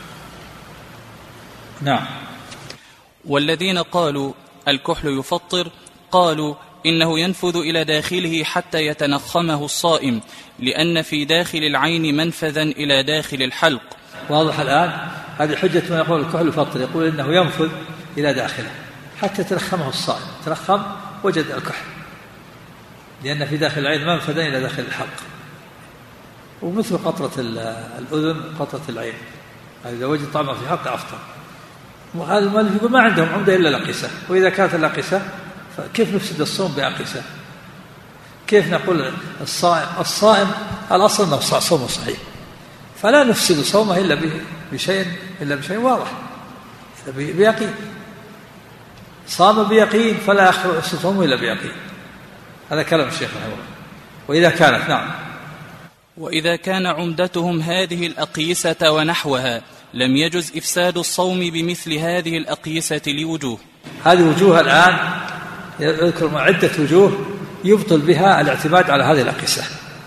نعم. والذين قالوا الكحل يفطر قالوا إنه ينفذ إلى داخله حتى يتنخمه الصائم، لأن في داخل العين منفذا إلى داخل الحلق. واضح الآن؟ هذه حجة من يقول الكحل يفطر، يقول إنه ينفذ إلى داخله حتى تنخمه الصائم، تنخم وجد الكحل، لأن في داخل العين منفذا إلى داخل الحلق. ومثل قطرة الأذن قطرة العين، إذا وجد طعمه في حلق أفطر. وهذا المؤلف يقول ما عندهم عمدة إلا الأقيسة، وإذا كانت الأقيسة فكيف نفسد الصوم بأقيسة؟ كيف نقول الصائم الصائم الأصل أنه صومه صحيح، فلا نفسد صومه إلا بشيء إلا بشيء واضح، إلا بيقين. صام بيقين فلا يخرج صومه إلا بيقين. هذا كلام الشيخ رحمه الله. وإذا كانت نعم وإذا كان عمدتهم هذه الأقيسة ونحوها لم يجز إفساد الصوم بمثل هذه الأقيسة لوجوه. هذه وجوه الآن يذكر عدة وجوه يبطل بها الاعتماد على هذه الأقيسة،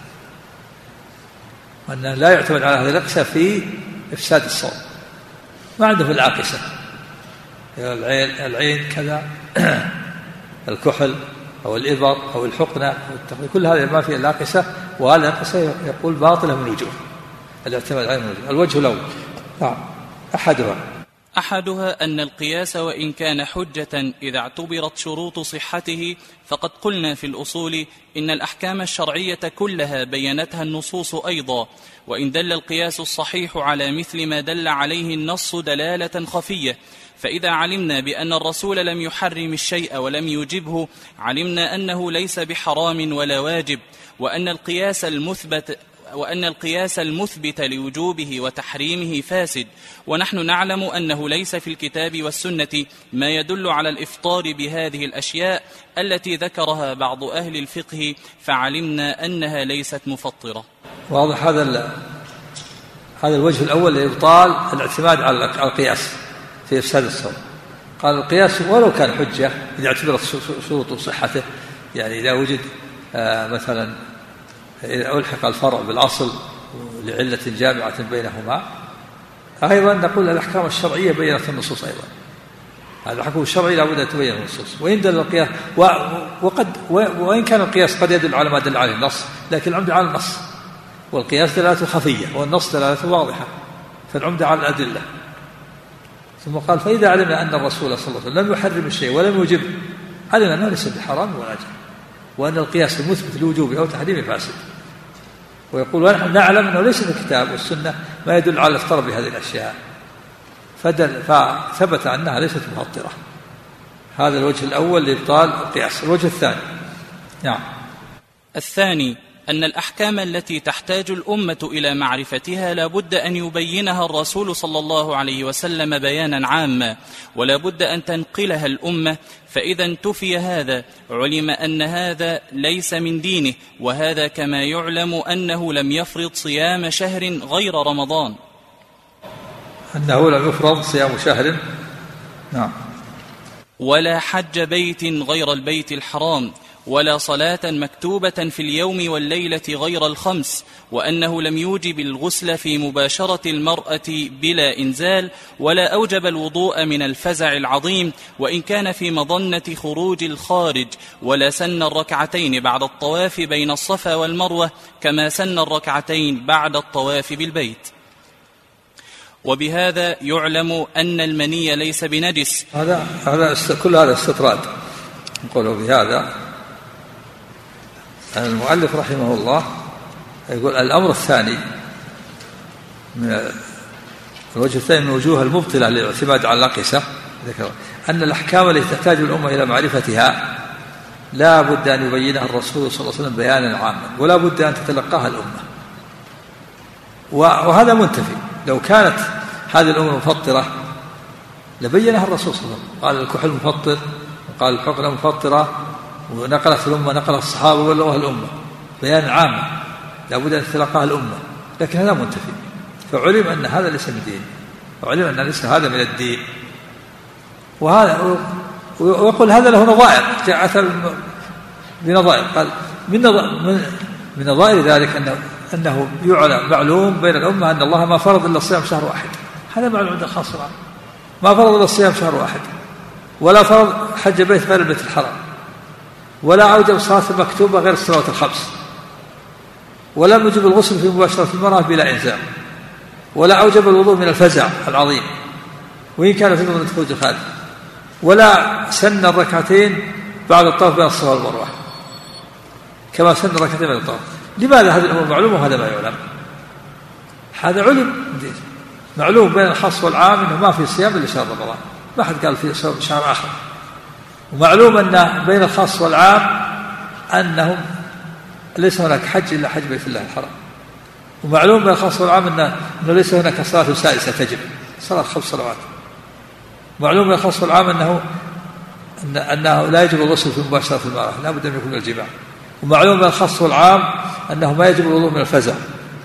وأن لا يعتمد على هذه الأقيسة في إفساد الصوم. ما عنده في الأقيسة العين, العين كذا الكحل أو الإبر أو الحقنة أو التقوية، كل هذا ما في الأقيسة، وهذه الأقيسة يقول باطلة من وجوه الاعتماد على الوجه. الوجه الأول نعم أحدها أحدها أن القياس وإن كان حجة إذا اعتبرت شروط صحته، فقد قلنا في الأصول إن الأحكام الشرعية كلها بينتها النصوص أيضا، وإن دل القياس الصحيح على مثل ما دل عليه النص دلالة خفية، فإذا علمنا بأن الرسول لم يحرم الشيء ولم يجبه علمنا أنه ليس بحرام ولا واجب، وأن القياس المثبت وأن القياس المثبت لوجوبه وتحريمه فاسد، ونحن نعلم أنه ليس في الكتاب والسنة ما يدل على الإفطار بهذه الأشياء التي ذكرها بعض أهل الفقه، فعلمنا أنها ليست مفطرة. واضح هذا هذا الوجه الأول لإبطال الاعتماد على القياس في إفساد الصوم. قال القياس ولو كان حجة إذا اعتبرت شروط صحته، يعني إذا وجد آه مثلا إذا ألحق الفرع بالأصل لعلة جامعة بينهما، أيضا نقول الأحكام الشرعية بينت النصوص أيضا. هذا الحكم الشرعي لابد أن تبين النصوص، وإن دل القياس وقد وإن كان القياس قد يدل على ما دل عليه النص، لكن العمدة على النص، والقياس دلالته خفية والنص دلالته واضحة، فالعمدة على الأدلة. ثم قال فإذا علمنا أن الرسول صلى الله عليه وسلم لم يحرم الشيء ولم يجب، علمنا أنه ليس بحرام ولا جائز، وأن القياس المثبت لوجوبه أو تحريمه فاسد. ويقول ونحن نعلم أنه ليس في الكتاب والسنة ما يدل على الافطار بهذه الأشياء، فدل فثبت أنها ليست مفطرة. هذا الوجه الأول لإبطال القياس. الوجه الثاني نعم الثاني أن الأحكام التي تحتاج الأمة إلى معرفتها لا بد أن يبينها الرسول صلى الله عليه وسلم بيانا عاما، ولا بد أن تنقلها الأمة، فإذا انتفي هذا علم أن هذا ليس من دينه، وهذا كما يعلم أنه لم يفرض صيام شهر غير رمضان، أنه لم يفرض صيام شهر نعم ولا حج بيت غير البيت الحرام، ولا صلاة مكتوبة في اليوم والليلة غير الخمس، وأنه لم يوجب الغسل في مباشرة المرأة بلا إنزال، ولا أوجب الوضوء من الفزع العظيم وإن كان في مظنة خروج الخارج، ولا سن الركعتين بعد الطواف بين الصفا والمروة كما سن الركعتين بعد الطواف بالبيت. وبهذا يعلم أن المني ليس بنجس. هذا هذا كل هذا استطراد. نقول بهذا المؤلف رحمه الله يقول الأمر الثاني من الوجه الثاني من وجوه المبطلة للاعتماد على الأقيسة أن الأحكام التي تحتاج الأمة إلى معرفتها لا بد أن يبينها الرسول صلى الله عليه وسلم بيانا عاما، ولا بد أن تتلقاها الأمة، وهذا منتفي. لو كانت هذه الأمة مفطرة لبينها الرسول صلى الله عليه وسلم، قال الكحل مفطر وقال الحقنة مفطرة، ونقلت الأمة نقل الصحابة وبلغوها الأمة بيان عام لا بد أن تتلقاها الأمة، لكن هذا منتفي. فعلم أن هذا ليس من الدين، وعلم أن ليس هذا من الدين، وهذا ويقول هذا له نظائر، جاء أثر بنظائر، قال من من نظائر ذلك أنه أنه يعلم معلوم بين الأمة أن الله ما فرض إلا الصيام شهر واحد، هذا معلوم عند الخاص، ما فرض إلا الصيام شهر واحد، ولا فرض حج بيت غير البيت الحرام، ولا أوجب صلاة مكتوبة غير الصلوات الخمس، ولا يوجب الغسل في مباشرة المرأة بلا إنزال، ولا أوجب الوضوء من الفزع العظيم وإن كان في مظنة خروج الخارج، ولا سن الركعتين بعد الطواف بين الصفا والمروة كما سن الركعتين بعد الطواف. لماذا هذه الأمور معلومة وهذا ما يعلم؟ هذا علم معلوم بين الخاص والعام أنه ما في صيام إلا شهر رمضان، ما حد قال في صيام شهر آخر، ومعلوم أن بين الخاص والعام أنهم ليس هناك حج إلا حج بيت الله الحرام، ومعلوم بين الخاص والعام أنه ليس هناك صلاة سادسة تجب، صلاة خمس صلوات. معلوم بين الخاص والعام أنه أنه لا يجب الغسل في مباشرة المرأة، لا بد أن يكون من الجماع. ومعلوم بين الخاص والعام أنه ما يجب الوضوء من الفزع.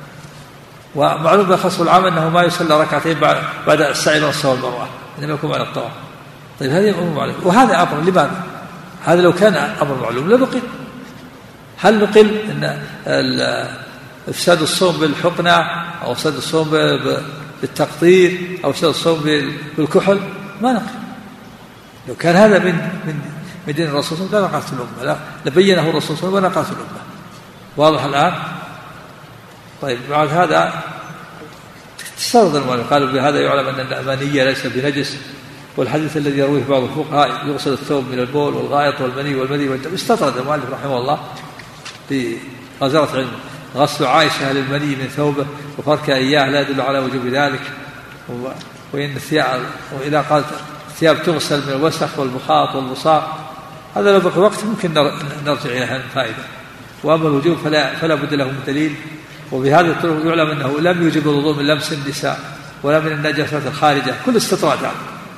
ومعلوم بين الخاص والعام أنه ما يصلى ركعتين بعد بعد السعي بين الصفا والمروة إنما يكون على الطواف. طيب هذه أمور معلومة، وهذا أمر لماذا؟ هذا لو كان أمر معلوم لنقل. هل نقل أن إفساد الصوم بالحقنة أو إفساد الصوم بالتقطير أو إفساد الصوم بالكحل؟ ما نقل. لو كان هذا من من من دين الرسول صلى الله عليه وسلم لا نقلت الأمة، لا لبينه الرسول صلى الله عليه وسلم ونقلت الأمة. واضح الآن؟ طيب بعد هذا تسترد المؤلف قالوا بهذا يعلم أن الأمانية ليس بنجس، والحديث الذي يرويه بعض الفقهاء يغسل الثوب من البول والغائط والمني والمذي والدم. استطرد المؤلف رحمه الله في غزارة علمه غسل عائشة للمني من ثوبه وفرك إياه لا يدل على وجوب ذلك، وإن الثياب وإذا قالت الثياب تغسل من الوسخ والمخاط والبصاق، هذا لو بقي وقت ممكن نرجع إلى هذه الفائدة. وأما الوجوب فلا, فلا بد له من دليل. وبهذا الطرق يعلم أنه لم يوجب الوضوء من لمس النساء ولا من النجاسات الخارجة، كل استطراد هذا.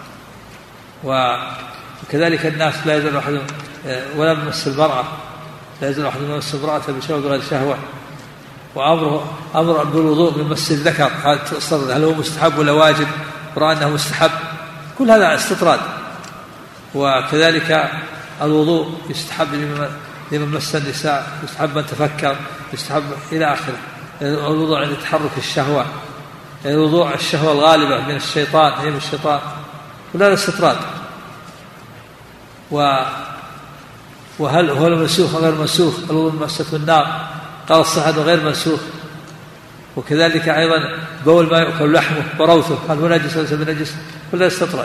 وكذلك الناس لا يزال أحد ولا بمس المرأة، لا يزال أحد بمس امرأة بشهوة بغير شهوة. وأمره أمر بالوضوء من مس الذكر، هل هو مستحب ولا واجب؟ رأى أنه مستحب، كل هذا استطراد. وكذلك الوضوء يستحب لمن مس النساء، يستحب من تفكر، يستحب إلى آخره. الوضوء عند تحرك الشهوة، الوضوء الشهوة الغالبة من الشيطان هي من الشيطان، كل هذا استطراد. وهل هو المنسوخ غير منسوخ؟ الوضوء من مسته النار قال الصحة غير منسوخ. وكذلك أيضا بول ما يؤكل لحمه وروثه هل هو نجس وليس بنجس؟ كل هذا استطراد.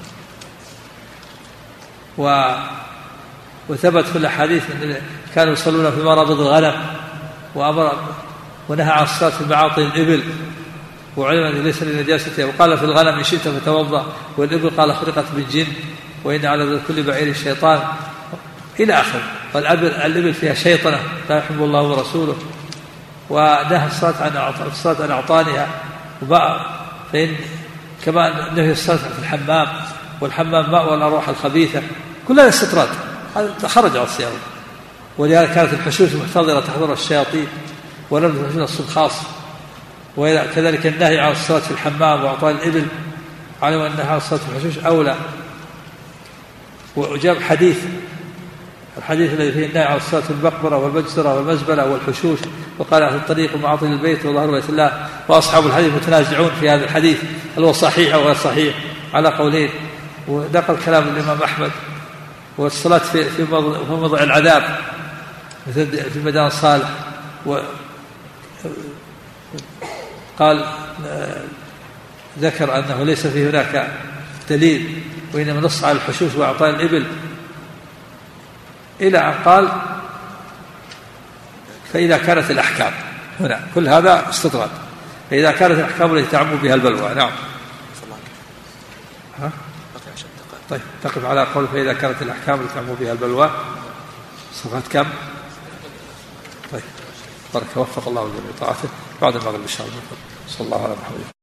و وثبت في الأحاديث أن كانوا يصلون في مرابض الغنم وأمر ونهى عن الصلاة في معاطي الإبل، وعلم أن ليس لنجاستها. وقال في الغنم إن شئت فتوضأ، والإبل قال خلقت بالجن وإن على كل بعير الشيطان إلى آخر. والإبل فيها شيطنة لا يحب الله ورسوله. ونهى الصلاة عن الصلاة عن أعطانها، فإن كما نهي الصلاة في الحمام، والحمام ماء والأرواح الخبيثة، كل هذا استطراد، هذا خرج عن الصيام. ولهذا كانت الحشوش محتضرة تحضر الشياطين ولم تحشون الصوم خاص. وكذلك النهي عن الصلاة في الحمام وأعطاء الإبل، علم أن النهي عن الصلاة في الحشوش أولى. وجاب حديث الحديث الذي فيه النهي عن الصلاة في المقبرة والمجزرة والمزبلة والحشوش وقال أهل الطريق ومعاطل البيت وظهر بيت الله، وأصحاب الحديث متنازعون في هذا الحديث هل هو صحيح أو غير صحيح على قولين. ونقل كلام الإمام أحمد والصلاة في في موضع العذاب مثل في ميدان صالح، وقال ذكر أنه ليس في هناك دليل وإنما نص على الحشوش وأعطاء الإبل، إلى أن قال فإذا كانت الأحكام هنا كل هذا استطراد، فإذا كانت الأحكام التي تعم بها البلوى. نعم. ها؟ طيب تقف على قول فإذا كانت الأحكام التي تعم بها البلوى صفحة كم؟ طيب بارك وفق الله الجميع طاعته بعد المغرب إن شاء الله. صلى الله على محمد.